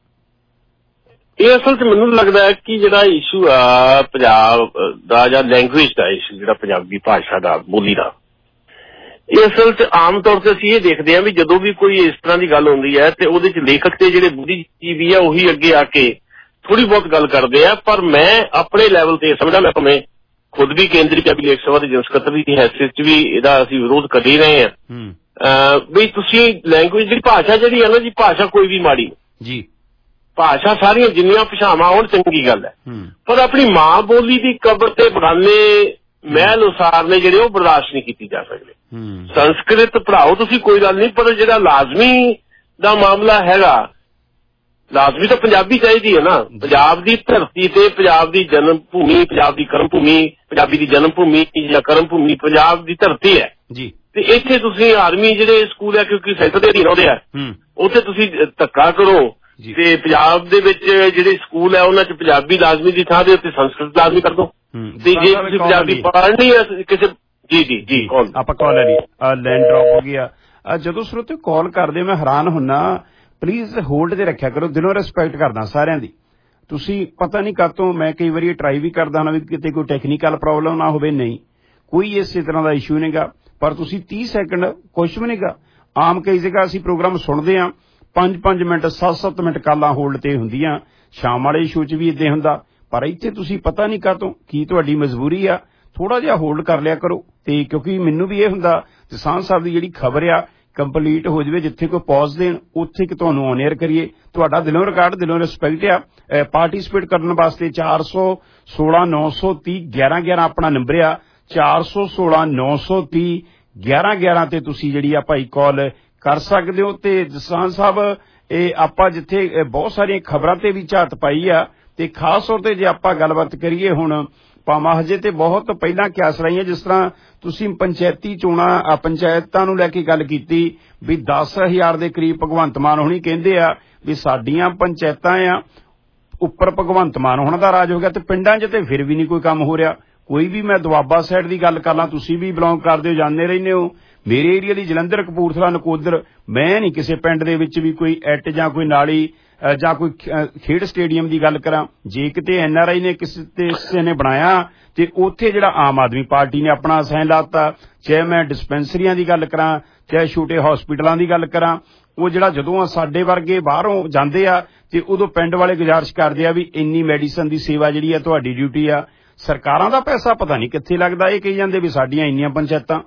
ਇਹ ਅਸਲ 'ਚ ਮੈਨੂੰ ਲੱਗਦਾ ਹੈ ਕਿ ਜਿਹੜਾ ਇਸ਼ੂ ਆ ਪੰਜਾਬ ਦਾ ਜਾਂ ਲੈਂਗੁਏਜ ਦਾ ਇਸ਼ੂ, ਜਿਹੜਾ ਪੰਜਾਬੀ ਭਾਸ਼ਾ ਦਾ, ਬੋਲੀ ਦਾ, ਇਹ ਅਸਲ 'ਚ ਆਮ ਤੌਰ ਤੇ ਅਸੀਂ ਇਹ ਦੇਖਦੇ ਹਾਂ ਵੀ ਜਦੋਂ ਵੀ ਕੋਈ ਇਸ ਤਰ੍ਹਾਂ ਦੀ ਗੱਲ ਹੁੰਦੀ ਹੈ ਤੇ ਉਹਦੇ 'ਚ ਲੇਖਕ ਤੇ ਜਿਹੜੇ ਬੁੱਧੀਜੀਵੀ ਆ ਉਹੀ ਅੱਗੇ ਆ ਕੇ ਥੋੜੀ ਬਹੁਤ ਗੱਲ ਕਰਦੇ ਆ। ਪਰ ਮੈਂ ਆਪਣੇ ਲੈਵਲ ਤੇ ਸਮਝਦਾ, ਮੈਂ ਭਾਵੇਂ ਖੁਦ ਵੀ ਕੇਂਦਰੀ ਪੰਜਾਬੀ ਲੇਖ ਸਭਾ ਦੇ ਜਨਰਲ ਸਕੱਤਰ ਦੀ ਹੈਸੀਅਤ 'ਚ ਵੀ ਇਹਦਾ ਅਸੀਂ ਵਿਰੋਧ ਕਰ ਹੀ ਰਹੇ ਹਾਂ ਵੀ ਤੁਸੀਂ ਲੈਂਗੁਏਜ ਦੀ ਭਾਸ਼ਾ ਜਿਹੜੀ ਹੈ ਨਾ ਜੀ, ਭਾਸ਼ਾ ਕੋਈ ਵੀ ਮਾੜੀ ਜੀ, ਭਾਸ਼ਾ ਸਾਰੀਆਂ ਜਿੰਨੀਆਂ ਭਾਸ਼ਾਵਾਂ ਹੋਣ ਚੰਗੀ ਗੱਲ ਹੈ, ਪਰ ਆਪਣੀ ਮਾਂ ਬੋਲੀ ਦੀ ਕਬਰ ਤੇ ਬਗਾਨੇ ਮਹਿਲ ਉਸਾਰਨੇ ਜਿਹੜੇ ਉਹ ਬਰਦਾਸ਼ਤ ਨਹੀਂ ਕੀਤੀ ਜਾ ਸਕਦੇ। ਸੰਸਕ੍ਰਿਤ ਪੜ੍ਹਾਓ ਤੁਸੀਂ ਕੋਈ ਗੱਲ ਨਹੀਂ, ਪਰ ਜਿਹੜਾ ਲਾਜ਼ਮੀ ਦਾ ਮਾਮਲਾ ਹੈਗਾ, ਲਾਜ਼ਮੀ ਤਾਂ ਪੰਜਾਬੀ ਚਾਹੀਦੀ ਹੈ ਨਾ। ਪੰਜਾਬ ਦੀ ਧਰਤੀ ਤੇ ਪੰਜਾਬ ਦੀ ਜਨਮ ਭੂਮੀ, ਪੰਜਾਬ ਦੀ ਕਰਮ ਭੂਮੀ, ਪੰਜਾਬੀ ਦੀ ਜਨਮ ਭੂਮੀ ਜਾਂ ਕਰਮ ਭੂਮੀ ਪੰਜਾਬ ਦੀ ਧਰਤੀ ਹੈ ਜੀ। ਤੇ ਇੱਥੇ ਤੁਸੀਂ ਆਰਮੀ ਜਿਹੜੇ ਸਕੂਲ ਹੈ ਕਿਉਂਕਿ ਸੈਂਟਰ ਦੇ ਅਧੀਨ ਆਉਂਦੇ ਆ, ਉੱਥੇ ਤੁਸੀਂ ਧੱਕਾ ਕਰੋ ਤੇ ਪੰਜਾਬ ਦੇ ਵਿੱਚ ਜਿਹੜੇ ਸਕੂਲ ਹੈ ਉਹਨਾਂ 'ਚ ਪੰਜਾਬੀ ਲਾਜ਼ਮੀ ਦੀ ਥਾਂ ਦੇ ਉੱਤੇ ਸੰਸਕ੍ਰਿਤ ਲਾਜ਼ਮੀ ਕਰ ਦੋ। ਤੇ ਜੇ ਤੁਸੀਂ ਪੰਜਾਬੀ ਪੜ੍ਹਨੀ ਹੈ ਕਿਸੇ ਜੀ ਜੀ ਜੀ ਆਪਾਂ ਕਾਲ ਹੈ ਲੈਂਡ ਡ੍ਰੌਪ ਹੋ ਗਿਆ। ਜਦੋਂ ਸਰੋਤੇ ਕਾਲ ਕਰਦੇ ਮੈਂ ਹੈਰਾਨ ਹੁੰਨਾ, ਪਲੀਜ਼ ਹੋਲਡ ਤੇ ਰੱਖਿਆ ਕਰੋ, ਦਿਲੋਂ ਰਿਸਪੈਕਟ ਕਰਦਾ ਸਾਰਿਆਂ ਦੀ। ਤੁਸੀਂ ਪਤਾ ਨਹੀਂ ਕਦੋਂ, ਮੈਂ ਕਈ ਵਾਰੀ ਟਰਾਈ ਵੀ ਕਰਦਾ ਹਾਂ ਵੀ ਕਿਤੇ ਕੋਈ ਟੈਕਨੀਕਲ ਪ੍ਰੋਬਲਮ ਨਾ ਹੋਵੇ, ਨਹੀਂ ਕੋਈ ਇਸੇ ਤਰ੍ਹਾਂ ਦਾ ਇਸ਼ੂ ਨਹੀਂਗਾ, ਪਰ ਤੁਸੀਂ ਤੀਹ ਸੈਕਿੰਡ ਕੁਛ ਵੀ ਨਹੀਂਗਾ। ਆਮ ਕਈ ਜਗ੍ਹਾ ਅਸੀਂ ਪ੍ਰੋਗਰਾਮ ਸੁਣਦੇ ਹਾਂ, ਪੰਜ ਪੰਜ ਮਿੰਟ ਸੱਤ ਸੱਤ ਮਿੰਟ ਕਾਲਾਂ ਹੋਲਡ ਤੇ ਹੁੰਦੀਆਂ, ਸ਼ਾਮ ਵਾਲੇ ਇਸ਼ੂ 'ਚ ਵੀ ਏਦਾਂ ਹੁੰਦਾ, ਪਰ ਇੱਥੇ ਤੁਸੀਂ ਪਤਾ ਨਹੀਂ ਕਦੋਂ ਕੀ ਤੁਹਾਡੀ ਮਜਬੂਰੀ ਆ, ਥੋੜਾ ਜਿਹਾ ਹੋਲਡ ਕਰ ਲਿਆ ਕਰੋ। ਤੇ ਕਿਉਂਕਿ ਮੈਨੂੰ ਵੀ ਇਹ ਹੁੰਦਾ ਜਸਾਨ ਸਾਹਿਬ ਦੀ ਜਿਹੜੀ ਖਬਰ ਆ ਕੰਪਲੀਟ ਹੋ ਜਾਵੇ, ਜਿੱਥੇ ਕੋਈ ਪੌਜ਼ ਦੇਣ ਉੱਥੇ ਕਿ ਤੁਹਾਨੂੰ ਔਨ 에ਅਰ ਕਰੀਏ। ਤੁਹਾਡਾ ਦਿਲੋਂ ਰਿਕਾਰਡ, ਦਿਲੋਂ ਰਿਸਪੈਕਟ ਆ। ਪਾਰਟੀਸਪੇਟ ਕਰਨ ਵਾਸਤੇ ਚਾਰ ਸੌ ਸੋਲਾਂ ਨੌ ਸੌ ਤੀਹ ਗਿਆਰਾਂ ਗਿਆਰਾਂ ਆਪਣਾ ਨੰਬਰ ਆ, ਚਾਰ ਸੌ ਸੋਲਾਂ ਨੌ ਸੌ ਤੀਹ ਗਿਆਰਾਂ ਗਿਆਰਾਂ ਤੇ ਤੁਸੀਂ ਜਿਹੜੀ ਆ ਭਾਈ ਕਾਲ ਕਰ ਸਕਦੇ ਹੋ। ਤੇ ਜਸਾਨ ਸਾਹਿਬ ਇਹ ਆਪਾਂ ਜਿੱਥੇ ਬਹੁਤ ਸਾਰੀਆਂ ਖਬਰਾਂ ਤੇ ਵੀ ਝਾਤ ਪਾਈ ਆ, ਤੇ ਖਾਸ ਤੌਰ ਤੇ ਜੇ ਆਪਾਂ ਗੱਲਬਾਤ ਕਰੀਏ ਹੁਣ ਭਾਵੇਂ ਹਜੇ ਤੇ ਬਹੁਤ ਪਹਿਲਾਂ ਕਿਆਸ ਰਹੀਆਂ, ਜਿਸ ਤਰ੍ਹਾਂ ਤੁਸੀਂ ਪੰਚਾਇਤੀ ਚੋਣਾਂ ਪੰਚਾਇਤਾਂ ਨੂੰ ਲੈ ਕੇ ਗੱਲ ਕੀਤੀ ਵੀ ਦਸ ਹਜ਼ਾਰ ਦੇ ਕਰੀਬ ਭਗਵੰਤ ਮਾਨ ਹੋਣੀ ਕਹਿੰਦੇ ਆ ਵੀ ਸਾਡੀਆਂ ਪੰਚਾਇਤਾਂ ਆ ਉੱਪਰ ਭਗਵੰਤ ਮਾਨ ਹੋਣਾ ਦਾ ਰਾਜ ਹੋ ਗਿਆ ਤੇ ਪਿੰਡਾਂ 'ਚ ਤੇ ਫਿਰ ਵੀ ਨਹੀਂ ਕੋਈ ਕੰਮ ਹੋ ਰਿਹਾ। ਕੋਈ ਵੀ ਮੈਂ ਦੁਆਬਾ ਸਾਈਡ ਦੀ ਗੱਲ ਕਰ ਲਾਂ, ਤੁਸੀਂ ਵੀ ਬਿਲੋਂਗ ਕਰਦੇ ਹੋ, ਜਾਣਦੇ ਰਹਿੰਦੇ ਹੋ, ਮੇਰੇ ਏਰੀਆ ਦੀ ਜਲੰਧਰ, ਕਪੂਰਥਲਾ, ਨਕੋਦਰ, ਮੈਂ ਨਹੀਂ ਕਿਸੇ ਪਿੰਡ ਦੇ ਵਿੱਚ ਵੀ ਕੋਈ ਐਟ ਜਾਂ ਕੋਈ ਨਾਲੀ ਜਾਂ ਕੋਈ ਖੇਡ ਸਟੇਡੀਅਮ ਦੀ ਗੱਲ ਕਰਾਂ। ਜੇ ਕਿਤੇ ਐਨ ਆਰ ਆਈ ਨੇ ਕਿਸੇ ਤੇ ਕਿਸੇ ਨੇ ਬਣਾਇਆ ਤੇ ਉੱਥੇ ਜਿਹੜਾ ਆਮ ਆਦਮੀ ਪਾਰਟੀ ਨੇ ਆਪਣਾ ਸਾਈਨ ਲਾਤਾ। ਚਾਹੇ ਮੈਂ ਡਿਸਪੈਂਸਰੀਆਂ ਦੀ ਗੱਲ ਕਰਾਂ, ਚਾਹੇ ਛੋਟੇ ਹਸਪੀਟਲਾਂ ਦੀ ਗੱਲ ਕਰਾਂ, ਉਹ ਜਿਹੜਾ ਜਦੋਂ ਸਾਡੇ ਵਰਗੇ ਬਾਹਰੋਂ ਜਾਂਦੇ ਆ ਤੇ ਉਦੋਂ ਪਿੰਡ ਵਾਲੇ ਗੁਜ਼ਾਰਿਸ਼ ਕਰਦੇ ਆ ਵੀ ਇੰਨੀ ਮੈਡੀਸਨ ਦੀ ਸੇਵਾ ਜਿਹੜੀ ਆ ਤੁਹਾਡੀ ਡਿਊਟੀ ਆ। ਸਰਕਾਰਾਂ ਦਾ ਪੈਸਾ ਪਤਾ ਨਹੀਂ ਕਿੱਥੇ ਲੱਗਦਾ, ਇਹ ਕਹੀ ਜਾਂਦੇ ਵੀ ਸਾਡੀਆਂ ਇੰਨੀਆਂ ਪੰਚਾਇਤਾਂ।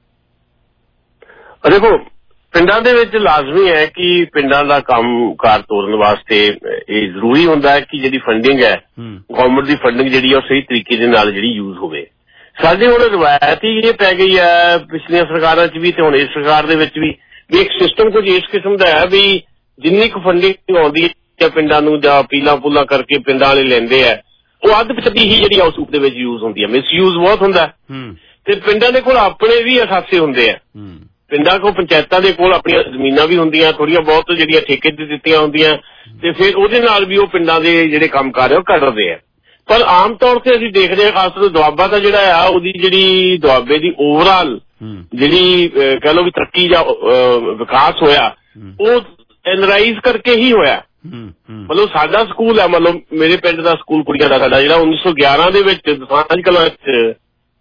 ਦੇਖੋ, ਪਿੰਡਾਂ ਦੇ ਵਿੱਚ ਲਾਜ਼ਮੀ ਹੈ ਕਿ ਪਿੰਡਾਂ ਦਾ ਕੰਮ ਕਾਰ ਤੋਰਨ ਵਾਸਤੇ ਇਹ ਜ਼ਰੂਰੀ ਹੁੰਦਾ ਹੈ ਕਿ ਜਿਹੜੀ ਫੰਡਿੰਗ ਹੈ, ਗਵਰਨਮੈਂਟ ਦੀ ਫੰਡਿੰਗ ਜਿਹੜੀ ਆ ਉਹ ਸਹੀ ਤਰੀਕੇ ਦੇ ਨਾਲ ਜਿਹੜੀ ਯੂਜ਼ ਹੋਵੇ। ਸਾਡੇ ਹੁਣ ਰਵਾਇਤ ਹੀ ਇਹ ਪੈ ਗਈ ਹੈ ਪਿਛਲੀਆਂ ਸਰਕਾਰਾਂ 'ਚ ਵੀ ਤੇ ਹੁਣ ਇਸ ਸਰਕਾਰ ਦੇ ਵਿੱਚ ਵੀ, ਵੀ ਇੱਕ ਸਿਸਟਮ ਕੁਝ ਇਸ ਕਿਸਮ ਦਾ ਹੈ ਵੀ ਜਿੰਨੀ ਕੁ ਫੰਡਿੰਗ ਆਉਂਦੀ ਹੈ ਪਿੰਡਾਂ ਨੂੰ ਜਾਂ ਅਪੀਲਾਂ ਪੂਲਾਂ ਕਰਕੇ ਪਿੰਡਾਂ ਵਾਲੇ ਲੈਂਦੇ ਆ, ਉਹ ਅੱਧ ਪਚੱਧੀ ਹੀ ਜਿਹੜੀ ਆ ਉਸ ਦੇ ਵਿੱਚ ਯੂਜ਼ ਹੁੰਦੀ ਹੈ। ਮਿਸਯੂਜ਼ ਬਹੁਤ ਹੁੰਦਾ ਤੇ ਪਿੰਡਾਂ ਦੇ ਕੋਲ ਆਪਣੇ ਵੀ ਅਸਾਸੇ ਹੁੰਦੇ ਆ। ਪਿੰਡਾਂ ਕੋਲ ਪੰਚਾਇਤਾਂ ਦੇ ਕੋਲ ਆਪਣੀਆਂ ਜ਼ਮੀਨਾਂ ਵੀ ਹੁੰਦੀਆਂ ਥੋੜ੍ਹੀਆਂ ਬਹੁਤ ਜਿਹੜੀਆਂ ਠੇਕੇ ਤੇ ਦਿੱਤੀਆਂ ਹੁੰਦੀਆਂ ਤੇ ਫਿਰ ਉਹਦੇ ਨਾਲ ਵੀ ਉਹ ਪਿੰਡਾਂ ਦੇ ਜਿਹੜੇ ਕੰਮ ਕਾਰ ਆ ਉਹ ਕਰਦੇ ਆ। ਪਰ ਆਮ ਤੌਰ ਤੇ ਅਸੀਂ ਦੇਖਦੇ ਹਾਂ ਖਾਸ ਤੌਰ ਤੇ ਦੁਆਬਾ ਦਾ ਜਿਹੜਾ ਆ ਉਹਦੀ ਜਿਹੜੀ ਦੁਆਬੇ ਦੀ ਓਵਰਆਲ ਜਿਹੜੀ ਕਹਿ ਲਓ ਵੀ ਤਰੱਕੀ ਜਾਂ ਵਿਕਾਸ ਹੋਇਆ ਉਹ ਐਨਰਾਈਜ਼ ਕਰਕੇ ਹੀ ਹੋਇਆ। ਮਤਲਬ ਸਾਡਾ ਸਕੂਲ ਹੈ, ਮਤਲਬ ਮੇਰੇ ਪਿੰਡ ਦਾ ਸਕੂਲ ਕੁੜੀਆਂ ਦਾ ਸਾਡਾ ਜਿਹੜਾ ਉੱਨੀ ਸੌ ਗਿਆਰਾਂ ਦੇ ਵਿੱਚ ਦਸਾਂਝ ਕਲਾਂ ਚ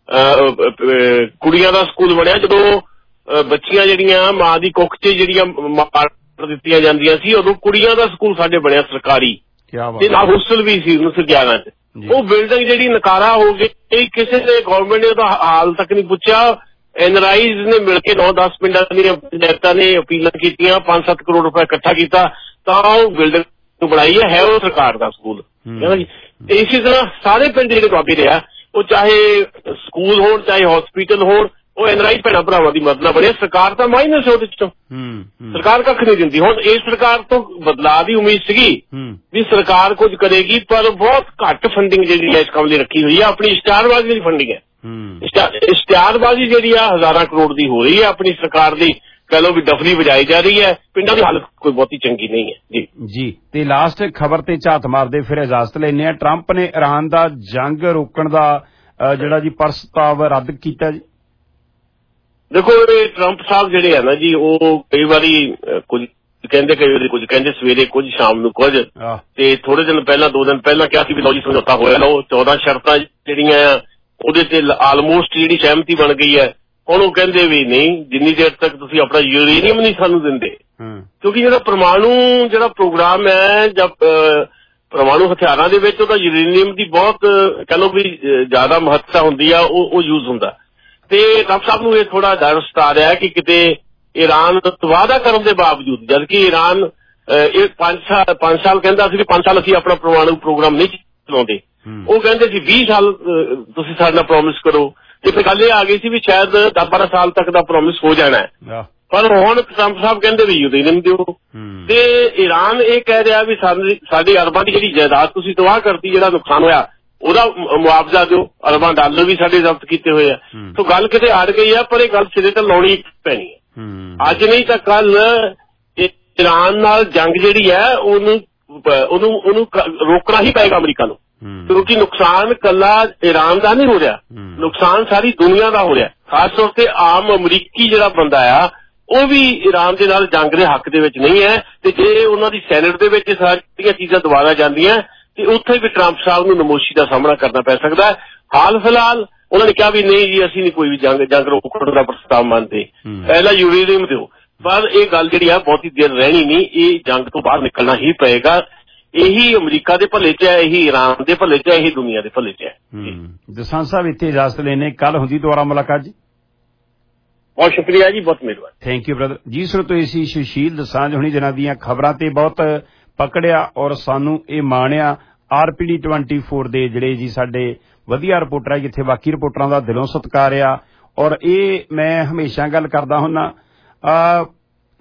ਕੁੜੀਆਂ ਦਾ ਸਕੂਲ ਬਣਿਆ, ਜਦੋਂ ਬੱਚੀਆਂ ਜਿਹੜੀਆਂ ਮਾਂ ਦੀ ਕੁੱਖ 'ਚ ਜਿਹੜੀਆਂ ਮਾਰ ਦਿੱਤੀਆਂ ਜਾਂਦੀਆਂ ਸੀ ਉਦੋਂ ਕੁੜੀਆਂ ਦਾ ਸਕੂਲ ਸਾਡੇ ਬਣਿਆ ਸਰਕਾਰੀ ਤੇ ਨਾਲ ਹੋਸਟਲ ਵੀ ਸੀ ਉੱਨੀ ਸੌ ਗਿਆਰਾਂ 'ਚ। ਉਹ ਬਿਲਡਿੰਗ ਜਿਹੜੀ ਨਕਾਰਾ ਹੋ ਗਈ, ਕਿਸੇ ਨੇ ਗਵਰਨਮੈਂਟ ਨੇ ਉਹਦਾ ਹਾਲ ਤੱਕ ਨਹੀਂ ਪੁੱਛਿਆ। ਐਨਰਾਈਜ਼ ਨੇ ਮਿਲ ਕੇ ਨੌ ਦਸ ਪਿੰਡਾਂ ਦੀਆਂ ਪੰਚਾਇਤਾਂ ਨੇ ਅਪੀਲਾਂ ਕੀਤੀਆਂ, ਪੰਜ ਸੱਤ ਕਰੋੜ ਰੁਪਏ ਇਕੱਠਾ ਕੀਤਾ ਤਾਂ ਉਹ ਬਿਲਡਿੰਗ ਬਣਾਈ ਹੈ, ਹੈ ਉਹ ਸਰਕਾਰ ਦਾ ਸਕੂਲ। ਇਸੇ ਤਰ੍ਹਾਂ ਸਾਰੇ ਪਿੰਡ ਜਿਹੜੇ ਦੁਆਬੇ ਦੇ ਆ, ਉਹ ਚਾਹੇ ਸਕੂਲ ਹੋਣ ਚਾਹੇ ਹਸਪੀਟਲ ਹੋਣ, ਉਹ ਐਨਰਾਈ ਭੈਣਾਂ ਭਰਾਵਾਂ ਦੀ ਮਦਦ ਨਾਲ ਬਣੇ। ਸਰਕਾਰ ਤਾਂ ਮਾਈਨਸ ਉਹਦੇ ਚੋਂ, ਸਰਕਾਰ ਕੱਖ ਨਹੀਂ ਦਿੰਦੀ। ਹੁਣ ਇਸ ਸਰਕਾਰ ਤੋਂ ਬਦਲਾਅ ਦੀ ਉਮੀਦ ਸੀਗੀ ਵੀ ਸਰਕਾਰ ਕੁਝ ਕਰੇਗੀ, ਪਰ ਬਹੁਤ ਘੱਟ ਫੰਡਿੰਗ ਜਿਹੜੀ ਹੈ ਇਸ ਕੰਮ ਲਈ ਰੱਖੀ ਹੋਈ ਹੈ। ਆਪਣੀ ਇਸ਼ਤਿਹਾਰਬਾਜ਼ੀ ਦੀ ਫੰਡਿੰਗ ਹੈ, ਇਸ਼ਤਿਹਾਰਬਾਜ਼ੀ ਜਿਹੜੀ ਆ ਹਜ਼ਾਰਾਂ ਕਰੋੜ ਦੀ ਹੋ ਰਹੀ ਹੈ ਆਪਣੀ ਸਰਕਾਰ ਦੀ, ਕਹਿ ਲਓ ਵੀ ਡਫਲੀ ਵਜਾਈ ਜਾ ਰਹੀ ਹੈ। ਪਿੰਡਾਂ ਦੀ ਹਾਲਤ ਕੋਈ ਬਹੁਤੀ ਚੰਗੀ ਨਹੀਂ ਹੈ ਜੀ। ਜੀ ਤੇ ਲਾਸਟ ਖਬਰ ਤੇ ਝਾਤ ਮਾਰਦੇ ਫਿਰ ਇਜਾਜ਼ਤ ਲੈਂਦੇ ਆ। ਟਰੰਪ ਨੇ ਇਰਾਨ ਦਾ ਜੰਗ ਰੋਕਣ ਦਾ ਜਿਹੜਾ ਜੀ ਪ੍ਰਸਤਾਵ ਰੱਦ ਕੀਤਾ ਜੀ। ਦੇਖੋ, ਇਹ ਟਰੰਪ ਸਾਹਿਬ ਜਿਹੜੇ ਆ ਨਾ ਜੀ, ਉਹ ਕਈ ਵਾਰੀ ਕੁਝ ਕਹਿੰਦੇ, ਕਈ ਵਾਰੀ ਕੁਝ ਕਹਿੰਦੇ, ਸਵੇਰੇ ਕੁਝ ਸ਼ਾਮ ਨੂੰ ਕੁਝ। ਤੇ ਥੋੜੇ ਦਿਨ ਪਹਿਲਾਂ ਦੋ ਦਿਨ ਪਹਿਲਾਂ ਕਿਹਾ ਸੀ ਵੀ ਲਓ ਜੀ ਸਮਝੌਤਾ ਹੋਇਆ, ਲਓ ਚੌਦਾਂ ਸ਼ਰਤਾਂ ਜਿਹੜੀਆਂ ਆ ਉਹਦੇ ਤੇ ਆਲਮੋਸਟ ਜਿਹੜੀ ਸਹਿਮਤੀ ਬਣ ਗਈ ਹੈ। ਹੁਣ ਉਹ ਕਹਿੰਦੇ ਵੀ ਨਹੀਂ, ਜਿੰਨੀ ਦੇਰ ਤੱਕ ਤੁਸੀਂ ਆਪਣਾ ਯੂਰੇਨੀਅਮ ਨਹੀਂ ਸਾਨੂੰ ਦਿੰਦੇ, ਕਿਉਂਕਿ ਜਿਹੜਾ ਪਰਮਾਣੂ ਜਿਹੜਾ ਪ੍ਰੋਗਰਾਮ ਹੈ ਜਾਂ ਪਰਮਾਣੂ ਹਥਿਆਰਾਂ ਦੇ ਵਿੱਚ ਉਹਦਾ ਯੂਰੇਨੀਅਮ ਦੀ ਬਹੁਤ ਕਹਿ ਲਓ ਵੀ ਜ਼ਿਆਦਾ ਮਹੱਤਤਾ ਹੁੰਦੀ ਆ, ਉਹ ਉਹ ਯੂਜ਼ ਹੁੰਦਾ। ਤੇ ਟਰੰਪ ਸਾਹਿਬ ਨੂੰ ਇਹ ਥੋੜਾ ਡਰ ਸਤਾ ਰਿਹਾ ਕਿ ਕਿਤੇ ਈਰਾਨ ਵਾਅਦਾ ਕਰਨ ਦੇ ਬਾਵਜੂਦ, ਜਦਕਿ ਈਰਾਨ ਇਹ ਪੰਜ ਸਾਲ ਪੰਜ ਸਾਲ ਕਹਿੰਦਾ ਸੀ ਵੀ ਪੰਜ ਸਾਲ ਅਸੀਂ ਆਪਣਾ ਪਰਮਾਣੂ ਪ੍ਰੋਗਰਾਮ ਨਹੀਂ ਚਲਾਉਂਦੇ, ਉਹ ਕਹਿੰਦੇ ਸੀ ਵੀਹ ਸਾਲ ਤੁਸੀਂ ਸਾਡੇ ਨਾਲ ਪ੍ਰੋਮਿਸ ਕਰੋ। ਤੇ ਫਿਰ ਗੱਲ ਇਹ ਆ ਗਈ ਸੀ ਵੀ ਸ਼ਾਇਦ ਦਸ ਬਾਰਾਂ ਸਾਲ ਤੱਕ ਦਾ ਪ੍ਰੋਮਿਸ ਹੋ ਜਾਣਾ ਹੈ, ਪਰ ਹੁਣ ਟਰੰਪ ਸਾਹਿਬ ਕਹਿੰਦੇ ਵੀ ਯੂਰੇਨੀਅਮ ਦਿਓ। ਤੇ ਈਰਾਨ ਇਹ ਕਹਿ ਰਿਹਾ ਵੀ ਸਾਡੀ ਅਰਬਾਂ ਦੀ ਜਿਹੜੀ ਜਾਇਦਾਦ ਤੁਸੀਂ ਤਬਾਹ ਕਰਤੀ, ਜਿਹੜਾ ਨੁਕਸਾਨ ਹੋਇਆ ਉਹਦਾ ਮੁਆਵਜ਼ਾ ਦਿਓ। ਅਰਬਾਂ ਡਾਲਰ ਵੀ ਸਾਡੇ ਜ਼ਬਤ ਕੀਤੇ ਹੋਏ ਆ। ਸੋ ਗੱਲ ਕਿਤੇ ਅੜ ਗਈ ਆ, ਪਰ ਇਹ ਗੱਲ ਸਿਰੇ ਤੇ ਲਾਉਣੀ ਪੈਣੀ ਹੈ। ਅੱਜ ਨਹੀਂ ਤਾਂ ਕੱਲ ਈਰਾਨ ਨਾਲ ਜੰਗ ਜਿਹੜੀ ਹੈ ਉਹਨੂੰ ਉਹਨੂੰ ਉਹਨੂੰ ਰੋਕਣਾ ਹੀ ਪਏਗਾ ਅਮਰੀਕਾ ਨੂੰ, ਕਿਉਂਕਿ ਨੁਕਸਾਨ ਕੱਲਾ ਈਰਾਨ ਦਾ ਨਹੀਂ ਹੋ ਰਿਹਾ, ਨੁਕਸਾਨ ਸਾਰੀ ਦੁਨੀਆ ਦਾ ਹੋ ਰਿਹਾ। ਖਾਸ ਤੌਰ ਤੇ ਆਮ ਅਮਰੀਕੀ ਜਿਹੜਾ ਬੰਦਾ ਆ ਉਹ ਵੀ ਈਰਾਨ ਦੇ ਨਾਲ ਜੰਗ ਦੇ ਹੱਕ ਦੇ ਵਿੱਚ ਨਹੀਂ ਹੈ। ਤੇ ਜੇ ਉਹਨਾਂ ਦੀ ਸੈਨੇਟ ਦੇ ਵਿੱਚ ਸਾਰੀਆਂ ਚੀਜ਼ਾਂ ਦੁਬਾਰਾ ਜਾਂਦੀਆਂ ਤੇ ਉੱਥੇ ਵੀ ਟਰੰਪ ਸਾਹਿਬ ਨੂੰ ਨਮੋਸ਼ੀ ਦਾ ਸਾਹਮਣਾ ਕਰਨਾ ਪੈ ਸਕਦਾ ਹੈ। ਹਾਲ ਫਿਲਹਾਲ ਉਹਨਾਂ ਨੇ ਕਿਹਾ ਵੀ ਨਹੀਂ ਜੀ, ਅਸੀਂ ਨਹੀਂ ਕੋਈ ਵੀ ਜੰਗ ਜੰਗ ਰੋਕਣ ਦਾ ਪ੍ਰਸਤਾਵ ਮੰਨਦੇ, ਪਹਿਲਾਂ ਯੂਰੇਨੀਅਮ ਦਿਓ। ਪਰ ਇਹ ਗੱਲ ਜਿਹੜੀ ਆ ਬਹੁਤੀ ਦੇਰ ਰਹਿਣੀ ਨਹੀਂ, ਇਹ ਜੰਗ ਤੋਂ ਬਾਹਰ ਨਿਕਲਣਾ ਹੀ ਪਏਗਾ। ਇਹੀ ਅਮਰੀਕਾ ਦੇ ਭਲੇ ਚ ਹੈ, ਇਹੀ ਈਰਾਨ ਦੇ ਭਲੇ ਚ ਹੈ, ਇਹੀ ਦੁਨੀਆ ਦੇ ਭਲੇ ਚ ਹੈ। ਦਸਾਂਝ ਸਾਹਿਬ ਇੱਥੇ ਇਜਾਜ਼ਤ ਲੈਣੇ, ਕੱਲ ਹੁੰਦੀ ਦੁਬਾਰਾ ਮੁਲਾਕਾਤ ਜੀ। ਬਹੁਤ ਸ਼ੁਕਰੀਆ ਜੀ, ਬਹੁਤ ਮਿਹਰਬਾਨੀ। ਥੈਂਕ ਯੂ ਬ੍ਰਦਰ ਜੀ। ਸਰੋਤੋ ਇਸੀ ਸੁਸ਼ੀਲ ਦਸਾਂਝ ਹੁਣੀ ਜਿਨ੍ਹਾਂ ਦੀਆਂ ਖਬਰਾਂ ਤੇ ਬਹੁਤ ਪਕੜਿਆ ਔਰ ਸਾਨੂੰ ਇਹ ਮਾਣਿਆ R P D twenty four ਦੇ ਜਿਹੜੇ ਜੀ ਸਾਡੇ ਵਧੀਆ ਰਿਪੋਰਟਰ ਆ, ਜਿੱਥੇ ਬਾਕੀ ਰਿਪੋਰਟਰਾਂ ਦਾ ਦਿਲੋਂ ਸਤਿਕਾਰ ਆ। ਔਰ ਇਹ ਮੈਂ ਹਮੇਸ਼ਾ ਗੱਲ ਕਰਦਾ ਹੁੰਦਾ,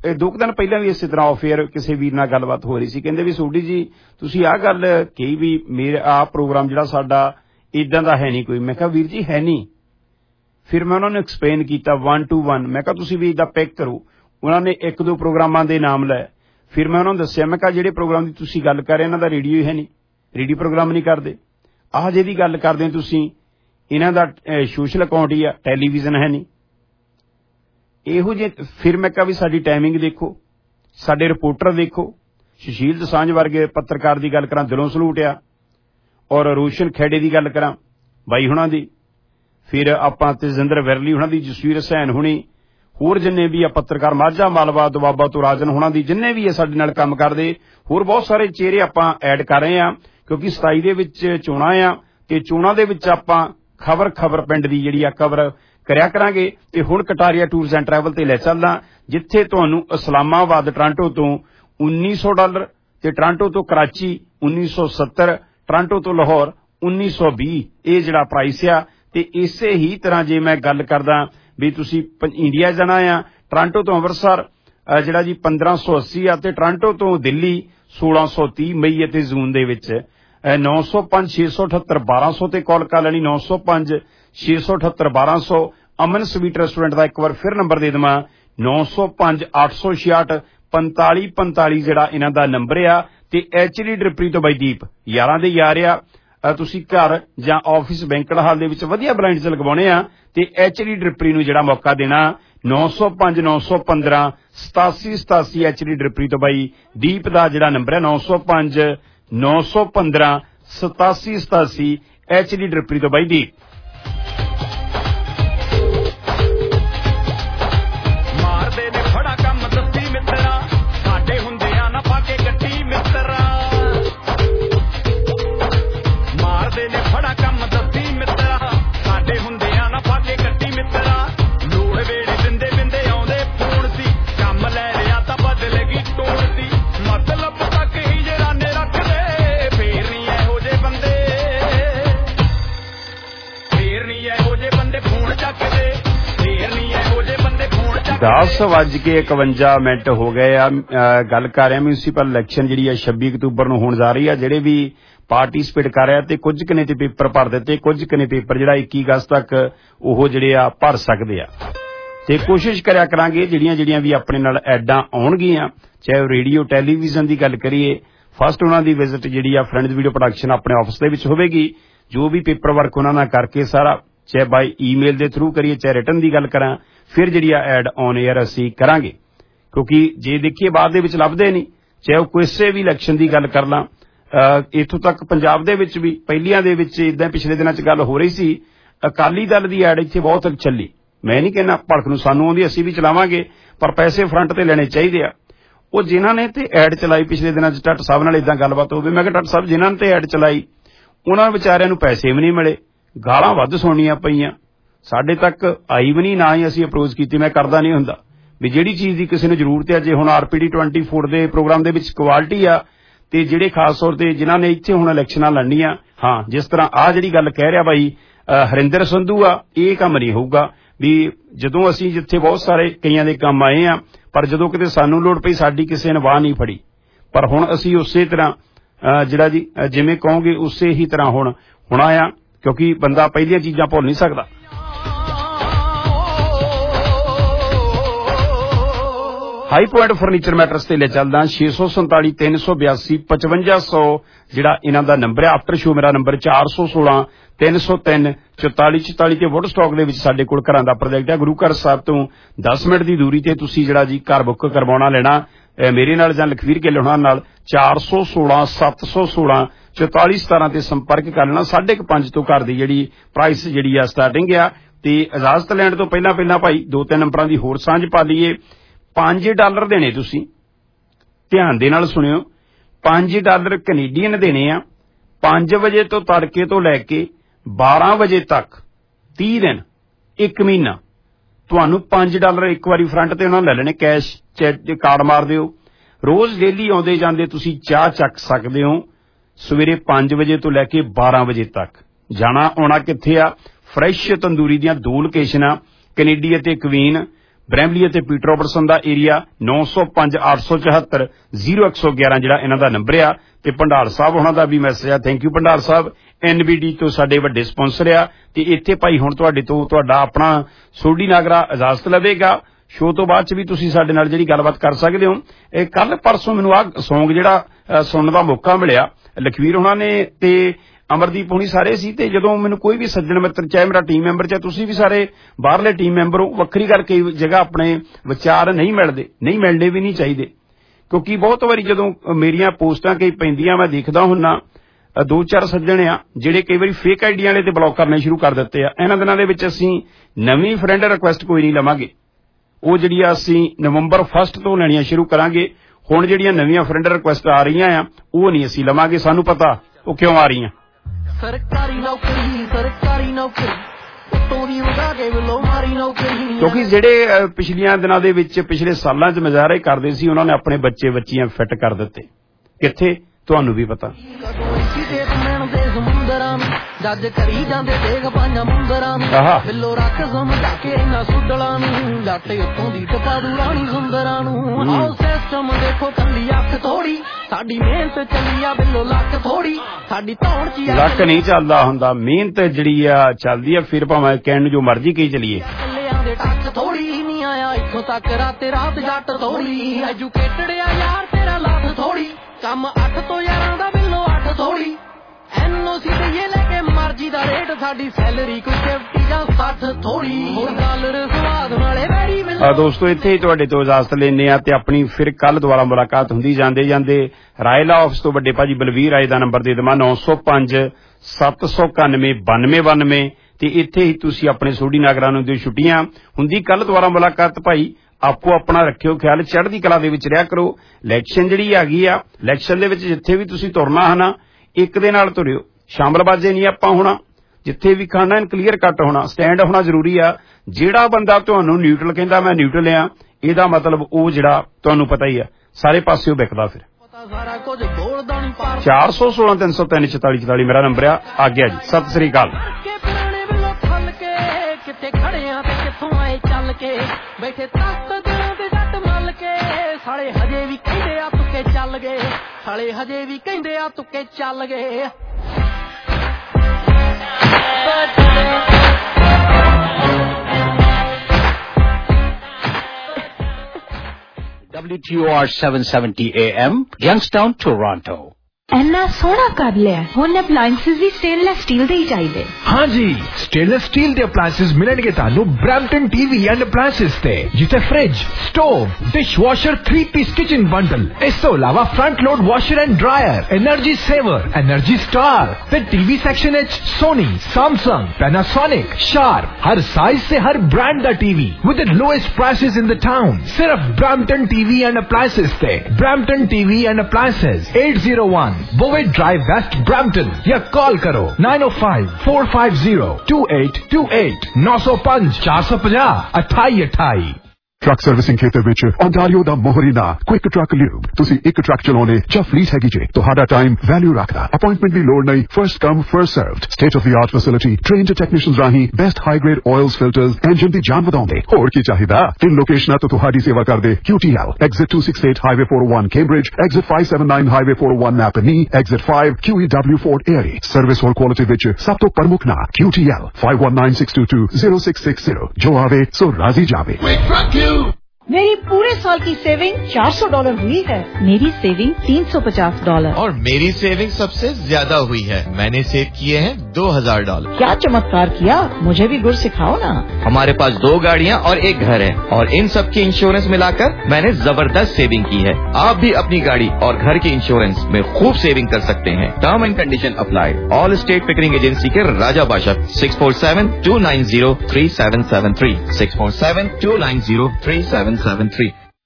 ਦੋ ਕੁ ਦਿਨ ਪਹਿਲਾਂ ਵੀ ਇਸੇ ਤਰ੍ਹਾਂ ਆਫ ਏਅਰ ਕਿਸੇ ਵੀਰ ਨਾਲ ਗੱਲਬਾਤ ਹੋ ਰਹੀ ਸੀ, ਕਹਿੰਦੇ ਵੀ ਸੋਢੀ ਜੀ ਤੁਸੀਂ ਆਹ ਗੱਲ ਕਹੀ ਵੀ ਮੇਰਾ ਆਹ ਪ੍ਰੋਗਰਾਮ ਜਿਹੜਾ ਸਾਡਾ ਇਦਾਂ ਦਾ ਹੈ ਨਹੀਂ ਕੋਈ। ਮੈਂ ਕਿਹਾ ਵੀਰ ਜੀ ਹੈ ਨਹੀਂ। ਫਿਰ ਮੈਂ ਉਹਨਾਂ ਨੂੰ ਐਕਸਪਲੇਨ ਕੀਤਾ ਵਨ ਟੂ ਵਨ। ਮੈਂ ਕਿਹਾ ਤੁਸੀਂ ਵੀ ਇਦਾਂ ਪੈਕ ਕਰੋ। ਉਹਨਾਂ ਨੇ ਇੱਕ ਦੋ ਪ੍ਰੋਗਰਾਮਾਂ ਦੇ ਨਾਮ ਲਏ। ਫਿਰ ਮੈਂ ਉਹਨਾਂ ਨੂੰ ਦੱਸਿਆ, ਮੈਂ ਕਿਹਾ ਜਿਹੜੇ ਪ੍ਰੋਗਰਾਮ ਦੀ ਤੁਸੀਂ ਗੱਲ ਕਰ ਰਹੇ ਇਹਨਾਂ ਦਾ ਰੇਡੀਓ ਹੀ ਹੈ ਨਹੀਂ, ਰੇਡੀਓ ਪ੍ਰੋਗਰਾਮ ਨਹੀਂ ਕਰਦੇ। ਆਹ ਜਿਹਦੀ ਗੱਲ ਕਰਦੇ ਤੁਸੀਂ ਇਹਨਾਂ ਦਾ ਸੋਸ਼ਲ ਅਕਾਊਂਟ ਹੀ ਆ, ਟੈਲੀਵਿਜ਼ਨ ਹੈ ਨਹੀਂ। ਇਹੋ ਜਿਹੇ ਫਿਰ ਮੈਂ ਕਿਹਾ ਵੀ ਸਾਡੀ ਟਾਈਮਿੰਗ ਦੇਖੋ, ਸਾਡੇ ਰਿਪੋਰਟਰ ਦੇਖੋ। ਸੁਸ਼ੀਲ ਦਸਾਂਝ ਵਰਗੇ ਪੱਤਰਕਾਰ ਦੀ ਗੱਲ ਕਰਾਂ ਦਿਲੋਂ ਸਲੂਟ ਆ, ਔਰ ਰੋਸ਼ਨ ਖੇੜੇ ਦੀ ਗੱਲ ਕਰਾਂ ਬਾਈ ਹੁਣਾਂ ਦੀ, ਫਿਰ ਆਪਾਂ ਤੇਜਿੰਦਰ ਵਿਰਲੀ ਹੁਣਾਂ ਦੀ, ਜਸਵੀਰ ਹਸੈਨ ਹੁਣੀ, ਹੋਰ ਜਿੰਨੇ ਵੀ ਆ ਪੱਤਰਕਾਰ ਮਾਝਾ ਮਾਲਵਾ ਦੁਆਬਾ ਤੋਂ ਰਾਜਨ ਹੁਣਾਂ ਦੀ, ਜਿੰਨੇ ਵੀ ਆ ਸਾਡੇ ਨਾਲ ਕੰਮ ਕਰਦੇ, ਹੋਰ ਬਹੁਤ ਸਾਰੇ ਚਿਹਰੇ ਆਪਾਂ ਐਡ ਕਰ ਰਹੇ ਆ ਕਿਉਂਕਿ ਸਤਾਈ ਦੇ ਵਿੱਚ ਚੋਣਾਂ ਆ ਤੇ ਚੋਣਾਂ ਦੇ ਵਿੱਚ ਆਪਾਂ ਖਬਰ ਖਬਰ ਪਿੰਡ ਦੀ ਜਿਹੜੀ ਆ ਕਵਰ ਕਰਿਆ ਕਰਾਂਗੇ। ਤੇ ਹੁਣ ਕਟਾਰੀਆ ਟੂਰਸ ਐਂਡ ਟਰੈਵਲ ਤੇ ਲੈ ਚੱਲਦਾ, ਜਿੱਥੇ ਤੁਹਾਨੂੰ ਇਸਲਾਮਾਬਾਦ ਟੋਰਾਂਟੋ ਤੋਂ ਉੱਨੀ ਸੌ ਡਾਲਰ ਤੇ ਟੋਰਾਂਟੋ ਤੋਂ ਕਰਾਚੀ ਉੱਨੀ ਸੌ ਸੱਤਰ, ਟੋਰਾਂਟੋ ਤੋਂ ਲਾਹੌਰ ਉੱਨੀ ਸੌ ਵੀਹ ਇਹ ਜਿਹੜਾ ਪ੍ਰਾਈਸ ਆ। ਤੇ ਇਸੇ ਹੀ ਤਰ੍ਹਾਂ ਜੇ ਮੈਂ ਗੱਲ ਕਰਦਾ ਵੀ ਤੁਸੀਂ ਇੰਡੀਆ ਜਾਣਾ ਆ, ਟੋਰਾਂਟੋ ਤੋਂ ਅੰਮ੍ਰਿਤਸਰ ਜਿਹੜਾ ਜੀ ਪੰਦਰਾਂ ਸੌ ਅੱਸੀ ਆ, ਤੇ ਟੋਰਾਂਟੋ ਤੋਂ ਦਿੱਲੀ ਸੋਲਾਂ ਸੌ ਤੀਹ ਮਈ ਅਤੇ ਜੂਨ ਦੇ ਵਿੱਚ। ਨੌ ਸੌ ਪੰਜ ਛੇ ਸੌ ਅਠੱਤਰ ਬਾਰਾਂ ਸੌ ਤੇ ਕਾਲ ਕਰ ਲੈਣੀ, ਨੌ ਸੌ ਪੰਜ ਛੇ ਸੌ ਅਠੱਤਰ ਬਾਰਾਂ ਸੌ। ਅਮਨ ਸਵੀਟ ਰੈਸਟੋਰੈਂਟ ਦਾ ਇੱਕ ਵਾਰ ਫਿਰ ਨੰਬਰ ਦੇ ਦੇਵਾਂ, ਨੌ ਸੌ ਪੰਜ ਅੱਠ ਸੌ ਛਿਆਹਠ ਪੰਤਾਲੀ ਪੰਤਾਲੀ ਜਿਹੜਾ ਇਹਨਾਂ ਦਾ ਨੰਬਰ ਆ। ਤੇ ਐਚ ਡੀ ਡਰਿਪਰੀ ਤੋਂ ਬਾਈ ਦੀਪ ਯਾਰਾਂ ਦੇ ਯਾਰ ਆ, ਤੁਸੀਂ ਘਰ ਜਾਂ ਆਫਿਸ ਬੈਂਕਟ ਹਾਲ ਦੇ ਵਿੱਚ ਵਧੀਆ ਬਲਾਈਂਡਸ ਲਗਵਾਉਣੇ ਆ ਤੇ ਐਚ ਡੀ ਡਰਿਪਰੀ ਨੂੰ ਜਿਹੜਾ ਮੌਕਾ ਦੇਣਾ। ਨੌ ਸੌ ਪੰਜ ਨੌ ਸੌ ਪੰਦਰਾਂ ਸਤਾਸੀ ਸਤਾਸੀ ਐਚ ਡੀ ਡਰਿਪਰੀ ਤੋਂ ਬਾਈ ਦੀਪ ਦਾ ਜਿਹੜਾ ਨੰਬਰ ਹੈ ਨੌ ਸੌ ਪੰਜ ਨੌ ਸੌ ਪੰਦਰਾਂ ਸਤਾਸੀ ਸਤਾਸੀ ਐਚ ਡੀ ਡਰਿਪਰੀ ਤੋਂ ਬਾਈ ਦੀਪ। ਮਾਰਦੇ ਨੇ ਫੜਾ ਕੰਮ ਦੱਸੀ ਮਿੱਤਰਾ, ਸਾਡੇ ਹੁੰਦੇ ਆ ਨਾ ਪਾ ਕੇ ਗੱਡੀ ਮਿੱਤਰਾ। ਮਾਰਦੇ ਨੇ ਫੜਾ ਕੰਮ ਦੱਸੀ ਮਿੱਤਰਾ, ਸਾਡੇ ਹੁੰਦੇ ਆ ਨਾ ਪਾ ਕੇ ਗੱਡੀ ਮਿੱਤਰਾ। ਲੋੜ ਵੇੜੇ ਬਿੰਦੇ ਬਿੰਦੇ ਆਉਂਦੇ ਫੋਨ ਸੀ, ਕੰਮ ਲੈ ਲਿਆ ਤਾਂ ਬਦਲੇਗੀ ਟੋਨ ਸੀ। ਮਤਲਬ ਤੱਕ ਹੀ ਜਰਾਨੇ ਰੱਖਦੇ, ਫੇਰ ਨਹੀਂ ਇਹੋ ਜਿਹੇ ਬੰਦੇ, ਫੇਰ ਨਹੀਂ ਇਹੋ ਜਿਹੇ ਬੰਦੇ ਫੋਨ ਚੱਕਦੇ, ਫੇਰ ਨਹੀਂ ਇਹੋ ਜਿਹੇ ਬੰਦੇ ਫੋਨ ਚੱਕਦੇ। ਦਸ ਵੱਜ ਕੇ ਇਕਵੰਜਾ ਮਿੰਟ ਹੋ ਗਏ ਆ। ਗੱਲ ਕਰ ਰਿਹਾ ਮਿਊਨਿਸਪਲ ਇਲੈਕਸ਼ਨ ਜਿਹੜੀ ਆ ਛੱਬੀ ਅਕਤੂਬਰ ਨੂੰ ਹੋਣ ਜਾ ਰਹੀ ਆ। ਜਿਹੜੇ ਵੀ ਪਾਰਟੀਸਪੇਟ ਕਰ ਰਿਹਾ ਤੇ ਕੁਝ ਕਨੇ ਤੇ ਪੇਪਰ ਭਰ ਦਿੱਤੇ, ਕੁਝ ਕਨੇ ਪੇਪਰ ਜਿਹੜਾ ਇੱਕੀ ਅਗਸਤ ਤੱਕ ਉਹ ਜਿਹੜੇ ਆ ਭਰ ਸਕਦੇ ਆ। ਤੇ ਕੋਸ਼ਿਸ਼ ਕਰਿਆ ਕਰਾਂਗੇ ਜਿਹੜੀਆਂ ਜਿਹੜੀਆਂ ਵੀ ਆਪਣੇ ਨਾਲ ਐਡਾਂ ਆਉਣਗੀਆਂ, ਚਾਹੇ ਰੇਡੀਓ ਟੈਲੀਵਿਜ਼ਨ ਦੀ ਗੱਲ ਕਰੀਏ, ਫਸਟ ਉਹਨਾਂ ਦੀ ਵਿਜ਼ਿਟ ਜਿਹੜੀ ਆ ਫਰੈਂਡਸ ਵੀਡੀਓ ਪ੍ਰੋਡਕਸ਼ਨ ਆਪਣੇ ਆਫਿਸ ਦੇ ਵਿੱਚ ਹੋਵੇਗੀ। ਜੋ ਵੀ ਪੇਪਰ ਵਰਕ ਉਹਨਾਂ ਨਾਲ ਕਰਕੇ ਸਾਰਾ, ਚਾਹੇ ਬਾਈ ਈਮੇਲ ਦੇ ਥਰੂ ਕਰੀਏ ਚਾਹੇ ਰਿਟਨ ਦੀ ਗੱਲ ਕਰਾਂ, ਫਿਰ ਜਿਹੜੀ ਆ ਐਡ ਔਨ ਏਅਰ ਅਸੀਂ ਕਰਾਂਗੇ। ਕਿਉਂਕਿ ਜੇ ਦੇਖੀਏ ਬਾਅਦ ਦੇ ਵਿੱਚ ਲੱਭਦੇ ਨਹੀਂ, ਚਾਹੇ ਉਹ ਕਿਸੇ ਵੀ ਇਲੈਕਸ਼ਨ ਦੀ ਗੱਲ ਕਰ ਲਾਂ। ਇੱਥੋਂ ਤੱਕ ਪੰਜਾਬ ਦੇ ਵਿੱਚ ਵੀ ਪਹਿਲੀਆਂ ਦੇ ਵਿੱਚ ਇਦਾਂ ਪਿਛਲੇ ਦਿਨਾਂ 'ਚ ਗੱਲ ਹੋ ਰਹੀ ਸੀ, ਅਕਾਲੀ ਦਲ ਦੀ ਐਡ ਇੱਥੇ ਬਹੁਤ ਚੱਲੀ। ਮੈਂ ਨਹੀਂ ਕਹਿੰਦਾ ਭੜਕ ਨੂੰ ਸਾਨੂੰ ਆਉਂਦੀ, ਅਸੀਂ ਵੀ ਚਲਾਵਾਂਗੇ, ਪਰ ਪੈਸੇ ਫਰੰਟ ਤੇ ਲੈਣੇ ਚਾਹੀਦੇ ਆ। ਉਹ ਜਿਨ੍ਹਾਂ ਨੇ ਤੇ ਐਡ ਚਲਾਈ ਪਿਛਲੇ ਦਿਨਾਂ 'ਚ ਟੱਟ ਸਾਹਿਬ ਨਾਲ ਇਦਾਂ ਗੱਲਬਾਤ ਹੋਵੇ, ਮੈਂ ਕਿਹਾ ਟੱਟ ਸਾਹਿਬ ਜਿਨ੍ਹਾਂ ਨੇ ਤੇ ਐਡ ਚਲਾਈ ਉਹਨਾਂ ਵਿਚਾਰਿਆਂ ਨੂੰ ਪੈਸੇ ਵੀ ਨਹੀਂ ਮਿਲੇ, ਗਾਲਾਂ ਵੱਧ ਸੁਣਨੀਆਂ ਪਈਆਂ, ਸਾਡੇ ਤੱਕ ਆਈ ਵੀ ਨਹੀਂ, ਨਾ ਹੀ ਅਸੀਂ ਅਪਰੋਚ ਕੀਤੀ। ਮੈਂ ਕਰਦਾ ਨਹੀਂ ਹੁੰਦਾ ਵੀ ਜਿਹੜੀ ਚੀਜ਼ ਦੀ ਕਿਸੇ ਨੂੰ ਜ਼ਰੂਰਤ ਹੈ, ਜੇ ਹੁਣ ਆਰਪੀਡੀ ਚੌਬੀ ਦੇ ਪ੍ਰੋਗਰਾਮ ਦੇ ਵਿੱਚ ਕੁਆਲਿਟੀ ਆ ਤੇ ਜਿਹੜੇ ਖਾਸ ਤੌਰ ਤੇ ਜਿਨ੍ਹਾਂ ਨੇ ਇੱਥੇ ਹੁਣ ਇਲੈਕਸ਼ਨਾਂ ਲੜਨੀਆਂ, ਹਾਂ ਜਿਸ ਤਰ੍ਹਾਂ ਆਹ ਜਿਹੜੀ ਗੱਲ ਕਹਿ ਰਿਹਾ ਬਾਈ ਹਰਿੰਦਰ ਸੰਧੂ ਆ, ਇਹ ਕੰਮ ਨਹੀਂ ਹੋਊਗਾ ਵੀ ਜਦੋਂ ਅਸੀਂ ਜਿੱਥੇ ਬਹੁਤ ਸਾਰੇ ਕਈਆਂ ਦੇ ਕੰਮ ਆਏ ਆ, ਪਰ ਜਦੋਂ ਕਿਤੇ ਸਾਨੂੰ ਲੋੜ ਪਈ ਸਾਡੀ ਕਿਸੇ ਨੇ ਵਾਹ ਨਹੀਂ ਫੜੀ। ਪਰ ਹੁਣ ਅਸੀਂ ਉਸੇ ਤਰ੍ਹਾਂ ਜਿਹੜਾ ਜੀ ਜਿਵੇਂ ਕਹੋਗੇ ਉਸੇ ਹੀ ਤਰ੍ਹਾਂ ਹੁਣ ਹੋਣਾ ਆ, ਕਿਉਂਕਿ ਬੰਦਾ ਪਹਿਲੀਆਂ ਚੀਜ਼ਾਂ ਭੁੱਲ ਨਹੀਂ ਸਕਦਾ। ਹਾਈ ਪੁਆਇੰਟ ਫਰਨੀਚਰ ਮੈਟਰਸ ਤੇ ਲੈ ਚੱਲਦਾ, ਛੇ ਸੌ ਸੰਤਾਲੀ ਤਿੰਨ ਸੌ ਬਿਆਸੀ ਪਚਵੰਜਾ ਸੌ ਜਿਹੜਾ ਇਹਨਾਂ ਦਾ ਨੰਬਰ ਹੈ। ਆਫਟਰ ਸ਼ੋ ਮੇਰਾ ਨੰਬਰ ਚਾਰ ਸੌ ਸੋਲਾਂ ਤਿੰਨ ਸੌ ਤਿੰਨ ਚੁਤਾਲੀ ਚੁਤਾਲੀ ਤੇ ਵੁੱਡ ਸਟਾਕ ਦੇ ਵਿੱਚ ਸਾਡੇ ਕੋਲ ਘਰਾਂ ਦਾ ਪ੍ਰੋਜੈਕਟ ਹੈ। ਗੁਰੂ ਘਰ ਸਾਹਿਬ ਤੋਂ ਦਸ ਮਿੰਟ ਦੀ ਦੂਰੀ ਤੇ ਤੁਸੀਂ ਜਿਹੜਾ ਜੀ ਘਰ ਬੁੱਕ ਕਰਵਾਉਣਾ ਲੈਣਾ ਮੇਰੇ ਨਾਲ ਜਾਂ ਲਖਵੀਰ ਗਿੱਲ ਹੋਣਾ ਨਾਲ ਚਾਰ ਸੌ ਸੋਲਾਂ ਸੱਤ ਸੌ ਸੋਲਾਂ ਚੁਤਾਲੀ ਸਤਾਰਾਂ ਤੇ ਸੰਪਰਕ ਕਰ ਲੈਣਾ। ਸਾਢੇ ਕੁ ਪੰਜ ਤੋਂ ਘਰ ਦੀ ਜਿਹੜੀ ਪ੍ਰਾਈਸ ਜਿਹੜੀ ਆ ਸਟਾਰਟਿੰਗ ਆ। ਤੇ ਇਜਾਜ਼ਤ ਲੈਣ ਤੋਂ ਪਹਿਲਾਂ ਪਹਿਲਾਂ ਭਾਈ ਦੋ ਤਿੰਨ ਨੰਬਰਾਂ ਦੀ ਹੋਰ ਸਾਂਝ ਪਾ ਲਈਏ। ਪੰਜ ਡਾਲਰ ਦੇਣੇ ਤੁਸੀਂ, ਧਿਆਨ ਦੇ ਨਾਲ ਸੁਣਿਓ, ਪੰਜ ਡਾਲਰ ਕੈਨੇਡੀਅਨ ਦੇਣੇ ਆ। ਪੰਜ ਵਜੇ ਤੋਂ ਤੜਕੇ ਤੋਂ ਲੈ ਕੇ ਬਾਰਾਂ ਵਜੇ ਤੱਕ ਤੀਹ ਦਿਨ ਇੱਕ ਮਹੀਨਾ ਤੁਹਾਨੂੰ ਪੰਜ ਡਾਲਰ ਇੱਕ ਵਾਰੀ ਫਰੰਟ ਤੇ ਉਹਨਾਂ ਲੈ ਲੈਣੇ ਕੈਸ਼, ਕਾਰਡ ਮਾਰ ਦਿਓ। ਰੋਜ਼ ਡੇਲੀ ਆਉਂਦੇ ਜਾਂਦੇ ਤੁਸੀਂ ਚਾਹ ਚੱਕ ਸਕਦੇ ਹੋ। ਸਵੇਰੇ ਪੰਜ ਵਜੇ ਤੋਂ ਲੈ ਕੇ ਬਾਰਾਂ ਵਜੇ ਤੱਕ ਜਾਣਾ ਆਉਣਾ ਕਿੱਥੇ ਆ? ਫਰੈਸ਼ ਤੰਦੂਰੀ ਦੀਆਂ ਦੋ ਲੋਕੇਸ਼ਨਾਂ ਕੈਨੇਡੀ ਅਤੇ ਕਵੀਨ, ਬ੍ਰੈਮਲੀ ਅਤੇ ਪੀਟਰ ਰੋਬਰਟਸਨ ਦਾ ਏਰੀਆ ਨੌ ਸੌ ਪੰਜ ਅੱਠ ਸੌ ਚੌਹੱਤਰ ਜ਼ੀਰੋ ਇੱਕ ਸੌ ਗਿਆਰਾਂ ਜਿਹੜਾ ਇਹਨਾਂ ਦਾ ਨੰਬਰ ਆ। ਤੇ ਭੰਡਾਰ ਸਾਹਿਬ ਉਹਨਾਂ ਦਾ ਵੀ ਮੈਸੇਜ ਆ। Thank you Bhandar sahib, N B D ਤੋਂ ਸਾਡੇ ਵੱਡੇ ਸਪਾਂਸਰ ਆ। ਤੇ ਇੱਥੇ ਭਾਈ ਹੁਣ ਤੁਹਾਡੇ ਤੋਂ ਤੁਹਾਡਾ ਆਪਣਾ ਸੋਢੀ ਨਾਗਰਾ ਇਜਾਜ਼ਤ ਲਵੇਗਾ। ਸ਼ੋਅ ਤੋਂ ਬਾਅਦ ਚ ਵੀ ਤੁਸੀਂ ਸਾਡੇ ਨਾਲ ਜਿਹੜੀ ਗੱਲਬਾਤ ਕਰ ਸਕਦੇ ਹੋ। ਇਹ ਕੱਲ ਪਰਸੋਂ ਮੈਨੂੰ ਆਹ ਸੌਂਗ ਜਿਹੜਾ ਸੁਣਨ ਦਾ ਮੌਕਾ ਮਿਲਿਆ, ਲਖਵੀਰ ਉਹਨਾਂ ਨੇ ਤੇ ਅਮਰਦੀਪ ਹੁਣੀ ਸਾਰੇ ਸੀ। ਤੇ ਜਦੋਂ ਮੈਨੂੰ ਕੋਈ ਵੀ ਸੱਜਣ ਮਿੱਤਰ, ਚਾਹੇ ਮੇਰਾ ਟੀਮ ਮੈਂਬਰ, ਚਾਹੇ ਤੁਸੀਂ ਵੀ ਸਾਰੇ ਬਾਹਰਲੇ ਟੀਮ ਮੈਂਬਰ ਹੋ, ਵੱਖਰੀ ਕਰਕੇ ਜਗ੍ਹਾ ਆਪਣੇ ਵਿਚਾਰ ਨਹੀਂ ਮਿਲਦੇ, ਨਹੀਂ ਮਿਲਣੇ ਵੀ ਨਹੀਂ ਚਾਹੀਦੇ। ਕਿਉਂਕਿ ਬਹੁਤ ਵਾਰੀ ਜਦੋਂ ਮੇਰੀਆਂ ਪੋਸਟਾਂ ਕਈ ਪੈਂਦੀਆਂ ਮੈਂ ਦੇਖਦਾ ਹੁੰਨਾ ਦੋ ਚਾਰ ਸੱਜਣ ਆ ਜਿਹੜੇ ਕਈ ਵਾਰੀ ਫੇਕ ਆਈਡੀਆਂ ਵਾਲੇ ਤੇ ਬਲੌਕ ਕਰਨੇ ਸ਼ੁਰੂ ਕਰ ਦਿੱਤੇ ਆ। ਇਹਨਾਂ ਦਿਨਾਂ ਦੇ ਵਿੱਚ ਅਸੀਂ ਨਵੀਂ ਫਰੈਂਡ ਰਿਕੁਐਸਟ ਕੋਈ ਨਹੀਂ ਲਵਾਂਗੇ, ਉਹ ਜਿਹੜੀਆਂ ਅਸੀਂ ਨਵੰਬਰ ਫਸਟ ਤੋਂ ਲੈਣੀਆਂ ਸ਼ੁਰੂ ਕਰਾਂਗੇ। ਹੁਣ ਜਿਹੜੀਆਂ ਨਵੀਆਂ ਫਰੈਂਡ ਰਿਕੁਐਸਟ ਆ ਰਹੀਆਂ ਆ ਉਹ ਨਹੀਂ ਅਸੀਂ ਲਵਾਂਗੇ, ਸਾਨੂੰ ਪਤਾ ਉਹ ਕਿਉਂ ਆ ਰਹੀਆਂ। ਸਰਕਾਰੀ ਨੌਕਰੀ ਸਰਕਾਰੀ ਨੌਕਰੀ ਉੱਤੋਂ ਦੀ ਵਧਾ ਕੇ ਵੱਲੋਂ ਮਾਰੀ ਨੌਕਰੀ। ਕਿਉਂਕਿ ਜਿਹੜੇ ਪਿਛਲੀਆਂ ਦਿਨਾਂ ਦੇ ਵਿੱਚ ਪਿਛਲੇ ਸਾਲਾਂ 'ਚ ਮੁਜ਼ਾਹਰੇ ਕਰਦੇ ਸੀ ਉਹਨਾਂ ਨੇ ਆਪਣੇ ਬੱਚੇ ਬੱਚੀਆਂ ਫਿੱਟ ਕਰ ਦਿੱਤੇ। ਕਿੱਥੇ ਤੁਹਾਨੂੰ ਵੀ ਪਤਾ। ਜੱਜ ਕਰੀ ਜਾਂਦੇ ਦੇਖ ਪਾਈਆਂ ਮੁੰਦਰਾਂ ਨੂੰ, ਬਿੱਲੋ ਰੱਖ ਸਮਝਾ ਕੇ ਇਹਨਾਂ ਸੁੱਡਲਾਂ ਨੂੰ, ਜੱਟ ਉੱਤੋਂ ਦੀ ਟਪਾ ਦੂ ਰਾਣੀ ਸੁੰਦਰਾਂ ਨੂੰ। ਆਓ ਸਿਸਟਮ ਦੇਖੋ ਕੱਲੀ ਅੱਖ ਥੋੜੀ, ਸਾਡੀ ਮਿਹਨਤ ਚੱਲੀ ਆ ਬਿੱਲੋ ਲੱਕ ਥੋੜੀ, ਸਾਡੀ ਧੌਣ ਚ ਲੱਕ ਨਹੀਂ ਚੱਲਦਾ ਹੁੰਦਾ, ਮਿਹਨਤ ਜਿਹੜੀ ਆ ਚੱਲਦੀ ਆ। ਫਿਰ ਭਾਵੇਂ ਕਹਿਣ ਨੂੰ ਜੋ ਮਰਜ਼ੀ ਕਹੀ ਚੱਲੀਏ, ਕੱਲਿਆਂ ਦੇ ਟੱਕ ਥੋੜੀ ਨਹੀਂ ਆਇਆ ਇੱਥੋਂ ਤੱਕ ਰਾਤੇ ਰਾਤ ਜੱਟ ਥੋੜੀ, ਐਜੂਕੇਟਡ ਆ ਯਾਰ ਤੇਰਾ ਲੱਤ ਥੋੜੀ, ਕੰਮ ਅੱਠ ਤੋਂ ਯਾਰਾਂ ਦਾ ਬਿੱਲੋ ਅੱਠ ਥੋੜੀ, ਐਨ ਓ ਸੀ ਤੇ ਲੈ ਕੇ ਮਰਜ਼ੀ ਦਾ ਰੇਟ, ਸਾਡੀ ਸੈਲਰੀ ਕੋਈ ਫਿਫਟੀ ਜਾਂ ਸੱਠ ਥੋੜੀ, ਹੋਰ ਡਾਲਰ ਸਵਾਦ ਨਾਲੇ ਵੈਰੀ ਮਿਲ। ਆ ਦੋਸਤੋ ਇੱਥੇ ਹੀ ਤੁਹਾਡੇ ਤੋਂ ਇਜਾਜ਼ਤ ਲੈਂਦੇ ਆ ਤੇ ਆਪਣੀ ਫਿਰ ਕੱਲ ਦੁਬਾਰਾ ਮੁਲਾਕਾਤ ਹੁੰਦੀ। ਜਾਂਦੇ ਜਾਂਦੇ ਰਾਇਲਾ ਆਫਿਸ ਤੋਂ ਵੱਡੇ ਭਾਜੀ ਬਲਵੀਰ ਰਾਏ ਦਾ ਨੰਬਰ ਦੇ ਦੇਵਾਂ ਨੌ ਸੌ ਪੰਜ ਸੱਤ ਸੌ ਇਕਾਨਵੇਂ ਬਾਨਵੇਂ ਬਾਨਵੇਂ। ਤੇ ਇੱਥੇ ਹੀ ਤੁਸੀਂ ਆਪਣੇ ਸੋਢੀ ਨਾਗਰਾਂ ਨੂੰ ਦਿਓ ਛੁੱਟੀਆਂ। ਹੁੰਦੀ ਕੱਲ ਦੁਬਾਰਾ ਮੁਲਾਕਾਤ ਭਾਈ। ਆਪੋ ਆਪਣਾ ਰੱਖਿਓ ਖਿਆਲ, ਚੜ੍ਹਦੀ ਕਲਾ ਦੇ ਵਿੱਚ ਰਿਹਾ ਕਰੋ। ਇਲੈਕਸ਼ਨ ਜਿਹੜੀ ਹੈਗੀ ਆ, ਇਲੈਕਸ਼ਨ ਦੇ ਵਿੱਚ ਜਿੱਥੇ ਵੀ ਤੁਸੀਂ ਤੁਰਨਾ ਹੈ ਨਾ ਇੱਕ ਦੇ ਨਾਲ ਤੁਰਿਓ, ਸ਼ਾਮਲਬਾਜ਼ੇ ਨਹੀਂ ਆਪਾਂ ਹੋਣਾ। ਜਿੱਥੇ ਵੀ ਖਾਣਾ ਐਨ ਕਲੀਅਰ ਕੱਟ ਹੋਣਾ, ਸਟੈਂਡ ਹੋਣਾ ਜ਼ਰੂਰੀ ਆ। ਜਿਹੜਾ ਬੰਦਾ ਤੁਹਾਨੂੰ ਨਿਊਟਰਲ ਕਹਿੰਦਾ ਮੈਂ ਨਿਊਟਰਲ ਆ, ਇਹਦਾ ਮਤਲਬ ਉਹ ਜਿਹੜਾ ਤੁਹਾਨੂੰ ਪਤਾ ਹੀ ਆ ਸਾਰੇ ਪਾਸਿਓਂ ਵਿਕਦਾ। ਫਿਰ ਚਾਰ ਸੌ ਸੋਲਾਂ ਤਿੰਨ ਸੌ ਤਿੰਨ ਚੁਤਾਲੀ ਚੁਤਾਲੀ ਮੇਰਾ ਨੰਬਰ ਆ। ਆ ਗਿਆ ਜੀ, ਸਤਿ ਸ੍ਰੀ ਅਕਾਲ। ਕਿੱਥੇ ਖੜਿਆ ਤੇ ਕਿੱਥੋਂ ਆਏ ਚੱਲ ਕੇ, ਬੈਠੇ ਤਖਤ ਦਿਲਾਂ ਦੇ ਜੱਟ ਮੱਲ ਕੇ, ਸਾਲੇ ਹਜੇ ਵੀ ਕਹਿੰਦੇ ਆ ਤੁੱਕੇ ਚੱਲ ਗਏ, ਸਾਲੇ ਹਜੇ ਵੀ ਕਹਿੰਦੇ ਆ ਤੁੱਕੇ ਚੱਲ ਗਏ। W T O R seven seventy A M, Youngstown, Toronto। ਇੰਨਾ ਸੋਹਣਾ ਕਰ ਲਿਆ, ਹੁਣ ਅਪਲਾਈਐਂਸਿਸ ਵੀ ਸਟੇਨਲੈਸ ਸਟੀਲ ਦੇ ਹੀ ਚਾਹੀਦੇ। हाँ जी, स्टेनलेस स्टील ਦੇ ਅਪਲਾਈਐਂਸਿਸ ਮਿਲਣਗੇ ਤੁਹਾਨੂੰ ਬ੍ਰੈਂਪਟਨ ਟੀਵੀ ਐਂਡ ਅਪਲਾਈਐਂਸਿਸ ਤੇ, ਜਿੱਥੇ fridge, stove, dishwasher three piece kitchen bundle, ਇਸ ਤੋਂ ਇਲਾਵਾ front load washer and dryer, energy saver, energy star ਤੇ ਟੀਵੀ ਸੈਕਸ਼ਨ ਵਿੱਚ ਸੋਨੀ, ਸੈਮਸੰਗ, ਪੈਨਾਸੋਨਿਕ, ਸ਼ਾਰਪ, ਹਰ ਸਾਈਜ਼ ਤੇ ਹਰ ਬ੍ਰਾਂਡ ਦਾ TV with the lowest prices in the town. ਸਿਰਫ ਬ੍ਰੈਂਪਟਨ ਟੀਵੀ ਐਂਡ ਅਪਲਾਈਐਂਸਿਸ ਤੇ। Brampton TV and appliances eight oh one Bowen Drive West, Brampton, या call करो nine oh five four five zero two eight two eight nine oh five four five zero अठाई अठाई। Truck servicing ਖੇਤਰ ਵਿੱਚ Ontario ਦਾ ਮੋਹਰੀ ਨਾਂ quick truck lube. ਤੁਸੀਂ ਇੱਕ ਟਰੱਕ ਚਲਾਉਣੇ ਜਾਂ ਫਲੀਟ ਹੈਗੀ ਜੇ, ਤੁਹਾਡਾ ਟਾਈਮ ਵੈਲਿਊ ਰੱਖਦਾ। ਅਪਾਇੰਟਮੈਂਟ ਦੀ ਲੋੜ ਨਹੀਂ, first come first served. State of the art facility, trained technicians ਰਾਹੀਂ best high grade oils, filters, engine ਦੀ ਜਾਨ ਵਧਾਉਂਦੇ। ਹੋਰ ਕੀ ਚਾਹੀਦਾ? ਤਿੰਨ ਲੋਕੇਸ਼ਨਾਂ ਤੋਂ ਤੁਹਾਡੀ ਸੇਵਾ ਕਰਦੇ। Q T L, Exit two sixty-eight Highway four oh one Cambridge, Exit five seventy-nine Highway four oh one Napanee, Exit five Q E W Fort Erie। Service ਔਰ ਕੁਆਲਿਟੀ ਵਿੱਚ ਸਭ ਤੋਂ ਪ੍ਰਮੁੱਖ ਨਾਂ Q T L five one nine six two two zero six six zero। ਜੋ ਆਵੇ ਸੋ ਰਾਜ਼ੀ ਜਾਵੇ। मेरी पूरे साल की सेविंग चार सौ डॉलर हुई है। मेरी सेविंग तीन सौ पचास डॉलर। और मेरी सेविंग सबसे ज्यादा हुई है, मैंने सेव किए हैं दो हजार डॉलर। क्या चमत्कार किया, मुझे भी गुर सिखाओ ना। हमारे पास दो गाड़ियाँ और एक घर है, और इन सब की इंश्योरेंस मिलाकर मैंने जबरदस्त सेविंग की है। आप भी अपनी गाड़ी और घर की इंश्योरेंस में खूब सेविंग कर सकते हैं। Term and condition apply. Allstate Pickering agency के राजा बादशाह six four seven two nine zero three seven seven three six four seven two nine zero three seven seven three।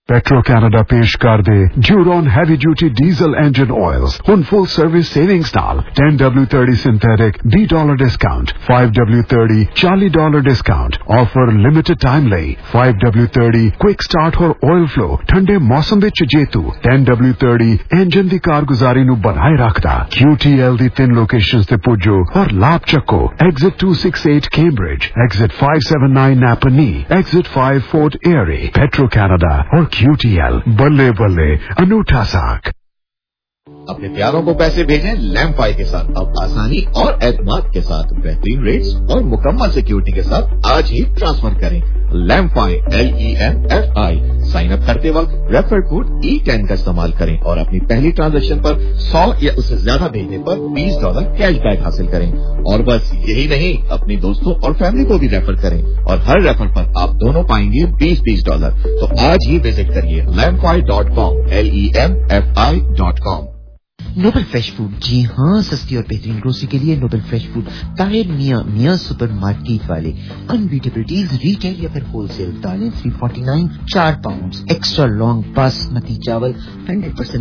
Petro Canada पेश कर दे Duron heavy duty diesel engine oils हुन full service savings नाल ten W thirty synthetic B dollar discount five W thirty forty dollar discount offer limited time ਲਈ five W thirty quick start और oil flow ठंडे मौसम ਵਿੱਚ ਜੇਤੂ ten W thirty engine ਦੀ ਕਾਰਗੁਜ਼ਾਰੀ ਨੂੰ ਬਣਾਏ ਰੱਖਦਾ Q T L ਦੀ ਤਿੰਨ ਲੋਕੇਸ਼ਨਸ ਤੇ ਪੁੱਜੋ ਔਰ ਲਾਭ ਚੱਕੋ exit two sixty-eight Cambridge exit five seventy-nine Napanee exit five Fort Erie Petro Canada और Q T L बल्ले बल्ले अनूठा साख। अपने प्यारों को पैसे भेजें लैम्फाई के साथ अब आसानी और एतमाद के साथ बेहतरीन रेट्स और मुकम्मल सिक्योरिटी के साथ आज ही ट्रांसफर करें। Lemfi L E M F I sign up करते वक्त रेफर कोड E ten का इस्तेमाल करें और अपनी पहली ट्रांजैक्शन पर सौ या उससे ज्यादा भेजने पर बीस डॉलर कैशबैक हासिल करें। और बस यही नहीं, अपने दोस्तों और फैमिली को भी रेफर करें और हर रेफर पर आप दोनों पाएंगे बीस बीस डॉलर। तो आज ही विजिट करिए Lemfi dot com L E M F I dot com. Noble fresh food, जी हाँ, सस्ती और बेहतरीन ग्रोसरी के लिए Nobel fresh food Tahir Mian Mian supermarket वाले। अनबीटेबल डील्स रिटेल या फिर होलसेल। दालें three forty-nine चार पाउंड, एक्स्ट्रा लॉन्ग बासमती चावल हंड्रेड परसेंट